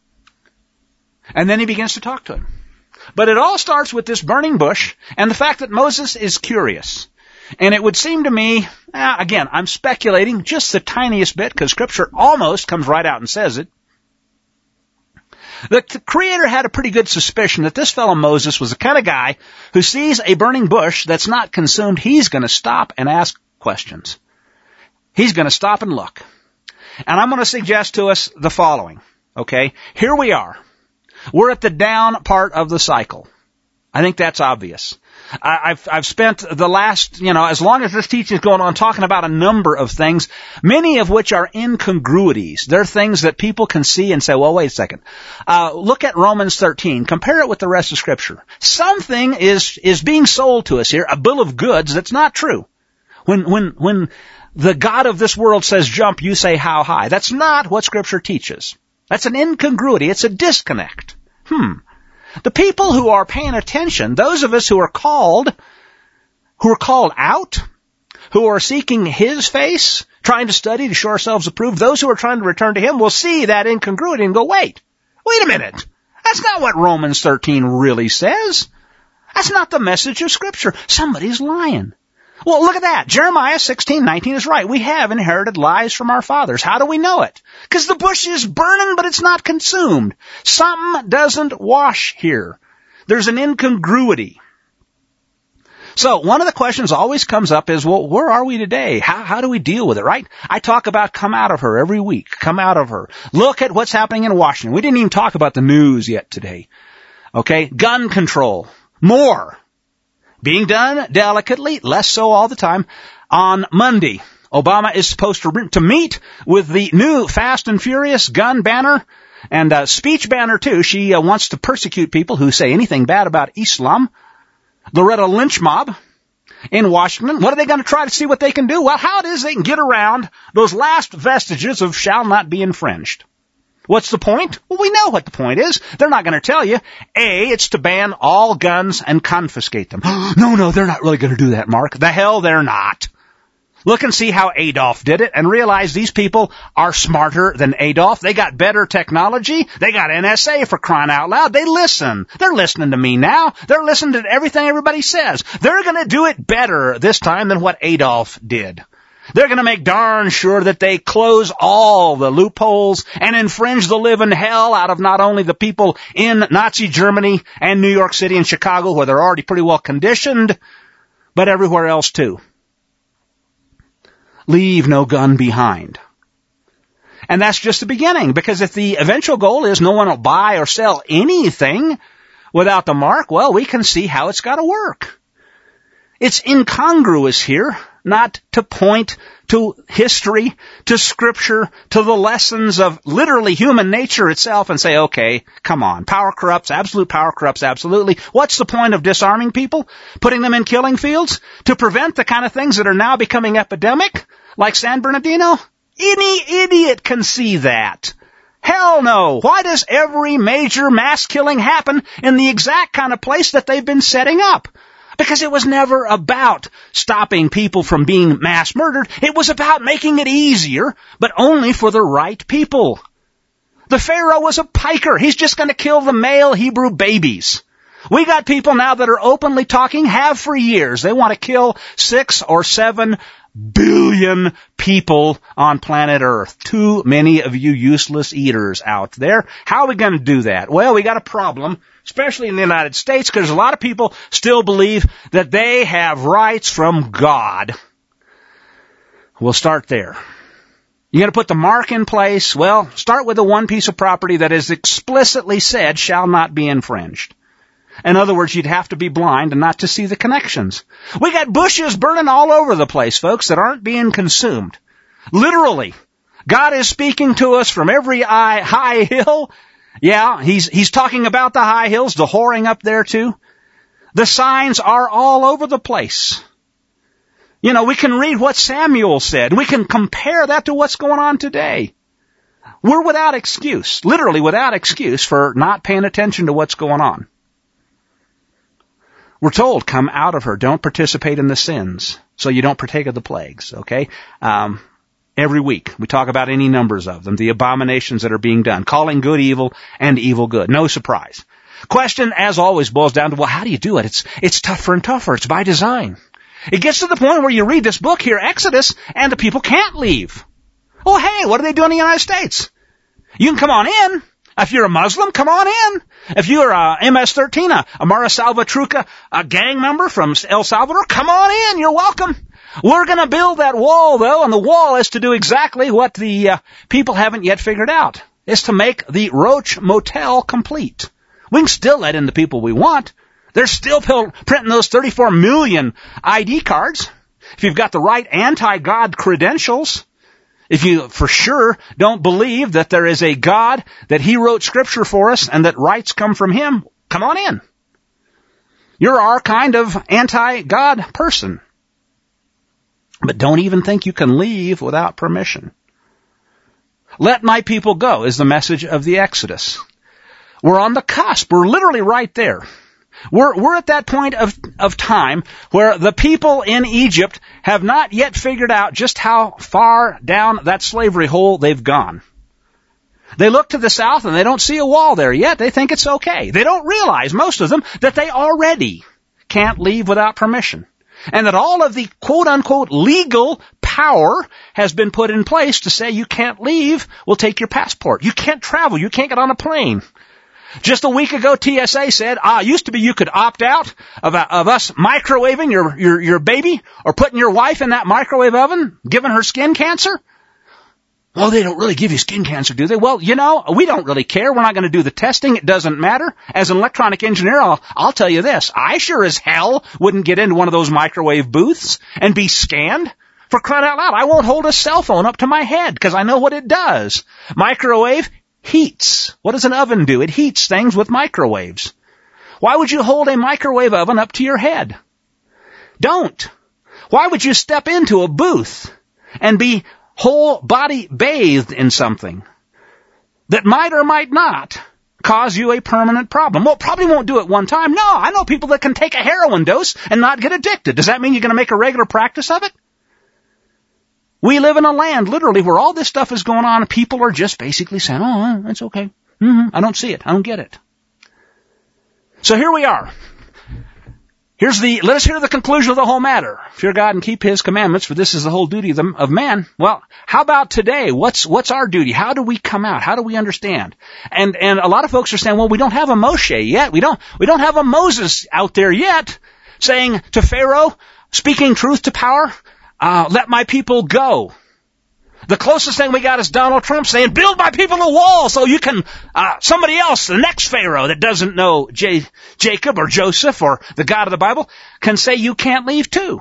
And then he begins to talk to him. But it all starts with this burning bush and the fact that Moses is curious. And it would seem to me, eh, again, I'm speculating just the tiniest bit because Scripture almost comes right out and says it. The Creator had a pretty good suspicion that this fellow Moses was the kind of guy who sees a burning bush that's not consumed. He's going to stop and ask questions. He's going to stop and look. And I'm going to suggest to us the following. Okay? Here we are. We're at the down part of the cycle. I think that's obvious. I've, I've spent the last, you know, as long as this teaching is going on, talking about a number of things, many of which are incongruities. They're things that people can see and say, well, wait a second. Uh, look at Romans thirteen. Compare it with the rest of Scripture. Something is, is being sold to us here, a bill of goods that's not true. When, when, when the God of this world says jump, you say how high. That's not what Scripture teaches. That's an incongruity. It's a disconnect. Hmm. The people who are paying attention, those of us who are called, who are called out, who are seeking His face, trying to study to show ourselves approved, those who are trying to return to Him will see that incongruity and go, wait, wait a minute. That's not what Romans thirteen really says. That's not the message of Scripture. Somebody's lying. Well, look at that. Jeremiah sixteen nineteen is right. We have inherited lies from our fathers. How do we know it? Because the bush is burning, but it's not consumed. Something doesn't wash here. There's an incongruity. So one of the questions always comes up is, well, where are we today? How, how do we deal with it, right? I talk about come out of her every week. Come out of her. Look at what's happening in Washington. We didn't even talk about the news yet today. Okay? Gun control. More. Being done delicately, less so all the time. On Monday, Obama is supposed to, to meet with the new Fast and Furious gun banner and uh, speech banner, too. She uh, wants to persecute people who say anything bad about Islam. Loretta Lynch mob in Washington. What are they going to try to see what they can do? Well, how it is they can get around those last vestiges of shall not be infringed. What's the point? Well, we know what the point is. They're not going to tell you. A, it's to ban all guns and confiscate them. no, no, they're not really going to do that, Mark. The hell they're not. Look and see how Adolf did it and realize these people are smarter than Adolf. They got better technology. They got N S A for crying out loud. They listen. They're listening to me now. They're listening to everything everybody says. They're going to do it better this time than what Adolf did. They're going to make darn sure that they close all the loopholes and infringe the living hell out of not only the people in Nazi Germany and New York City and Chicago, where they're already pretty well conditioned, but everywhere else too. Leave no gun behind. And that's just the beginning, because if the eventual goal is no one will buy or sell anything without the mark, well, we can see how it's got to work. It's incongruous here, not to point to history, to Scripture, to the lessons of literally human nature itself and say, okay, come on, power corrupts, absolute power corrupts absolutely. What's the point of disarming people, putting them in killing fields, to prevent the kind of things that are now becoming epidemic, like San Bernardino? Any idiot can see that. Hell no. Why does every major mass killing happen in the exact kind of place that they've been setting up? Because it was never about stopping people from being mass murdered. It was about making it easier, but only for the right people. The Pharaoh was a piker. He's just going to kill the male Hebrew babies. We got people now that are openly talking, have for years. They want to kill six or seven billion people on planet Earth. Too many of you useless eaters out there. How are we going to do that? Well, we got a problem, especially in the United States, because a lot of people still believe that they have rights from God. We'll start there. You're going to put the mark in place? Well, start with the one piece of property that is explicitly said shall not be infringed. In other words, you'd have to be blind and not to see the connections. We got bushes burning all over the place, folks, that aren't being consumed. Literally. God is speaking to us from every high hill. Yeah, he's, he's talking about the high hills, the whoring up there too. The signs are all over the place. You know, we can read what Samuel said. We can compare that to what's going on today. We're without excuse, literally without excuse for not paying attention to what's going on. We're told, come out of her. Don't participate in the sins, so you don't partake of the plagues, okay? Um, every week, we talk about any numbers of them, the abominations that are being done, calling good evil and evil good. No surprise. Question, as always, boils down to, well, how do you do it? It's, it's tougher and tougher. It's by design. It gets to the point where you read this book here, Exodus, and the people can't leave. Oh, hey, what are they doing in the United States? You can come on in. If you're a Muslim, come on in. If you're a M S thirteen, a, a Mara Salvatrucha, a gang member from El Salvador, come on in. You're welcome. We're going to build that wall, though, and the wall is to do exactly what the uh, people haven't yet figured out. It's to make the Roach Motel complete. We can still let in the people we want. They're still printing those thirty-four million I D cards. If you've got the right anti-God credentials, if you for sure don't believe that there is a God, that He wrote Scripture for us, and that rights come from Him, come on in. You're our kind of anti-God person. But don't even think you can leave without permission. Let my people go is the message of the Exodus. We're on the cusp. We're literally right there. We're, we're at that point of, of time where the people in Egypt have not yet figured out just how far down that slavery hole they've gone. They look to the south and they don't see a wall there yet. They think it's okay. They don't realize, most of them, that they already can't leave without permission. And that all of the quote-unquote legal power has been put in place to say you can't leave, we'll take your passport. You can't travel. You can't get on a plane. Just a week ago, T S A said, ah, it used to be you could opt out of, uh, of us microwaving your, your, your baby or putting your wife in that microwave oven, giving her skin cancer. Well, they don't really give you skin cancer, do they? Well, you know, we don't really care. We're not going to do the testing. It doesn't matter. As an electronic engineer, I'll, I'll tell you this. I sure as hell wouldn't get into one of those microwave booths and be scanned. For crying out loud, I won't hold a cell phone up to my head because I know what it does. Microwave heats. What does an oven do? It heats things with microwaves. Why would you hold a microwave oven up to your head? Don't. Why would you step into a booth and be whole body bathed in something that might or might not cause you a permanent problem? Well, probably won't do it one time. No, I know people that can take a heroin dose and not get addicted. Does that mean you're going to make a regular practice of it? We live in a land, literally, where all this stuff is going on, and people are just basically saying, oh, that's okay. Mm-hmm. I don't see it. I don't get it. So here we are. Here's the, let us hear the conclusion of the whole matter. Fear God and keep His commandments, for this is the whole duty of, the, of man. Well, how about today? What's, what's our duty? How do we come out? How do we understand? And, and a lot of folks are saying, well, we don't have a Moshe yet. We don't, we don't have a Moses out there yet saying to Pharaoh, speaking truth to power, Uh, let my people go. The closest thing we got is Donald Trump saying, build my people a wall so you can, uh, somebody else, the next Pharaoh that doesn't know J- Jacob or Joseph or the God of the Bible, can say you can't leave too.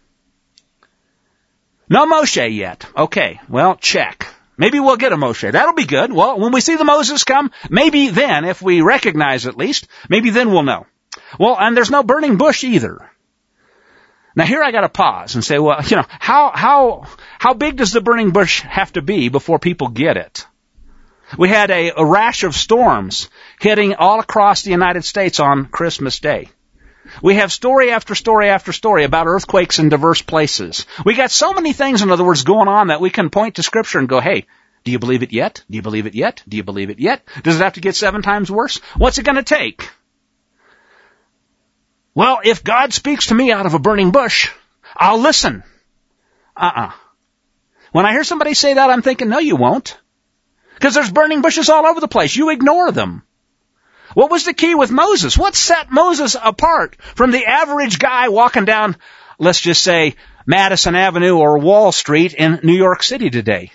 No Moshe yet. Okay, well, check. Maybe we'll get a Moshe. That'll be good. Well, when we see the Moses come, maybe then, if we recognize at least, maybe then we'll know. Well, and there's no burning bush either. Now here I got to pause and say, well, you know, how how how big does the burning bush have to be before people get it? We had a, a rash of storms hitting all across the United States on Christmas Day. We have story after story after story about earthquakes in diverse places. We got so many things, in other words, going on that we can point to Scripture and go, hey, do you believe it yet? Do you believe it yet? Do you believe it yet? Does it have to get seven times worse? What's it going to take? Well, if God speaks to me out of a burning bush, I'll listen. Uh-uh. When I hear somebody say that, I'm thinking, no, you won't. Because there's burning bushes all over the place. You ignore them. What was the key with Moses? What set Moses apart from the average guy walking down, let's just say, Madison Avenue or Wall Street in New York City today?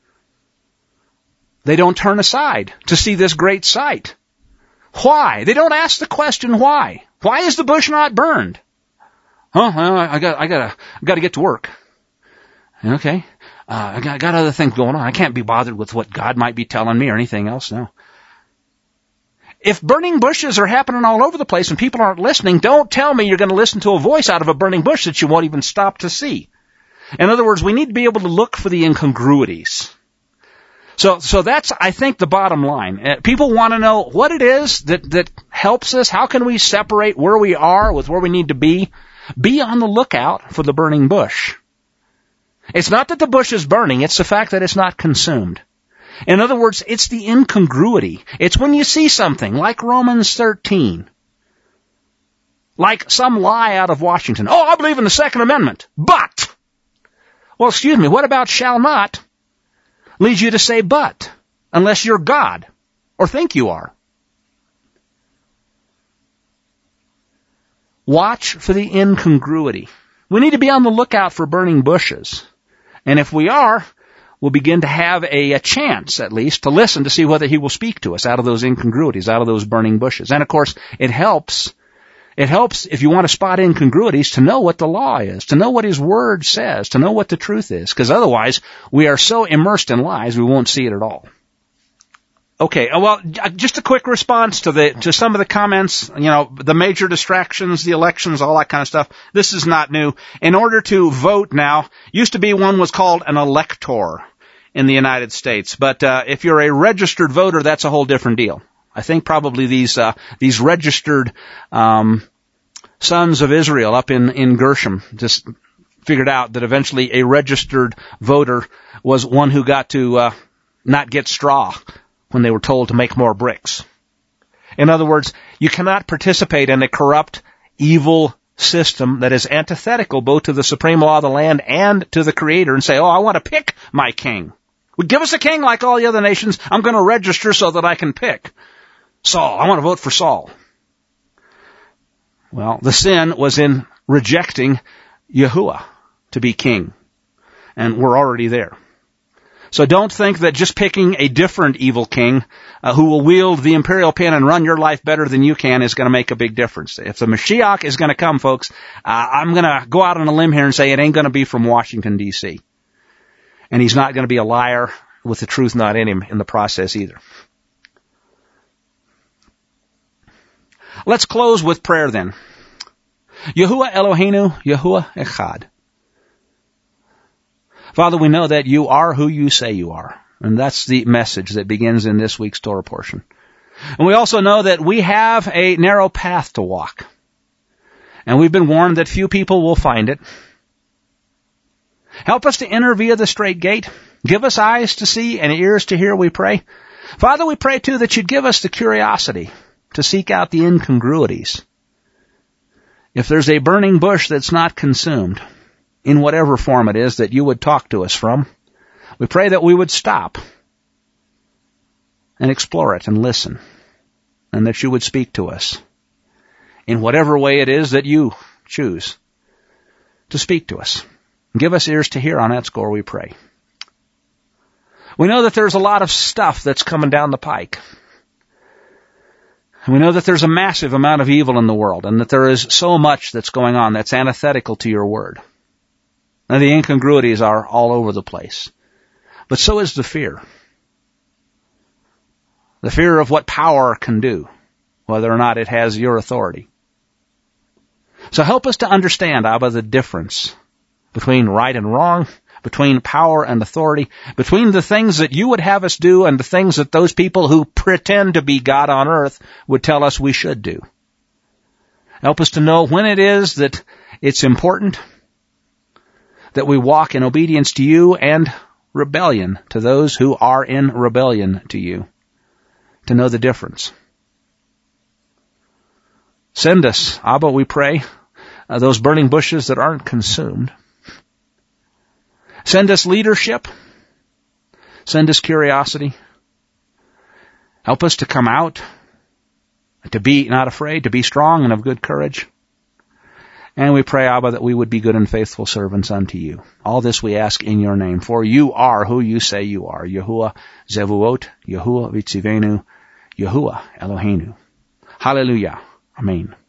They don't turn aside to see this great sight. Why? They don't ask the question why. Why is the bush not burned? Oh, well, I got, I got, I got to get to work. Okay, uh, I got, I got other things going on. I can't be bothered with what God might be telling me or anything else. No. If burning bushes are happening all over the place and people aren't listening, don't tell me you're going to listen to a voice out of a burning bush that you won't even stop to see. In other words, we need to be able to look for the incongruities. So, so that's, I think, the bottom line. Uh, people want to know what it is that, that helps us. How can we separate where we are with where we need to be? Be on the lookout for the burning bush. It's not that the bush is burning. It's the fact that it's not consumed. In other words, it's the incongruity. It's when you see something like Romans thirteen. Like some lie out of Washington. Oh, I believe in the Second Amendment. But, well, excuse me, what about shall not? Leads you to say but, unless you're God, or think you are. Watch for the incongruity. We need to be on the lookout for burning bushes. And if we are, we'll begin to have a, a chance, at least, to listen to see whether he will speak to us out of those incongruities, out of those burning bushes. And of course, it helps, it helps if you want to spot incongruities to know what the law is, to know what his word says, to know what the truth is. Because otherwise, we are so immersed in lies, we won't see it at all. Okay, well, just a quick response to the to some of the comments, you know, the major distractions, the elections, all that kind of stuff. This is not new. In order to vote now, used to be one was called an elector in the United States. But uh, if you're a registered voter, that's a whole different deal. I think probably these uh, these registered um, sons of Israel up in, in Gershom just figured out that eventually a registered voter was one who got to uh, not get straw when they were told to make more bricks. In other words, you cannot participate in a corrupt, evil system that is antithetical both to the supreme law of the land and to the Creator and say, oh, I want to pick my king. Well, give us a king like all the other nations. I'm going to register so that I can pick Saul. I want to vote for Saul. Well, the sin was in rejecting Yahuwah to be king. And we're already there. So don't think that just picking a different evil king uh, who will wield the imperial pen and run your life better than you can is going to make a big difference. If the Mashiach is going to come, folks, uh, I'm going to go out on a limb here and say it ain't going to be from Washington, D C And he's not going to be a liar with the truth not in him in the process either. Let's close with prayer then. Yahuwah Eloheinu, Yahuwah Echad. Father, we know that you are who you say you are. And that's the message that begins in this week's Torah portion. And we also know that we have a narrow path to walk. And we've been warned that few people will find it. Help us to enter via the straight gate. Give us eyes to see and ears to hear, we pray. Father, we pray too that you'd give us the curiosity to seek out the incongruities. If there's a burning bush that's not consumed, in whatever form it is that you would talk to us from, we pray that we would stop and explore it and listen, and that you would speak to us in whatever way it is that you choose to speak to us. Give us ears to hear on that score, we pray. We know that there's a lot of stuff that's coming down the pike. And we know that there's a massive amount of evil in the world, and that there is so much that's going on that's antithetical to your word. And the incongruities are all over the place. But so is the fear. The fear of what power can do, whether or not it has your authority. So help us to understand, Abba, the difference between right and wrong, between power and authority, between the things that you would have us do and the things that those people who pretend to be God on earth would tell us we should do. Help us to know when it is that it's important that we walk in obedience to you and rebellion to those who are in rebellion to you, to know the difference. Send us, Abba, we pray, uh, those burning bushes that aren't consumed. Send us leadership. Send us curiosity. Help us to come out, to be not afraid, to be strong and of good courage. And we pray, Abba, that we would be good and faithful servants unto you. All this we ask in your name, for you are who you say you are. Yahuwah Zevuot, Yahuwah Vitzivenu, Yahuwah Eloheinu. Hallelujah. Amen.